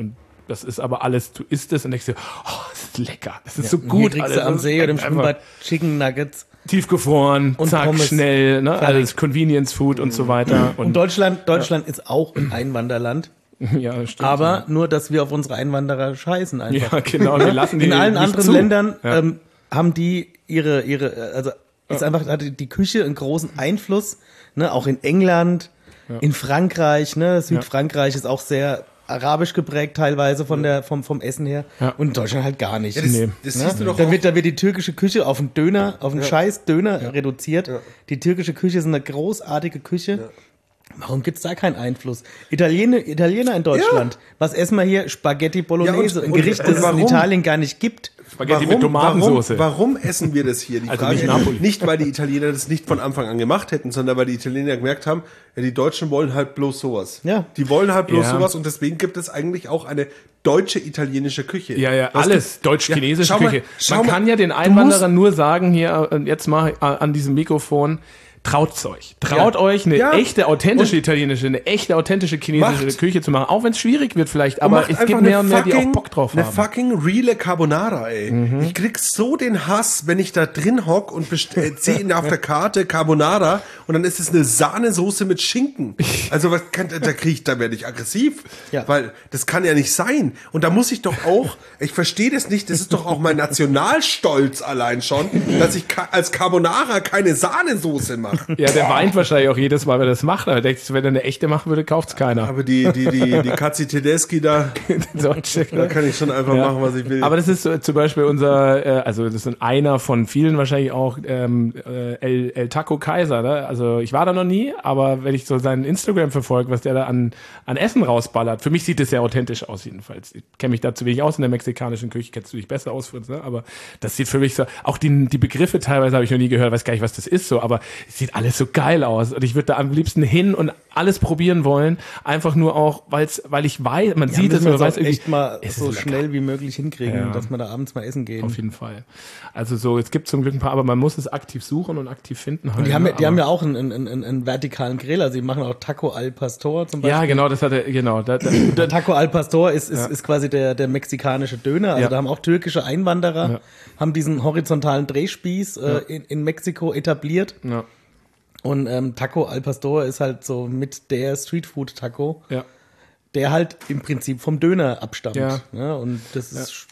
Speaker 2: das ist aber alles, du isst es und denkst dir, oh, das ist lecker, das ist so gut.
Speaker 4: Hier kriegst du am See oder im Schwimmbad Chicken Nuggets.
Speaker 2: Tiefgefroren,
Speaker 4: Und
Speaker 2: zack,
Speaker 4: Pommes.
Speaker 2: schnell, ne? Alles Convenience Food und so weiter.
Speaker 4: Und Deutschland ist auch ein Einwanderland.
Speaker 2: ja, stimmt.
Speaker 4: Aber nur, dass wir auf unsere Einwanderer scheißen einfach.
Speaker 2: ja, genau, wir lassen die
Speaker 4: In allen
Speaker 2: nicht
Speaker 4: anderen
Speaker 2: zu.
Speaker 4: Ländern
Speaker 2: Ja.
Speaker 4: haben die also ist einfach, hatte die Küche einen großen Einfluss, ne? Auch in England, in Frankreich, ne? Südfrankreich ist auch sehr arabisch geprägt teilweise vom Essen her.
Speaker 2: Ja.
Speaker 4: Und in Deutschland halt gar nicht.
Speaker 3: Ja, das,
Speaker 2: Nee.
Speaker 3: das siehst du doch
Speaker 4: Da
Speaker 3: auch.
Speaker 4: wird die türkische Küche auf einen Döner, auf einen scheiß Döner reduziert.
Speaker 3: Ja.
Speaker 4: Die türkische Küche ist eine großartige Küche. Warum gibt's da keinen Einfluss? Italiener in Deutschland. Was essen wir hier? Spaghetti Bolognese.
Speaker 3: Ja,
Speaker 4: ein Gericht, das es in
Speaker 3: warum?
Speaker 4: Italien gar nicht gibt.
Speaker 2: Spaghetti mit Tomatensauce.
Speaker 3: Warum essen wir das hier? Die
Speaker 2: Also
Speaker 3: Frage
Speaker 2: nicht
Speaker 3: ist
Speaker 2: Napoli.
Speaker 3: nicht, weil die Italiener das nicht von Anfang an gemacht hätten, sondern weil die Italiener gemerkt haben, ja, die Deutschen wollen halt bloß sowas.
Speaker 4: Ja.
Speaker 3: Die wollen halt bloß
Speaker 2: Ja.
Speaker 3: sowas und deswegen gibt es eigentlich auch eine deutsche italienische Küche.
Speaker 2: Ja, ja,
Speaker 3: Was
Speaker 2: alles. Deutsch-chinesische
Speaker 3: Ja, schau mal,
Speaker 2: Küche.
Speaker 3: schau
Speaker 2: Man
Speaker 3: mal,
Speaker 2: kann ja den
Speaker 3: du
Speaker 2: Einwanderern nur sagen, hier, jetzt mal an diesem Mikrofon, traut's euch. Traut euch, eine
Speaker 3: Ja.
Speaker 2: echte, authentische italienische, eine echte, authentische chinesische
Speaker 3: Macht.
Speaker 2: Küche zu machen. Auch wenn es schwierig wird vielleicht,
Speaker 3: Und
Speaker 2: aber
Speaker 3: macht
Speaker 2: es
Speaker 3: einfach
Speaker 2: gibt
Speaker 3: eine
Speaker 2: mehr und mehr, die auch Bock drauf
Speaker 3: Eine
Speaker 2: haben.
Speaker 3: fucking reale Carbonara, ey. Ich krieg so den Hass, wenn ich da drin hock und sehe auf der Karte Carbonara und dann ist es eine Sahnesoße mit Schinken. Also da werde ich aggressiv.
Speaker 4: Ja.
Speaker 3: Weil das kann ja nicht sein. Und da muss ich doch auch, ich verstehe das nicht, das ist doch auch mein Nationalstolz allein schon, dass ich als Carbonara keine Sahnesoße mache.
Speaker 2: Ja, der weint wahrscheinlich auch jedes Mal, wenn er das macht. Aber er denkt, wenn er eine echte machen würde, kauft's keiner.
Speaker 3: Aber die Katzi Tedeschi da kann ich schon einfach machen, was ich will.
Speaker 2: Aber das ist so, zum Beispiel also das ist einer von vielen wahrscheinlich auch El Taco Kaiser. Ne? Also ich war da noch nie, aber wenn ich so seinen Instagram verfolge, was der da an Essen rausballert, für mich sieht das sehr authentisch aus jedenfalls. Ich kenne mich da zu wenig aus in der mexikanischen Küche, kennst du dich besser aus, Fritz, ne? Aber das sieht für mich so, auch die Begriffe teilweise habe ich noch nie gehört, weiß gar nicht, was das ist so, aber es sieht alles so geil aus und ich würde da am liebsten hin und alles probieren wollen, einfach nur auch, weil ich weiß, man sieht es, man weiß irgendwie,
Speaker 4: echt mal
Speaker 2: es ist
Speaker 4: so
Speaker 2: lecker.
Speaker 4: schnell wie möglich hinkriegen,
Speaker 2: Ja.
Speaker 4: dass wir da abends mal essen gehen.
Speaker 2: Auf jeden Fall. Also so, es gibt zum Glück ein paar, aber man muss es aktiv suchen und aktiv finden halt.
Speaker 4: Und die haben
Speaker 2: ne?
Speaker 4: ja auch einen vertikalen Grill, also die machen auch Taco al Pastor zum Beispiel.
Speaker 2: Ja, genau, das hat er, genau.
Speaker 4: Der Taco al Pastor ist quasi der mexikanische Döner. Also
Speaker 2: Ja.
Speaker 4: da haben auch türkische Einwanderer, haben diesen horizontalen Drehspieß in Mexiko etabliert.
Speaker 2: Ja.
Speaker 4: Und Taco al Pastor ist halt so mit der Streetfood-Taco,
Speaker 2: Ja.
Speaker 4: der halt im Prinzip vom Döner abstammt.
Speaker 2: Ja.
Speaker 4: Ja, und das ist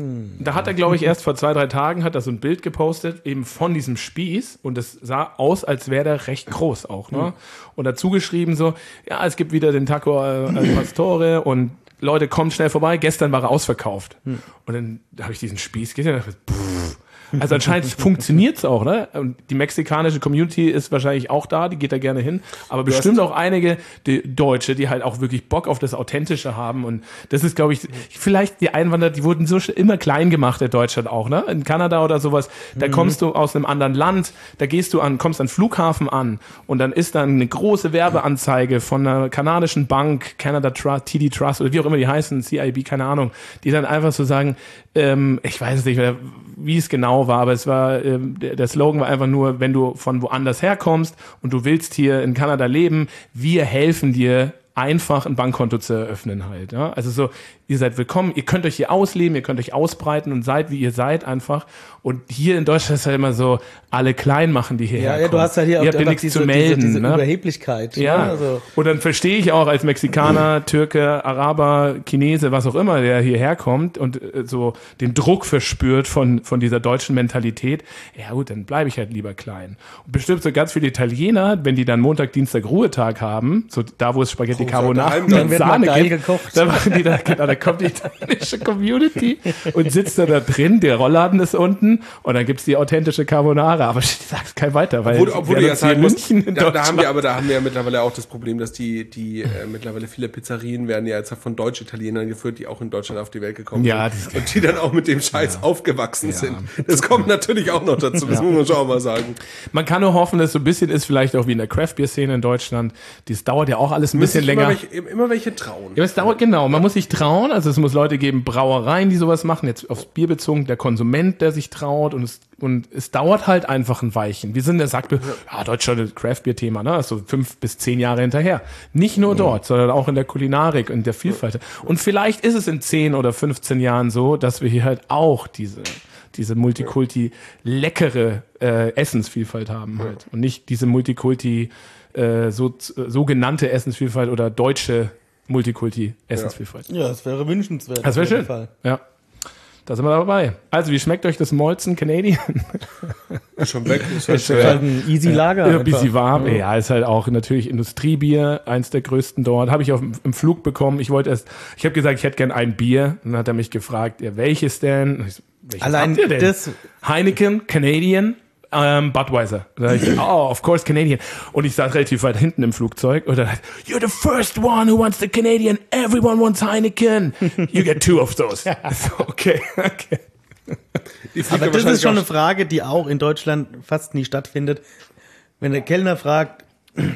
Speaker 2: Da hat er, glaube ich, erst vor 2-3 Tagen hat er so ein Bild gepostet, eben von diesem Spieß und es sah aus, als wäre der recht groß auch, ne? Und dazu geschrieben so, ja, es gibt wieder den Taco al Pastore und Leute, kommt schnell vorbei, gestern war er ausverkauft. Und dann habe ich diesen Spieß gesehen und dachte, pff. Also anscheinend funktioniert's auch, ne? Und die mexikanische Community ist wahrscheinlich auch da, die geht da gerne hin. Aber bestimmt auch einige die Deutsche, die halt auch wirklich Bock auf das Authentische haben. Und das ist, glaube ich, vielleicht die Einwanderer, die wurden so immer klein gemacht, der Deutschland auch, ne? In Kanada oder sowas, da kommst du aus einem anderen Land, da kommst an den Flughafen an und dann ist dann eine große Werbeanzeige von einer kanadischen Bank, Canada Trust, TD Trust oder wie auch immer die heißen, CIB, keine Ahnung, die dann einfach so sagen, ich weiß es nicht, wie es genau war, aber es war, der Slogan war einfach nur, wenn du von woanders herkommst und du willst hier in Kanada leben, wir helfen dir, einfach ein Bankkonto zu eröffnen halt. Ja? Also so, ihr seid willkommen, ihr könnt euch hier ausleben, ihr könnt euch ausbreiten und seid, wie ihr seid einfach. Und hier in Deutschland ist halt immer so, alle klein machen, die hierher kommen.
Speaker 4: du hast halt hier
Speaker 2: ihr habt ja nichts zu melden.
Speaker 4: diese
Speaker 2: ne?
Speaker 4: Überheblichkeit.
Speaker 2: Ja,
Speaker 4: Ne? Also,
Speaker 2: und dann verstehe ich auch als Mexikaner, Türke, Araber, Chinese, was auch immer, der hierher kommt und so den Druck verspürt von dieser deutschen Mentalität. Ja gut, dann bleibe ich halt lieber klein. Und bestimmt so ganz viele Italiener, wenn die dann Montag, Dienstag Ruhetag haben, so da, wo es Spaghetti Carbonara
Speaker 3: daheim,
Speaker 2: und
Speaker 3: dann
Speaker 4: wird mal
Speaker 2: Sahne
Speaker 4: geil
Speaker 2: gibt,
Speaker 4: gekocht.
Speaker 2: da machen die da kommt die italienische Community und sitzt da drin, der Rollladen ist unten und dann gibt's die authentische Carbonara. Aber ich sag's kein weiter, weil
Speaker 3: Obwohl
Speaker 2: wir
Speaker 3: du ja
Speaker 2: haben hier
Speaker 3: sagen musst,
Speaker 2: München in
Speaker 3: da haben
Speaker 2: Deutschland.
Speaker 3: wir, aber da haben wir ja mittlerweile auch das Problem, dass die mittlerweile viele Pizzerien werden ja jetzt von Deutsch-Italienern geführt, die auch in Deutschland auf die Welt gekommen
Speaker 2: Ja,
Speaker 3: sind. Und die dann auch mit dem Scheiß aufgewachsen sind. Das kommt natürlich auch noch dazu, das muss man schon auch mal sagen.
Speaker 2: Man kann nur hoffen, dass es so ein bisschen ist, vielleicht auch wie in der Craft-Beer-Szene in Deutschland. Das dauert ja auch alles ein bisschen länger.
Speaker 3: Immer welche trauen.
Speaker 2: Ja, es dauert, genau. Man muss sich trauen trauen. Also es muss Leute geben, Brauereien, die sowas machen, jetzt aufs Bier bezogen, der Konsument, der sich traut und es dauert halt einfach ein Weilchen. Wir sind, der sagte, ja, Deutschland ist Craft-Bier-Thema, ne? Also 5 bis 10 Jahre hinterher. Nicht nur dort, sondern auch in der Kulinarik und der Vielfalt. Und vielleicht ist es in 10 oder 15 Jahren so, dass wir hier halt auch diese Multikulti leckere Essensvielfalt haben halt. Und nicht diese Multikulti sogenannte Essensvielfalt oder deutsche Multikulti-Essensvielfalt.
Speaker 4: Ja, das wäre wünschenswert.
Speaker 2: Das wäre
Speaker 4: auf jeden
Speaker 2: schön.
Speaker 4: Fall.
Speaker 2: Ja. Da sind wir dabei. Also, wie schmeckt euch das Molson Canadian?
Speaker 3: Ist schon weg. Ist
Speaker 4: Das ist halt ein easy Lager.
Speaker 2: Ein bisschen
Speaker 4: einfach.
Speaker 2: warm. Ja, ist halt auch natürlich Industriebier, eins der größten dort. Habe ich im Flug bekommen. Ich habe gesagt, ich hätte gern ein Bier. Und dann hat er mich gefragt, ja, welches denn? Und ich so, welches
Speaker 4: Allein
Speaker 2: habt ihr denn?
Speaker 4: das.
Speaker 2: Heineken, Canadian, Budweiser. Da dachte ich, oh, of course Canadian. Und ich saß relativ weit hinten im Flugzeug und dann, you're the first one who wants the Canadian. Everyone wants Heineken. You get 2 of those. So, okay.
Speaker 4: Aber das ist schon eine Frage, die auch in Deutschland fast nie stattfindet. Wenn der Kellner fragt,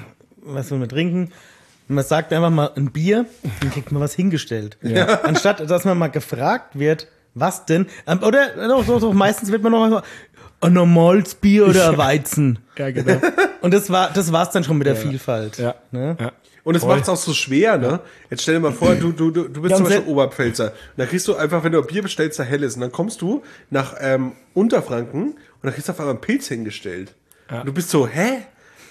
Speaker 4: was will man trinken? Und man sagt einfach mal ein Bier, dann kriegt man was hingestellt. Ja. Anstatt, dass man mal gefragt wird, was denn? Oder doch, meistens wird man noch mal so, ein normales Bier oder ein Weizen.
Speaker 2: Ja, genau.
Speaker 4: Und das war's dann schon mit der Vielfalt.
Speaker 2: Ja.
Speaker 4: Ne?
Speaker 2: Ja.
Speaker 3: Und es macht es auch so schwer, ne? Jetzt stell dir mal vor, du bist zum Beispiel Oberpfälzer. Und dann kriegst du einfach, wenn du ein Bier bestellst, da helles. Und dann kommst du nach Unterfranken und dann kriegst du auf einmal einen Pilz hingestellt. Ja. Und du bist so, hä?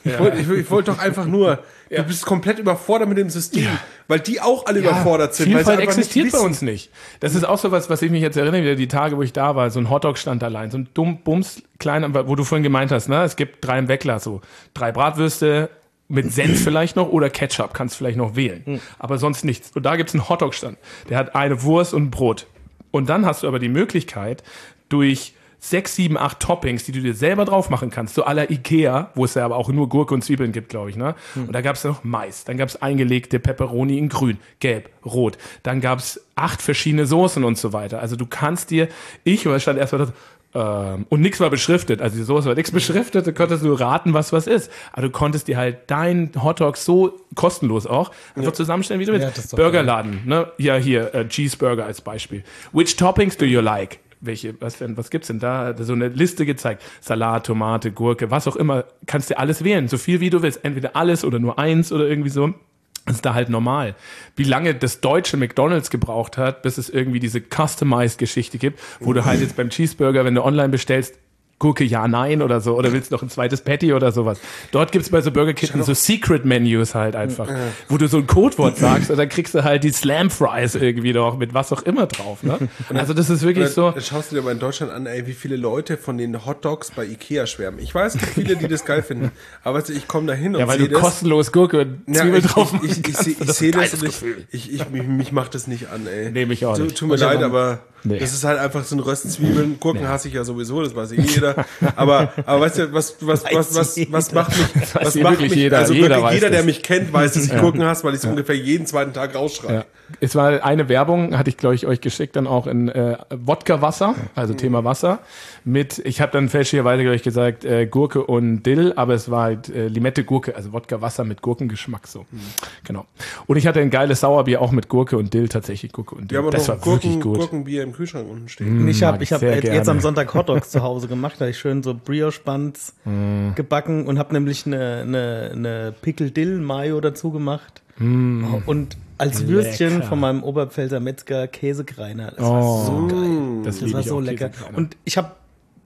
Speaker 3: Ich wollte doch einfach nur, du bist komplett überfordert mit dem System, weil die auch alle überfordert sind.
Speaker 2: Vielfalt existiert bei uns nicht. Das ist auch so was ich mich jetzt erinnere, wieder die Tage, wo ich da war, so ein Hotdog stand allein, so ein Bums, kleiner, wo du vorhin gemeint hast, ne, es gibt 3 im Weckler, so 3 Bratwürste mit Senf vielleicht noch oder Ketchup, kannst du vielleicht noch wählen, aber sonst nichts. Und da gibt's einen Hotdog-Stand, der hat eine Wurst und ein Brot. Und dann hast du aber die Möglichkeit, durch 6, 7, 8 Toppings, die du dir selber drauf machen kannst, so à la Ikea, wo es ja aber auch nur Gurke und Zwiebeln gibt, glaube ich, ne? Und da gab's noch Mais, dann gab's eingelegte Pepperoni in grün, gelb, rot, dann gab's 8 verschiedene Soßen und so weiter. Also du kannst dir, stand erst mal das, und nichts war beschriftet, also die Soße war nichts beschriftet, du konntest nur raten, was ist. Aber du konntest dir halt deinen Hotdog so kostenlos auch einfach zusammenstellen, wie du willst. Burgerladen, ne? Ja, hier, Cheeseburger als Beispiel. Which toppings do you like? Was gibt's denn da? So eine Liste gezeigt. Salat, Tomate, Gurke, was auch immer. Kannst dir alles wählen. So viel wie du willst. Entweder alles oder nur eins oder irgendwie so. Das ist da halt normal. Wie lange das deutsche McDonald's gebraucht hat, bis es irgendwie diese Customized-Geschichte gibt, wo du halt jetzt beim Cheeseburger, wenn du online bestellst, Gurke, ja, nein oder so. Oder willst du noch ein zweites Patty oder sowas. Dort gibt's bei so Burgerketten so Secret-Menus halt einfach, wo du so ein Codewort sagst und dann kriegst du halt die Slam-Fries irgendwie noch mit was auch immer drauf. Ne? Also das ist wirklich so.
Speaker 3: Dann schaust du dir mal in Deutschland an, ey, wie viele Leute von den Hotdogs bei Ikea schwärmen. Ich weiß, es gibt viele, die das geil finden. Aber ich komme da hin und
Speaker 2: ja, weil
Speaker 3: sehe
Speaker 2: du
Speaker 3: das.
Speaker 2: kostenlos Gurke und Zwiebel drauf machst.
Speaker 3: Ich sehe das und mich macht das nicht an, ey.
Speaker 2: Nehme ich auch nicht.
Speaker 3: Tut mir leid, aber das ist halt einfach so ein Röstzwiebeln. Gurken hasse ich ja sowieso, das weiß jeder. Aber weißt du, was macht mich,
Speaker 2: jeder,
Speaker 3: also
Speaker 2: jeder
Speaker 3: wirklich jeder, der
Speaker 2: das.
Speaker 3: mich kennt, weiß, dass ich Gurken hasse, weil ich es ungefähr jeden zweiten Tag rausschreie.
Speaker 2: Ja. Es war eine Werbung, hatte ich, glaube ich, euch geschickt, dann auch in Wodka-Wasser, also Thema Wasser, ich habe dann fälschlicherweise, glaube ich, gesagt, Gurke und Dill, aber es war halt Limette-Gurke, also Wodka-Wasser mit Gurkengeschmack, so. Genau. Und ich hatte ein geiles Sauerbier auch mit Gurke und Dill, tatsächlich Gurke und Dill.
Speaker 3: Ja, aber
Speaker 2: das war wirklich gut.
Speaker 3: Gurkenbier im Kühlschrank unten stehen.
Speaker 4: Ich habe
Speaker 2: sehr
Speaker 4: jetzt am
Speaker 2: gerne.
Speaker 4: Sonntag Hotdogs zu Hause gemacht, da habe ich schön so Brioche-Buns gebacken und habe nämlich eine Pickle-Dill-Mayo dazu gemacht. Und als Würstchen
Speaker 2: Lecker.
Speaker 4: von meinem Oberpfälzer Metzger Käsekreiner. Das
Speaker 2: Oh,
Speaker 4: war so geil.
Speaker 2: Das
Speaker 4: Das war so lecker. Und ich habe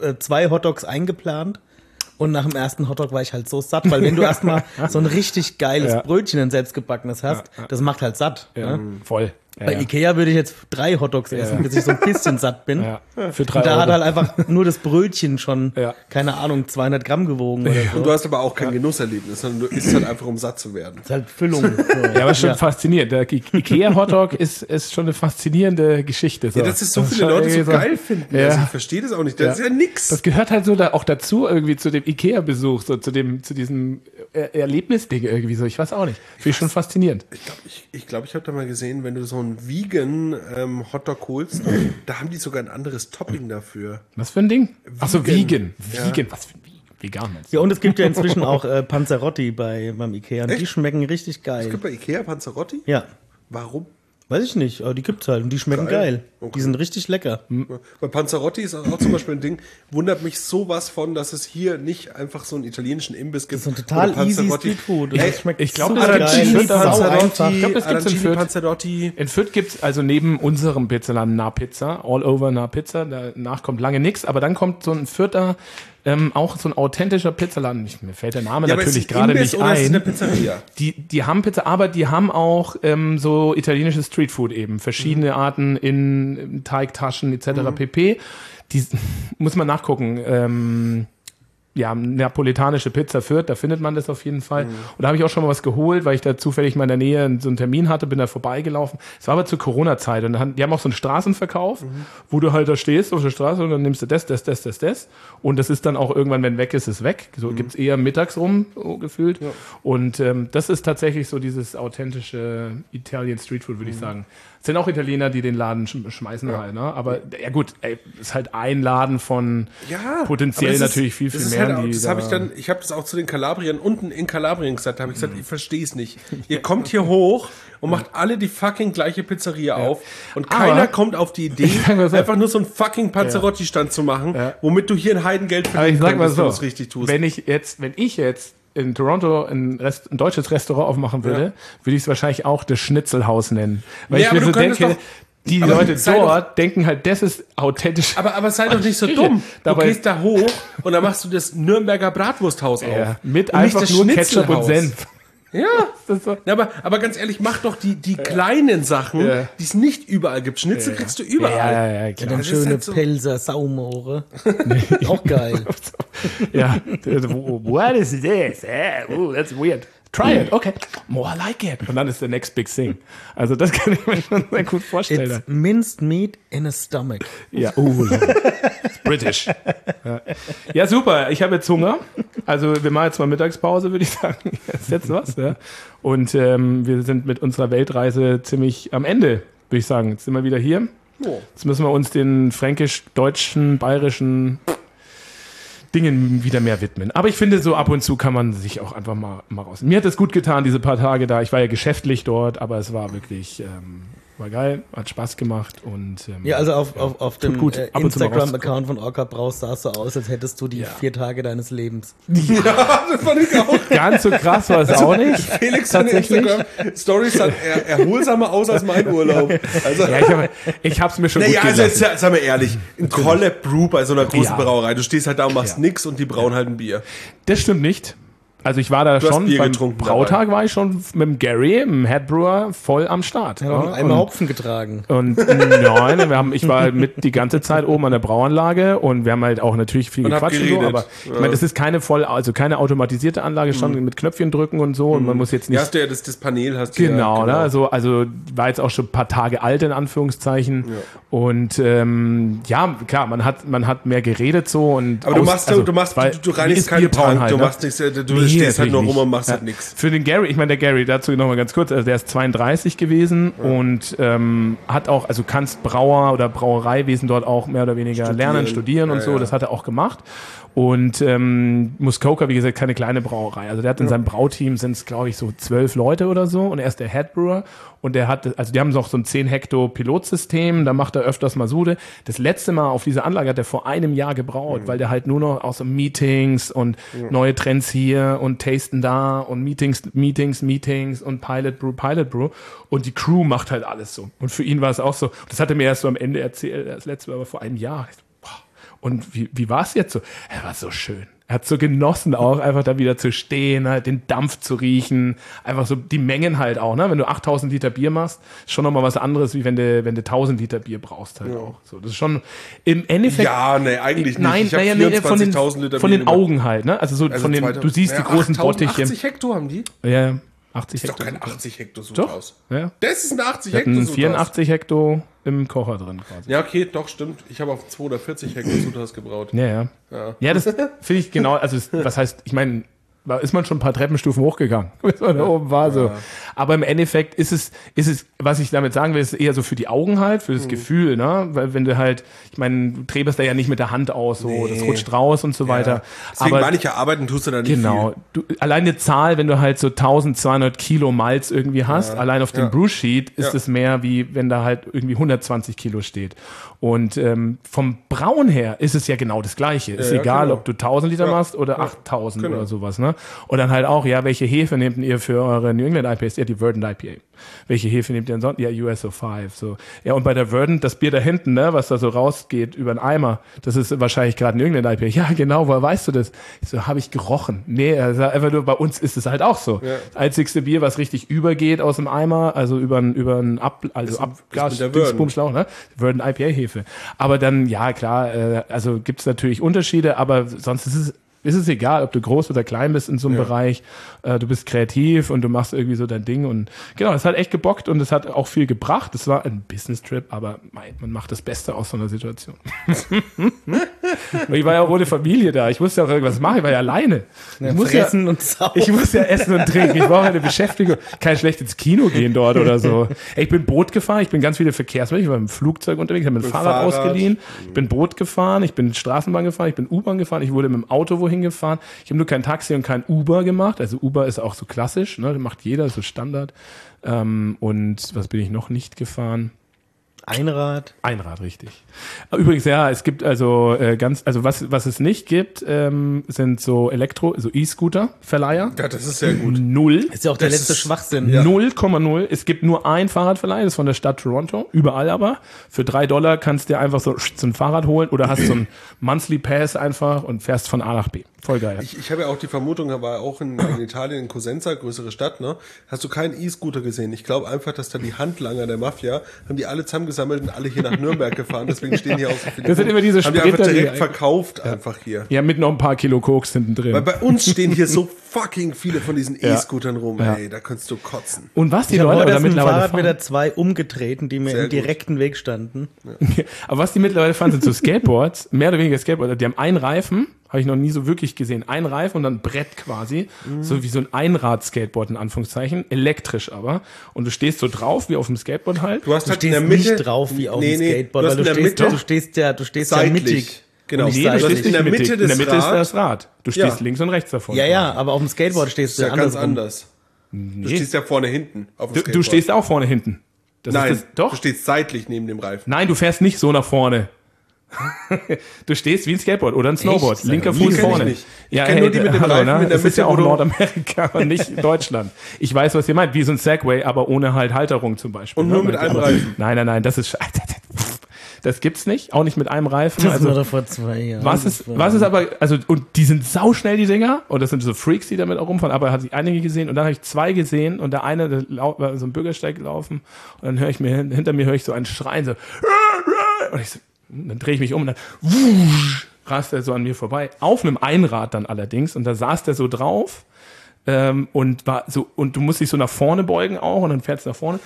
Speaker 4: 2 Hotdogs eingeplant. Und nach dem ersten Hotdog war ich halt so satt, weil wenn du erstmal so ein richtig geiles Brötchen, ein selbstgebackenes hast, das macht halt satt.
Speaker 2: Ja,
Speaker 4: Ne?
Speaker 2: voll. Ja,
Speaker 4: Bei Ikea würde ich jetzt 3 Hotdogs essen, bis ich so ein bisschen satt bin.
Speaker 2: Ja. Für 3
Speaker 4: Und da
Speaker 2: Euro.
Speaker 4: hat halt einfach nur das Brötchen schon,
Speaker 2: Ja.
Speaker 4: keine Ahnung, 200 Gramm gewogen oder so.
Speaker 3: Und du hast aber auch kein Genusserlebnis, sondern du isst halt einfach, um satt zu werden.
Speaker 4: Das ist halt Füllung. So.
Speaker 2: Ja, aber schon faszinierend. Der Ikea-Hotdog ist schon eine faszinierende Geschichte. So.
Speaker 3: Ja, dass es so viele
Speaker 2: schon
Speaker 3: Leute so
Speaker 2: irgendwie
Speaker 3: geil finden.
Speaker 2: Ja.
Speaker 3: Also ich verstehe das auch nicht. Das ist ja nix.
Speaker 2: Das gehört halt so auch dazu, irgendwie zu dem Ikea-Besuch, so zu diesem Erlebnisding irgendwie so. Ich weiß auch nicht. Finde ich schon faszinierend.
Speaker 3: Ich glaube, ich habe da mal gesehen, wenn du so einen Vegan Hotdog holst, da haben die sogar ein anderes Topping dafür.
Speaker 2: Was für ein Ding? Achso, Vegan.
Speaker 3: Ja.
Speaker 2: Vegan, was für ein Vegan meinst du?
Speaker 4: Ja, und es gibt ja inzwischen auch Panzerotti beim Ikea. Und die schmecken richtig
Speaker 3: Es
Speaker 4: geil.
Speaker 3: gibt bei Ikea Panzerotti?
Speaker 4: Ja.
Speaker 3: Warum?
Speaker 4: Weiß ich nicht, aber die gibt's halt und die schmecken geil.
Speaker 3: Okay.
Speaker 4: Die sind richtig lecker.
Speaker 3: Bei Panzerotti ist auch zum Beispiel ein Ding, wundert mich sowas von, dass es hier nicht einfach so einen italienischen Imbiss gibt.
Speaker 4: Das ist ein total
Speaker 3: Oder
Speaker 4: easy
Speaker 3: Panzerotti.
Speaker 4: Streetfood.
Speaker 3: Ey,
Speaker 4: Das schmeckt
Speaker 2: ich glaube,
Speaker 4: super
Speaker 2: das
Speaker 4: geil.
Speaker 2: gibt's in
Speaker 4: Das ist sau einfach.
Speaker 2: Ich glaub, das gibt's in Fürth.
Speaker 3: Panzerotti.
Speaker 2: In Fürth gibt es also neben unserem Pizzaladen Nah-Pizza, All Over Nah-Pizza, danach kommt lange nichts, aber dann kommt so ein Fürther, auch so ein authentischer Pizzaladen. Mir fällt der Name natürlich gerade nicht
Speaker 3: oder ist es
Speaker 2: ein.
Speaker 3: eine Pizzeria?
Speaker 2: Die haben Pizza, aber die haben auch so italienisches Streetfood eben. Verschiedene Arten in Teigtaschen etc. pp. Die muss man nachgucken. Ja, napolitanische Pizza Fürth, da findet man das auf jeden Fall. Und da habe ich auch schon mal was geholt, weil ich da zufällig mal in der Nähe so einen Termin hatte, bin da vorbeigelaufen. Es war aber zur Corona-Zeit und die haben auch so einen Straßenverkauf, wo du halt da stehst auf der Straße und dann nimmst du das. Und das ist dann auch irgendwann, wenn weg ist, ist weg. So gibt's eher mittags rum, so gefühlt. Ja. Und das ist tatsächlich so dieses authentische Italian Streetfood, würde ich sagen. Es sind auch Italiener, die den Laden schmeißen halt, ne? Aber ja gut, ist halt ein Laden von potenziell natürlich viel mehr.
Speaker 3: Halt, ich habe das auch zu den Kalabriern unten in Kalabrien gesagt, da habe ich gesagt, ich verstehe es nicht. Ihr kommt hier hoch und macht alle die fucking gleiche Pizzeria auf und keiner kommt auf die Idee, einfach nur so einen fucking Panzerotti-Stand zu machen, womit du hier ein Heidengeld verdienen kannst, wenn du es richtig tust.
Speaker 2: Wenn ich jetzt in Toronto ein deutsches Restaurant aufmachen würde, würde ich es wahrscheinlich auch das Schnitzelhaus nennen. Weil ich mir so denke, die Leute dort denken halt, das ist authentisch.
Speaker 3: Aber sei doch nicht so dumm. Du gehst da hoch und dann machst du das Nürnberger Bratwursthaus auf.
Speaker 2: Mit einfach nur Ketchup und Senf.
Speaker 3: Ja, so. aber ganz ehrlich, mach doch die kleinen Sachen, die es nicht überall gibt. Schnitzel kriegst du überall.
Speaker 4: Ja, dann schöne halt so Pelzer Saumohre. Auch geil.
Speaker 2: Ja. What is this? Oh, that's weird. Try it. Okay. More like it. Und dann ist der next big thing. Also das kann ich mir schon sehr gut vorstellen.
Speaker 4: It's minced meat in a stomach.
Speaker 2: Ja, it's British. Ja, super. Ich habe jetzt Hunger. Also wir machen jetzt mal Mittagspause, würde ich sagen. Jetzt was. Ja. Und wir sind mit unserer Weltreise ziemlich am Ende, würde ich sagen. Jetzt sind wir wieder hier. Jetzt müssen wir uns den fränkisch-deutschen, bayerischen Dingen wieder mehr widmen. Aber ich finde, so ab und zu kann man sich auch einfach mal raus. Mir hat es gut getan, diese paar Tage da. Ich war ja geschäftlich dort, aber es war wirklich, war geil, hat Spaß gemacht. Und
Speaker 4: ja, also auf dem Instagram-Account von Orca Braus sah es so aus, als hättest du die 4 Tage deines Lebens.
Speaker 3: Ja, das fand ich auch.
Speaker 2: Ganz so krass war es auch nicht.
Speaker 3: Felix tatsächlich. Instagram-Stories sahen erholsamer aus als mein Urlaub. Also,
Speaker 2: ja, ich hab's mir schon gut
Speaker 3: also
Speaker 2: gelassen.
Speaker 3: jetzt, sagen wir ehrlich, ein Collab Brew bei so einer großen Brauerei. Du stehst halt da und machst nix und die brauen halt ein Bier.
Speaker 2: Das stimmt nicht. Also ich war da schon, beim Brautag dabei. War ich schon mit dem Gary, dem Headbrewer, voll am Start.
Speaker 4: Ja, und einmal Hopfen getragen.
Speaker 2: Und nein, ich war halt mit die ganze Zeit oben an der Brauanlage und wir haben halt auch natürlich viel gequatscht und so, aber ich meine, das ist keine keine automatisierte Anlage, schon mit Knöpfchen drücken und so und man muss jetzt nicht...
Speaker 3: Ja, hast du ja das Panel, hast du
Speaker 2: genau. Ne? Also war jetzt auch schon ein paar Tage alt, in Anführungszeichen. Ja. Und ja, klar, man hat mehr geredet so und...
Speaker 3: Aber du reinigst keinen Tank, halt, du machst nichts, du stehst halt nur rum und machst halt nichts.
Speaker 2: Für den Gary, ich meine, der Gary, dazu nochmal ganz kurz, also der ist 32 gewesen und hat auch, also kannst Brauer oder Brauereiwesen dort auch mehr oder weniger studieren und so, das hat er auch gemacht. Und Muskoka, wie gesagt, keine kleine Brauerei. Also der hat in seinem Brauteam sind es, glaube ich, so 12 Leute oder so und er ist der Headbrewer und der hat, also die haben noch so ein 10 Hektar Pilotsystem, da macht er öfters mal Sude. Das letzte Mal auf dieser Anlage hat er vor einem Jahr gebraut, weil der halt nur noch aus so Meetings und neue Trends hier und Tasten da und Meetings und Pilot Brew und die Crew macht halt alles so. Und für ihn war es auch so, das hat er mir erst so am Ende erzählt, das letzte Mal aber vor einem Jahr. Und wie war es jetzt so? Er war so schön. Er hat so genossen auch, einfach da wieder zu stehen, halt den Dampf zu riechen, einfach so die Mengen halt auch, ne? Wenn du 8000 Liter Bier machst, ist schon nochmal was anderes, wie wenn du 1000 Liter Bier brauchst halt auch. So, das ist schon im Endeffekt...
Speaker 3: Ja, nee, eigentlich nicht.
Speaker 2: Nein,
Speaker 3: ich habe 24.000 Liter Bier.
Speaker 2: Von den Augen halt, ne? Also so also von den, du siehst die großen Bottiche.
Speaker 3: 80 Hektar haben die?
Speaker 2: Ja, 80
Speaker 3: Hektar. Ist doch kein 80 Hektar Sudhaus.
Speaker 2: Ja.
Speaker 3: Das ist ein 80 Hektar Sudhaus.
Speaker 2: 84 Hektar im Kocher drin quasi.
Speaker 3: Ja, okay, doch, stimmt. Ich habe auf 240 Hektar Sudhaus gebraut.
Speaker 2: Ja, das finde ich genau, also was heißt, ich meine, da ist man schon ein paar Treppenstufen hochgegangen, bis man da oben war. So. Aber im Endeffekt ist es, was ich damit sagen will, ist eher so für die Augen halt, für das Gefühl, ne? Weil wenn du halt, ich meine, du träberst da ja nicht mit der Hand aus, so, das rutscht raus und so weiter.
Speaker 3: Deswegen
Speaker 2: Aber
Speaker 3: meine ich ja, arbeiten tust du da nicht
Speaker 2: genau, allein eine Zahl, wenn du halt so 1200 Kilo Malz irgendwie hast, allein auf dem Brew-Sheet ist es mehr, wie wenn da halt irgendwie 120 Kilo steht. Und vom Brauen her ist es ja genau das Gleiche. Ist egal, ob du 1000 Liter machst oder 8000 oder sowas. Ne? Und dann halt auch, ja, welche Hefe nehmt ihr für eure New England IPAs? Ja, die Verdant IPA. Welche Hefe nehmt ihr ansonsten? Ja, USO5. So. Ja, und bei der Verdant, das Bier da hinten, ne, was da so rausgeht über den Eimer, das ist wahrscheinlich gerade New England IPA. Ja, genau, woher weißt du das? Ich so, habe ich gerochen. Nee, also einfach nur, bei uns ist es halt auch so. Ja. Das einzigste Bier, was richtig übergeht aus dem Eimer, also über einen Abgasbumschlauch, ne? Verdant IPA-Hefe. Aber dann, ja, klar, also gibt's natürlich Unterschiede, aber sonst ist es egal, ob du groß oder klein bist in so einem Bereich. Du bist kreativ und du machst irgendwie so dein Ding. Und genau, es hat echt gebockt und es hat auch viel gebracht. Es war ein Business-Trip, aber man macht das Beste aus so einer Situation. Ich war ja auch ohne Familie da. Ich musste ja auch irgendwas machen. Ich war ja alleine.
Speaker 4: Ich muss essen und saufen.
Speaker 2: Ich muss ja essen und trinken. Ich brauche eine Beschäftigung. Kann schlecht ins Kino gehen dort oder so. Ich bin Boot gefahren. Ich bin ganz viele Verkehrsmittel. Ich war mit dem Flugzeug unterwegs. Ich habe mir ein Fahrrad ausgeliehen. Ich bin Boot gefahren. Ich bin Straßenbahn gefahren. Ich bin U-Bahn gefahren. Ich wurde mit dem Auto wohin gefahren. Ich habe nur kein Taxi und kein Uber gemacht. Also Uber ist auch so klassisch, ne? Das macht jeder, so Standard. Und was bin ich noch nicht gefahren?
Speaker 4: Einrad,
Speaker 2: richtig. Übrigens, ja, es gibt also was es nicht gibt, sind so E-Scooter-Verleiher.
Speaker 3: Ja, das ist sehr gut.
Speaker 2: Null.
Speaker 4: ist ja auch der letzte Schwachsinn.
Speaker 2: 0,0. Es gibt nur ein Fahrradverleih, das ist von der Stadt Toronto, überall aber. Für $3 kannst du dir einfach so ein Fahrrad holen oder hast so ein Monthly Pass einfach und fährst von A nach B. Voll geil.
Speaker 3: Ich habe ja auch die Vermutung, aber auch in Italien, in Cosenza, größere Stadt, ne, hast du keinen E-Scooter gesehen. Ich glaube einfach, dass da die Handlanger der Mafia, haben die alle zusammengesammelt und alle hier nach Nürnberg gefahren. Deswegen stehen hier auch so viele.
Speaker 2: Das sind immer diese
Speaker 3: Sprinter, haben die einfach direkt verkauft, einfach hier.
Speaker 2: Ja, mit noch ein paar Kilo Koks hinten drin.
Speaker 3: Weil bei uns stehen hier so fucking viele von diesen E-Scootern rum, ey, da kannst du kotzen.
Speaker 2: Und was die
Speaker 4: ich
Speaker 2: Leute
Speaker 4: da mittlerweile
Speaker 2: fahren,
Speaker 4: wieder 2 umgetreten, die mir
Speaker 3: Sehr
Speaker 4: im direkten Weg standen.
Speaker 2: Ja. Aber was die mittlerweile fahren, sind so Skateboards, mehr oder weniger Skateboards. Die haben einen Reifen, habe ich noch nie so wirklich gesehen. Ein Reifen und dann ein Brett quasi. So wie so ein Einrad-Skateboard in Anführungszeichen. Elektrisch aber. Und du stehst so drauf, wie auf dem Skateboard halt.
Speaker 3: Du hast halt
Speaker 4: stehst
Speaker 3: in der Mitte
Speaker 4: nicht drauf wie auf dem Skateboard, weil du stehst ja mittig.
Speaker 3: Genau.
Speaker 2: Nee, du stehst in der Mitte des Rad. Ist das Rad. Du stehst links und rechts davon.
Speaker 4: Ja, aber auf dem Skateboard stehst du
Speaker 3: ja ganz
Speaker 4: andersrum.
Speaker 3: anders. Du stehst ja vorne hinten auf dem Skateboard.
Speaker 2: Du stehst auch vorne hinten.
Speaker 3: Nein,
Speaker 2: doch.
Speaker 3: Du stehst seitlich neben dem Reifen.
Speaker 2: Nein, du fährst nicht so nach vorne. Du stehst wie ein Skateboard oder ein Snowboard.
Speaker 4: Echt?
Speaker 2: Linker Fuß vorne.
Speaker 3: Ich kenne nur die mit dem Reifen in der Mitte.
Speaker 2: Das ist ja auch Nordamerika und nicht Deutschland. Ich weiß, was ihr meint. Wie so ein Segway, aber ohne halt Halterung zum Beispiel.
Speaker 3: Und nur mit einem Reifen.
Speaker 2: Nein, das ist das gibt's nicht. Auch nicht mit einem Reifen.
Speaker 4: Das war doch vor 2 Jahren.
Speaker 2: Was ist aber, also, und die sind sauschnell, die Dinger. Und das sind so Freaks, die damit auch rumfahren. Aber hat sich einige gesehen. Und dann habe ich 2 gesehen. Und der eine, der war so ein Bürgersteig gelaufen. Und dann höre ich hinter mir höre ich so einen Schreien, so. Und ich so, dann drehe ich mich um und dann rast er so an mir vorbei. Auf einem Einrad dann allerdings. Und da saß der so drauf. Und war so, und du musst dich so nach vorne beugen auch. Und dann fährst du nach vorne.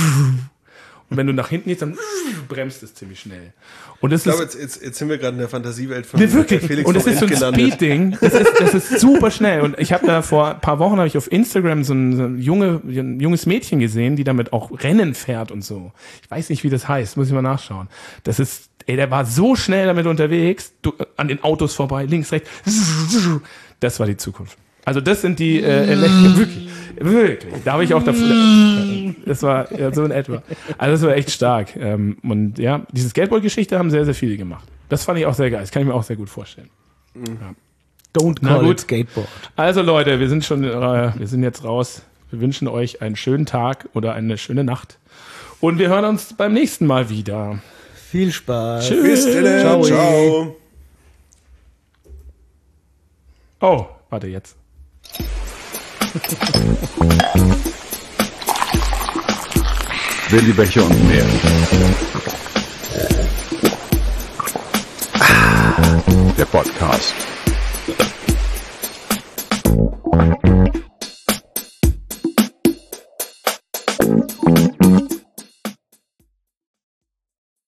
Speaker 2: Und wenn du nach hinten gehst, dann bremst es ziemlich schnell. Und das
Speaker 3: ich glaube, jetzt sind wir gerade in der Fantasiewelt von
Speaker 2: wirklich.
Speaker 3: Felix
Speaker 2: und das ist so ein Speed-Ding. Das ist super schnell. Und ich habe da vor ein paar Wochen auf Instagram so ein junges Mädchen gesehen, die damit auch Rennen fährt und so. Ich weiß nicht, wie das heißt. Muss ich mal nachschauen. Das ist, der war so schnell damit unterwegs, an den Autos vorbei, links, rechts. Das war die Zukunft. Also das sind die wirklich. Da habe ich auch davor. Das war ja so in etwa. Also das war echt stark. Und ja, diese Skateboard-Geschichte haben sehr, sehr viele gemacht. Das fand ich auch sehr geil. Das kann ich mir auch sehr gut vorstellen. Ja.
Speaker 4: Don't call it Skateboard.
Speaker 2: Also Leute, wir sind jetzt raus. Wir wünschen euch einen schönen Tag oder eine schöne Nacht. Und wir hören uns beim nächsten Mal wieder.
Speaker 4: Viel Spaß.
Speaker 3: Tschüss. Ciao.
Speaker 2: Oh, warte jetzt.
Speaker 1: Willi Becher und mehr. Der Podcast.